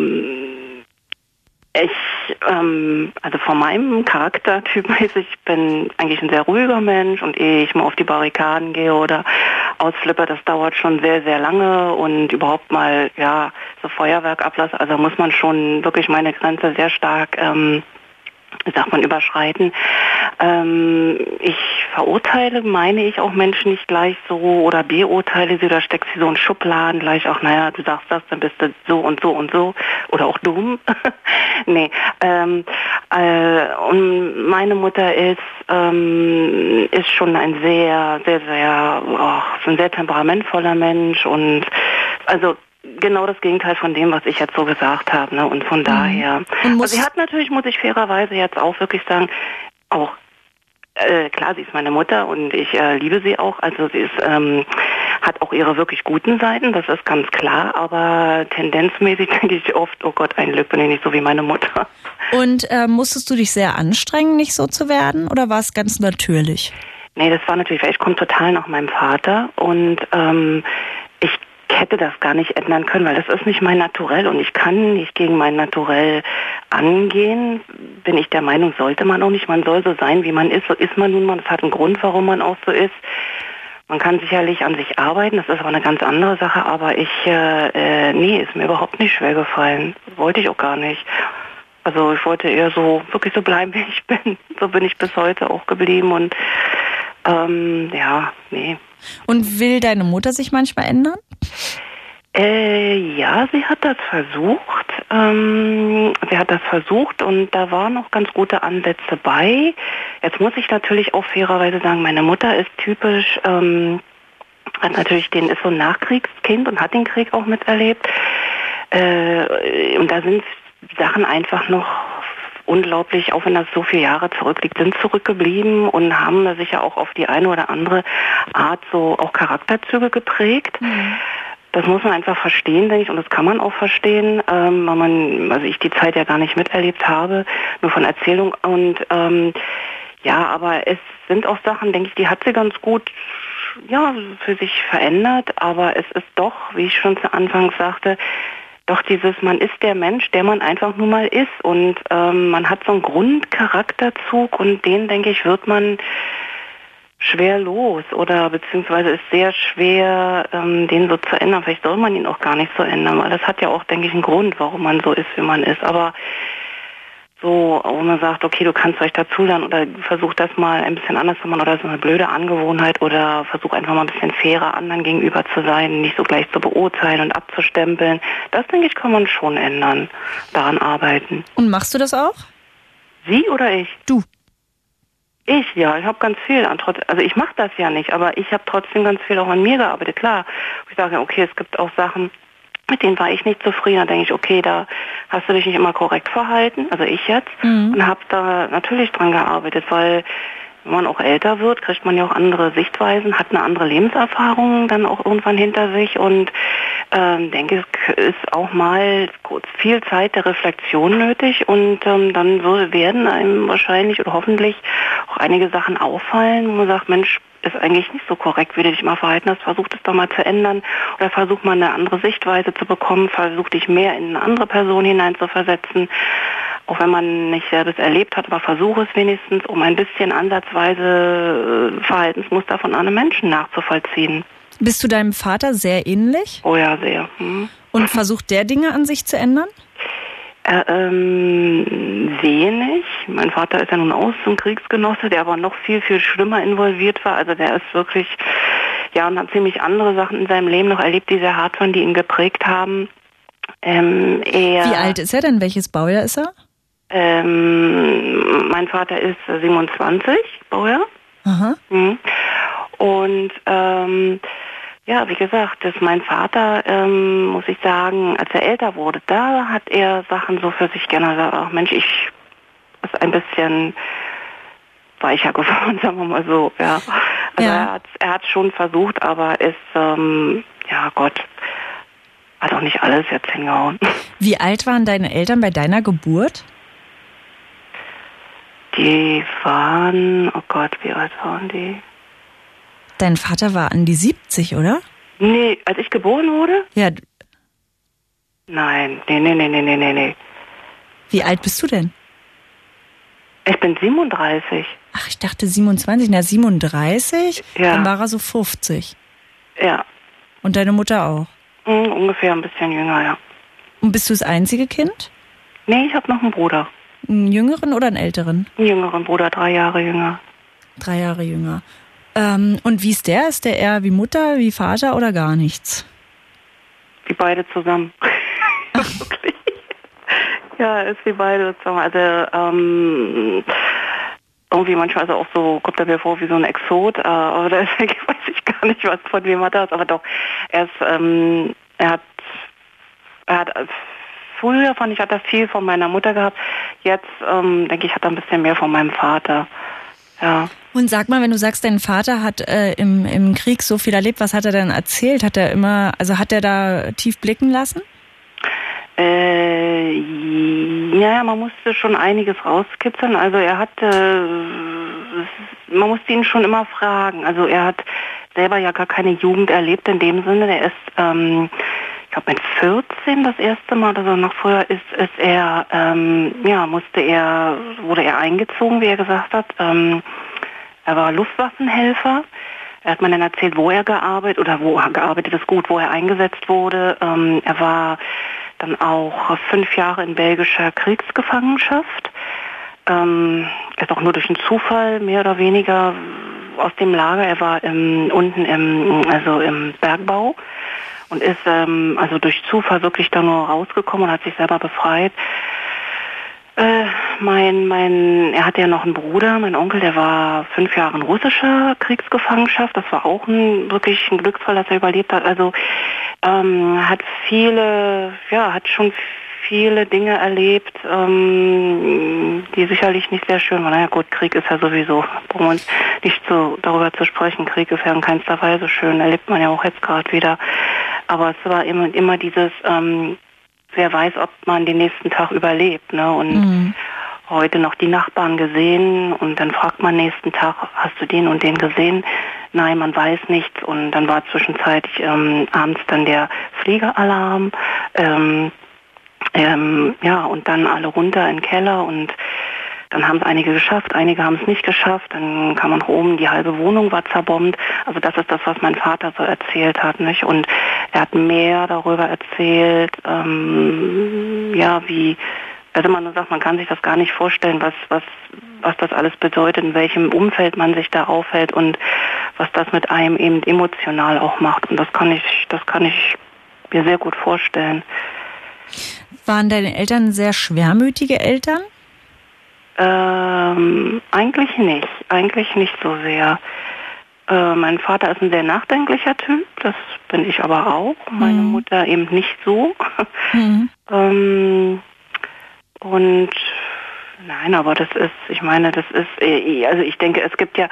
ich, ähm, also von meinem Charaktertyp mäßig, ich bin eigentlich ein sehr ruhiger Mensch und ehe ich mal auf die Barrikaden gehe oder ausflippe, das dauert schon sehr, sehr lange und überhaupt mal, ja, so Feuerwerk ablasse, also muss man schon wirklich meine Grenze sehr stark, ähm, sagt man, überschreiten. Ähm, ich verurteile, meine ich, auch Menschen nicht gleich so oder beurteile sie oder stecke sie so in Schubladen gleich auch, naja, du sagst das, dann bist du so und so und so oder auch dumm. nee. Ähm, äh, und meine Mutter ist, ähm, ist schon ein sehr, sehr, sehr, oh, ein sehr temperamentvoller Mensch und also genau das Gegenteil von dem, was ich jetzt so gesagt habe. Ne? Und von mhm. daher. Und also sie hat natürlich, muss ich fairerweise jetzt auch wirklich sagen, auch, äh, klar, sie ist meine Mutter und ich äh, liebe sie auch. Also sie ist, ähm, hat auch ihre wirklich guten Seiten, das ist ganz klar. Aber tendenzmäßig denke ich oft, oh Gott, ein Glück bin ich nicht so wie meine Mutter. Und äh, musstest du dich sehr anstrengen, nicht so zu werden? Oder war es ganz natürlich? Nee, das war natürlich, weil ich komme total nach meinem Vater und ähm, ich hätte das gar nicht ändern können, weil das ist nicht mein Naturell und ich kann nicht gegen mein Naturell angehen. Bin ich der Meinung, sollte man auch nicht. Man soll so sein, wie man ist. So ist man nun mal. Das hat einen Grund, warum man auch so ist. Man kann sicherlich an sich arbeiten. Das ist aber eine ganz andere Sache. Aber ich, äh, nee, ist mir überhaupt nicht schwer gefallen. Wollte ich auch gar nicht. Also ich wollte eher so, wirklich so bleiben, wie ich bin. So bin ich bis heute auch geblieben und ähm, ja, nee. Und will deine Mutter sich manchmal ändern? Äh, ja, sie hat das versucht. Ähm, sie hat das versucht und da waren noch ganz gute Ansätze bei. Jetzt muss ich natürlich auch fairerweise sagen, meine Mutter ist typisch, ähm, hat natürlich den, ist so ein Nachkriegskind und hat den Krieg auch miterlebt. Äh, und da sind Sachen einfach noch unglaublich, auch wenn das so viele Jahre zurückliegt, sind zurückgeblieben und haben da sicher auch auf die eine oder andere Art so auch Charakterzüge geprägt. Mhm. Das muss man einfach verstehen, denke ich, und das kann man auch verstehen, ähm, weil man, also ich die Zeit ja gar nicht miterlebt habe, nur von Erzählung und ähm, Ja, aber es sind auch Sachen, denke ich, die hat sie ganz gut ja, für sich verändert, aber es ist doch, wie ich schon zu Anfang sagte, doch dieses, man ist der Mensch, der man einfach nur mal ist und ähm, man hat so einen Grundcharakterzug und den, denke ich, wird man schwer los oder beziehungsweise ist sehr schwer, ähm, den so zu ändern. Vielleicht soll man ihn auch gar nicht so ändern, weil das hat ja auch, denke ich, einen Grund, warum man so ist, wie man ist. Aber so, wo man sagt, okay, du kannst vielleicht dazulernen oder versuch das mal ein bisschen anders zu machen oder so eine blöde Angewohnheit oder versuch einfach mal ein bisschen fairer anderen gegenüber zu sein, nicht so gleich zu beurteilen und abzustempeln. Das, denke ich, kann man schon ändern, daran arbeiten. Und machst du das auch? Sie oder ich? Du. Ich, ja, ich habe ganz viel an trotz, also ich mache das ja nicht, aber ich habe trotzdem ganz viel auch an mir gearbeitet, klar. Ich sage, okay, es gibt auch Sachen, mit denen war ich nicht zufrieden. Da denke ich, okay, da hast du dich nicht immer korrekt verhalten, also ich jetzt, mhm. und habe da natürlich dran gearbeitet, weil wenn man auch älter wird, kriegt man ja auch andere Sichtweisen, hat eine andere Lebenserfahrung dann auch irgendwann hinter sich und ähm, denke, es ist auch mal kurz viel Zeit der Reflexion nötig und ähm, dann würde, werden einem wahrscheinlich oder hoffentlich auch einige Sachen auffallen, wo man sagt, Mensch, ist eigentlich nicht so korrekt, wie du dich mal verhalten hast, versuch das doch mal zu ändern oder versuch mal eine andere Sichtweise zu bekommen, versuch dich mehr in eine andere Person hineinzuversetzen, auch wenn man nicht selbst erlebt hat, aber versuch es wenigstens, um ein bisschen ansatzweise äh, Verhaltensmuster von einem Menschen nachzuvollziehen. Bist du deinem Vater sehr ähnlich? Oh ja, sehr. Hm. Und versucht der Dinge an sich zu ändern? Äh, ähm, wenig. Mein Vater ist ja nun auch so ein Kriegsgenosse, der aber noch viel, viel schlimmer involviert war. Also der ist wirklich, ja, und hat ziemlich andere Sachen in seinem Leben noch erlebt, die sehr hart waren, die ihn geprägt haben. Ähm, er, Wie alt ist er denn? Welches Baujahr ist er? Ähm, mein Vater ist siebenundzwanzig, Baujahr. Aha. Mhm. Und ähm, ja, wie gesagt, dass mein Vater, ähm, muss ich sagen, als er älter wurde, da hat er Sachen so für sich gerne gesagt, ach Mensch, ich ist ein bisschen weicher geworden, sagen wir mal so, ja. Also ja. er hat er hat schon versucht, aber ist, ähm, ja Gott, hat auch nicht alles jetzt hingehauen. Wie alt waren deine Eltern bei deiner Geburt? Die waren, oh Gott, wie alt waren die? Dein Vater war an die siebzig, oder? Nee, als ich geboren wurde? Ja. Nein, nee, nee, nee, nee, nee, nee. Wie alt bist du denn? Ich bin siebenunddreißig. Ach, ich dachte siebenundzwanzig. Na, siebenunddreißig? Ja. Dann war er so fünfzig. Ja. Und deine Mutter auch? Mhm, ungefähr ein bisschen jünger, ja. Und bist du das einzige Kind? Nee, ich habe noch einen Bruder. Einen jüngeren oder einen älteren? Einen jüngeren Bruder, drei Jahre jünger. Drei Jahre jünger. Ähm, und wie ist der? Ist der eher wie Mutter, wie Vater oder gar nichts? Wie beide zusammen. Wirklich. Ja, ist wie beide zusammen. Also, ähm, irgendwie manchmal ist er auch so, kommt er mir vor wie so ein Exot, äh, aber deswegen weiß ich gar nicht, was von wem hat er ist. Aber doch, er ist, ähm, er hat, er hat, früher fand ich, hat er viel von meiner Mutter gehabt. Jetzt, ähm, denke ich, hat er ein bisschen mehr von meinem Vater. Ja. Und sag mal, wenn du sagst, dein Vater hat äh, im, im Krieg so viel erlebt, was hat er denn erzählt? Hat er immer, also hat er da tief blicken lassen? Äh, ja, man musste schon einiges rauskitzeln. Also er hatte, man musste ihn schon immer fragen. Also er hat selber ja gar keine Jugend erlebt in dem Sinne. Der ist, ähm, ich glaube mit vierzehn das erste Mal, also noch früher ist, ist er, ähm, ja, musste er, wurde er eingezogen, wie er gesagt hat. Ähm, er war Luftwaffenhelfer. Er hat mir dann erzählt, wo er gearbeitet, oder wo er gearbeitet ist gut, wo er eingesetzt wurde. Ähm, er war dann auch fünf Jahre in belgischer Kriegsgefangenschaft. Ähm, er ist auch nur durch einen Zufall mehr oder weniger aus dem Lager. Er war im, unten im, also im Bergbau und ist ähm, also durch Zufall wirklich da nur rausgekommen und hat sich selber befreit. Äh, mein, mein, er hatte ja noch einen Bruder, mein Onkel, der war fünf Jahre in russischer Kriegsgefangenschaft. Das war auch ein, wirklich ein Glücksfall, dass er überlebt hat. Also ähm, hat viele, ja, hat schon viele Dinge erlebt, ähm, die sicherlich nicht sehr schön waren. Naja gut, Krieg ist ja sowieso, brauchen wir uns nicht so darüber zu sprechen. Krieg ist ja in keinster Weise schön, erlebt man ja auch jetzt gerade wieder. Aber es war immer, immer dieses, ähm, wer weiß, ob man den nächsten Tag überlebt, ne? Und mhm. heute noch die Nachbarn gesehen und dann fragt man nächsten Tag, hast du den und den gesehen? Nein, man weiß nichts und dann war zwischenzeitlich ähm, abends dann der Fliegeralarm, ähm, ähm, ja, und dann alle runter in den Keller und dann haben es einige geschafft, einige haben es nicht geschafft, dann kam man oben, die halbe Wohnung war zerbombt. Also das ist das, was mein Vater so erzählt hat, nicht? Und er hat mehr darüber erzählt, ähm, ja, wie, also man nur sagt, man kann sich das gar nicht vorstellen, was, was, was das alles bedeutet, in welchem Umfeld man sich da aufhält und was das mit einem eben emotional auch macht. Und das kann ich, das kann ich mir sehr gut vorstellen. Waren deine Eltern sehr schwermütige Eltern? Ähm, eigentlich nicht. Eigentlich nicht so sehr. Äh, mein Vater ist ein sehr nachdenklicher Typ, das bin ich aber auch. Meine mhm. Mutter eben nicht so. Mhm. ähm, und nein, aber das ist, ich meine, das ist, also ich denke, es gibt ja,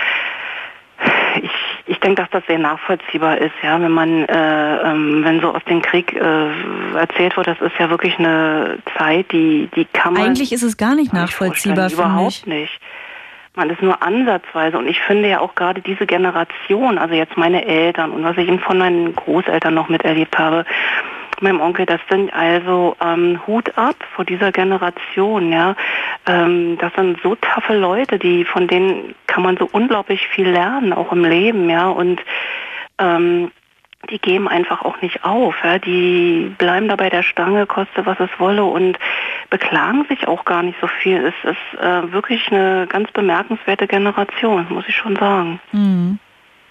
ich, ich denke, dass das sehr nachvollziehbar ist, ja, wenn man, äh, ähm, wenn so aus dem Krieg äh, erzählt wird, das ist ja wirklich eine Zeit, die, die kann man... Eigentlich ist es gar nicht nachvollziehbar, finde ich. Überhaupt nicht. Man ist nur ansatzweise und ich finde ja auch gerade diese Generation, also jetzt meine Eltern und was ich eben von meinen Großeltern noch miterlebt habe, meinem Onkel, das sind also ähm, Hut ab vor dieser Generation, ja. Ähm, das sind so taffe Leute, die von denen kann man so unglaublich viel lernen, auch im Leben, ja. Und ähm, die geben einfach auch nicht auf, ja. Die bleiben da bei der Stange, koste was es wolle und beklagen sich auch gar nicht so viel. Es ist äh, wirklich eine ganz bemerkenswerte Generation, muss ich schon sagen. Mhm.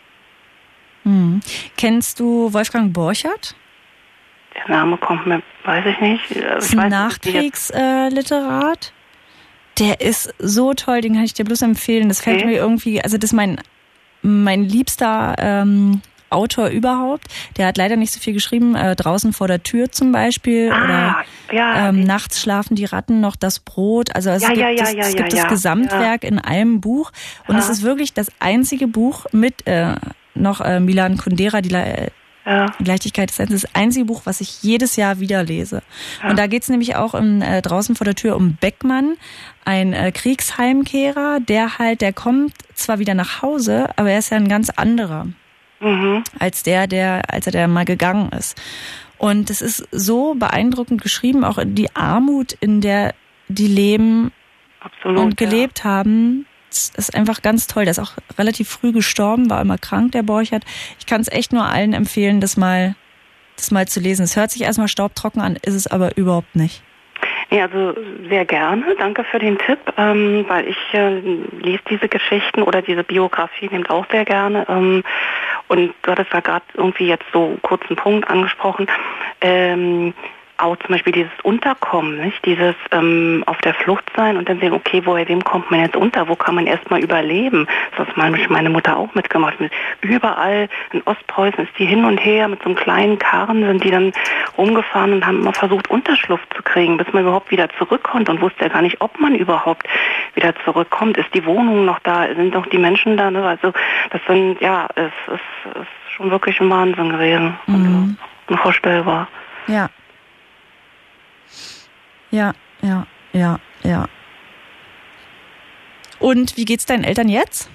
Mhm. Kennst du Wolfgang Borchert? Der Name kommt mir, weiß ich nicht. Ich das ist ein Nachkriegsliterat. Der ist so toll, den kann ich dir bloß empfehlen. Das okay. fällt mir irgendwie, also das ist mein, mein liebster ähm, Autor überhaupt. Der hat leider nicht so viel geschrieben. Äh, Draußen vor der Tür zum Beispiel. Ah, oder ja, ähm, Nachts schlafen die Ratten noch das Brot. Also es ja, gibt, ja, ja, das, ja, es gibt ja, das Gesamtwerk ja. in einem Buch. Und ja. es ist wirklich das einzige Buch mit äh, noch äh, Milan Kundera, die äh, Ja. Die Leichtigkeit des Seins, das einzige Buch, was ich jedes Jahr wieder lese. Ja. Und da geht's nämlich auch in, äh, draußen vor der Tür um Beckmann, ein äh, Kriegsheimkehrer, der halt, der kommt zwar wieder nach Hause, aber er ist ja ein ganz anderer mhm. als der, der, als er der mal gegangen ist. Und es ist so beeindruckend geschrieben, auch die Armut, in der die leben Absolut, und gelebt ja. haben. Das ist einfach ganz toll. Der ist auch relativ früh gestorben, war immer krank, der Borchert. Ich kann es echt nur allen empfehlen, das mal, das mal zu lesen. Es hört sich erstmal staubtrocken an, ist es aber überhaupt nicht. Ja, also sehr gerne. Danke für den Tipp, ähm, weil ich äh, lese diese Geschichten oder diese Biografien eben auch sehr gerne. Ähm, und du hattest ja gerade irgendwie jetzt so kurz einen Punkt angesprochen. Ähm, auch zum Beispiel dieses Unterkommen, nicht? Dieses ähm, auf der Flucht sein und dann sehen, okay, woher, wem kommt man jetzt unter? Wo kann man erstmal überleben? Das hat meine Mutter auch mitgemacht. Überall in Ostpreußen ist die hin und her mit so einem kleinen Karren, sind die dann rumgefahren und haben immer versucht, Unterschlupf zu kriegen, bis man überhaupt wieder zurückkommt und wusste ja gar nicht, ob man überhaupt wieder zurückkommt. Ist die Wohnung noch da? Sind noch die Menschen da? Ne? Also das sind, ja, es ist, es ist schon wirklich ein Wahnsinn gewesen. Mhm. Und unvorstellbar. Ja. Ja, ja, ja, ja. Und wie geht's deinen Eltern jetzt?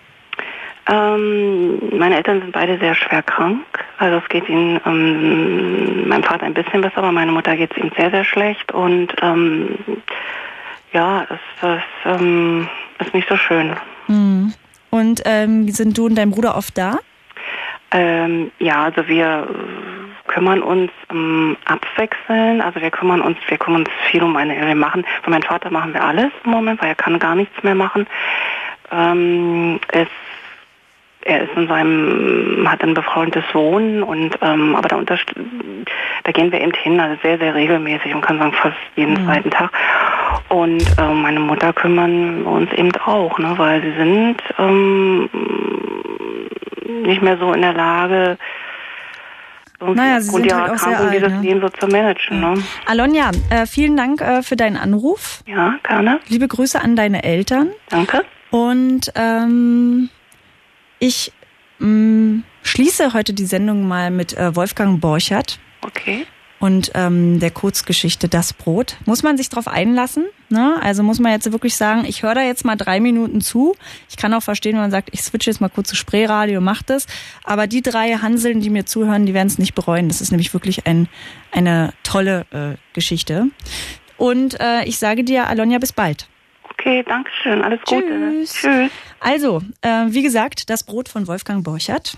Ähm, meine Eltern sind beide sehr schwer krank. Also es geht ihnen, ähm, meinem Vater ein bisschen besser, aber meiner Mutter geht es ihm sehr, sehr schlecht. Und ähm, ja, es, es ähm, ist nicht so schön. Mhm. Und ähm, sind du und dein Bruder oft da? Ähm, ja, also wir kümmern uns ähm, abwechseln, also wir kümmern uns, wir kümmern uns viel um eine, wir machen, für meinen Vater machen wir alles im Moment, weil er kann gar nichts mehr machen. Ähm, es, er ist in seinem, hat ein befreundetes Wohnen und ähm, aber da unterst- da gehen wir eben hin, also sehr, sehr regelmäßig und kann sagen fast jeden mhm. zweiten Tag. Und ähm, meine Mutter kümmern uns eben auch, ne, weil sie sind ähm, nicht mehr so in der Lage, naja, sie sind halt auch sehr alt, dieses ne? Leben so zu managen. Ja. Ne? Alonja, äh, vielen Dank äh, für deinen Anruf. Ja, gerne. Liebe Grüße an deine Eltern. Danke. Und ähm, ich mh, schließe heute die Sendung mal mit äh, Wolfgang Borchert. Okay. und ähm, der Kurzgeschichte Das Brot. Muss man sich drauf einlassen, ne? Also muss man jetzt wirklich sagen, ich höre da jetzt mal drei Minuten zu. Ich kann auch verstehen, wenn man sagt, ich switche jetzt mal kurz zu Spreeradio, mach das. Aber die drei Hanseln, die mir zuhören, die werden es nicht bereuen. Das ist nämlich wirklich ein, eine tolle äh, Geschichte. Und äh, ich sage dir, Alonja, bis bald. Okay, danke schön. Alles Gute. Tschüss. Tschüss. Also, äh, wie gesagt, Das Brot von Wolfgang Borchert.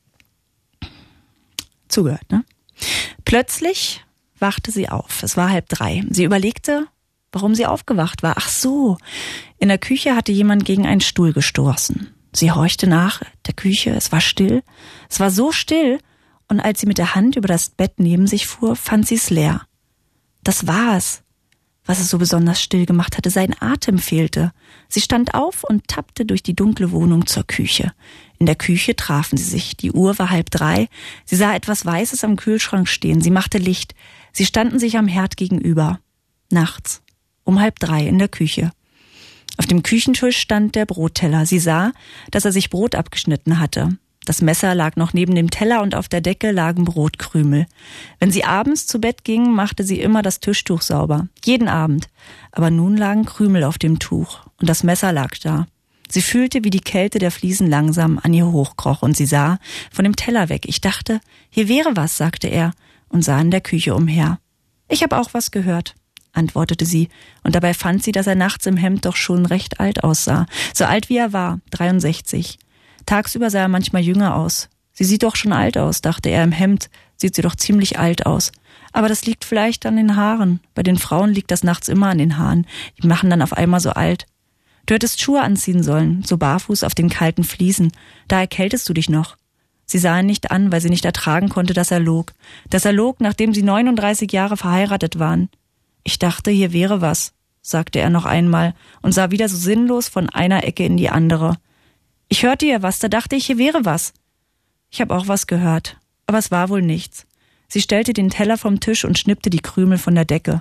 Zugehört, ne? Plötzlich wachte sie auf. Es war halb drei. Sie überlegte, warum sie aufgewacht war. Ach so, in der Küche hatte jemand gegen einen Stuhl gestoßen. Sie horchte nach der Küche. Es war still. Es war so still. Und als sie mit der Hand über das Bett neben sich fuhr, fand sie es leer. Das war es, was es so besonders still gemacht hatte. Sein Atem fehlte. Sie stand auf und tappte durch die dunkle Wohnung zur Küche. In der Küche trafen sie sich. Die Uhr war halb drei. Sie sah etwas Weißes am Kühlschrank stehen. Sie machte Licht. Sie standen sich am Herd gegenüber. Nachts. Um halb drei in der Küche. Auf dem Küchentisch stand der Brotteller. Sie sah, dass er sich Brot abgeschnitten hatte. Das Messer lag noch neben dem Teller und auf der Decke lagen Brotkrümel. Wenn sie abends zu Bett ging, machte sie immer das Tischtuch sauber. Jeden Abend. Aber nun lagen Krümel auf dem Tuch. Und das Messer lag da. Sie fühlte, wie die Kälte der Fliesen langsam an ihr hochkroch und sie sah von dem Teller weg. Ich dachte, hier wäre was, sagte er und sah in der Küche umher. Ich habe auch was gehört, antwortete sie, und dabei fand sie, dass er nachts im Hemd doch schon recht alt aussah. So alt wie er war, dreiundsechzig. Tagsüber sah er manchmal jünger aus. Sie sieht doch schon alt aus, dachte er, im Hemd sieht sie doch ziemlich alt aus. Aber das liegt vielleicht an den Haaren. Bei den Frauen liegt das nachts immer an den Haaren. Die machen dann auf einmal so alt. Du hättest Schuhe anziehen sollen, so barfuß auf den kalten Fliesen. Da erkältest du dich noch. Sie sah ihn nicht an, weil sie nicht ertragen konnte, dass er log. Dass er log, nachdem sie neununddreißig Jahre verheiratet waren. Ich dachte, hier wäre was, sagte er noch einmal und sah wieder so sinnlos von einer Ecke in die andere. Ich hörte hier was, da dachte ich, hier wäre was. Ich habe auch was gehört, aber es war wohl nichts. Sie stellte den Teller vom Tisch und schnippte die Krümel von der Decke.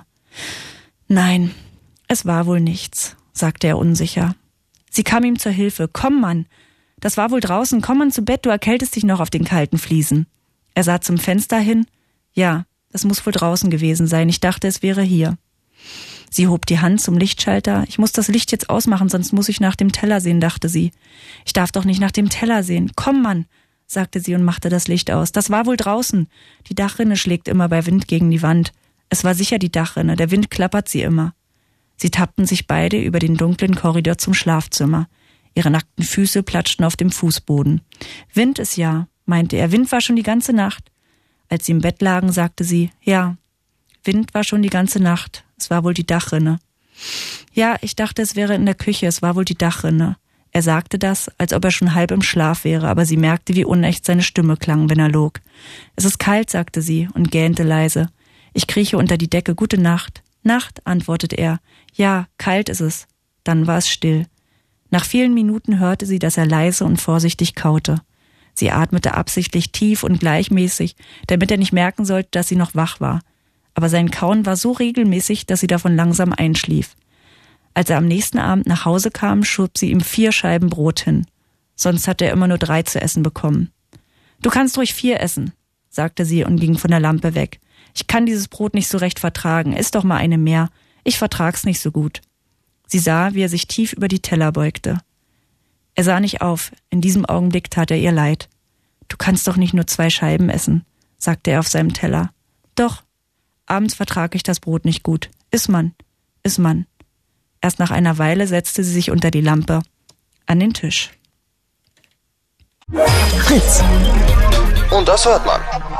Nein, es war wohl nichts, sagte er unsicher. Sie kam ihm zur Hilfe. Komm, Mann, das war wohl draußen. Komm, Mann, zu Bett, du erkältest dich noch auf den kalten Fliesen. Er sah zum Fenster hin. Ja, das muss wohl draußen gewesen sein. Ich dachte, es wäre hier. Sie hob die Hand zum Lichtschalter. Ich muss das Licht jetzt ausmachen, sonst muss ich nach dem Teller sehen, dachte sie. Ich darf doch nicht nach dem Teller sehen. Komm, Mann, sagte sie und machte das Licht aus. Das war wohl draußen. Die Dachrinne schlägt immer bei Wind gegen die Wand. Es war sicher die Dachrinne. Der Wind klappert sie immer. Sie tappten sich beide über den dunklen Korridor zum Schlafzimmer. Ihre nackten Füße platschten auf dem Fußboden. Wind ist ja, meinte er. Wind war schon die ganze Nacht. Als sie im Bett lagen, sagte sie, ja, Wind war schon die ganze Nacht. Es war wohl die Dachrinne. Ja, ich dachte, es wäre in der Küche. Es war wohl die Dachrinne. Er sagte das, als ob er schon halb im Schlaf wäre, aber sie merkte, wie unecht seine Stimme klang, wenn er log. Es ist kalt, sagte sie und gähnte leise. Ich krieche unter die Decke. Gute Nacht. Nacht, antwortete er. Ja, kalt ist es. Dann war es still. Nach vielen Minuten hörte sie, dass er leise und vorsichtig kaute. Sie atmete absichtlich tief und gleichmäßig, damit er nicht merken sollte, dass sie noch wach war. Aber sein Kauen war so regelmäßig, dass sie davon langsam einschlief. Als er am nächsten Abend nach Hause kam, schob sie ihm vier Scheiben Brot hin. Sonst hatte er immer nur drei zu essen bekommen. Du kannst ruhig vier essen, sagte sie und ging von der Lampe weg. Ich kann dieses Brot nicht so recht vertragen. Iss doch mal eine mehr. Ich vertrag's nicht so gut. Sie sah, wie er sich tief über die Teller beugte. Er sah nicht auf. In diesem Augenblick tat er ihr leid. Du kannst doch nicht nur zwei Scheiben essen, sagte er auf seinem Teller. Doch. Abends vertrag ich das Brot nicht gut. Iss man. Iss man. Erst nach einer Weile setzte sie sich unter die Lampe an den Tisch. Fritz. Und das hört man.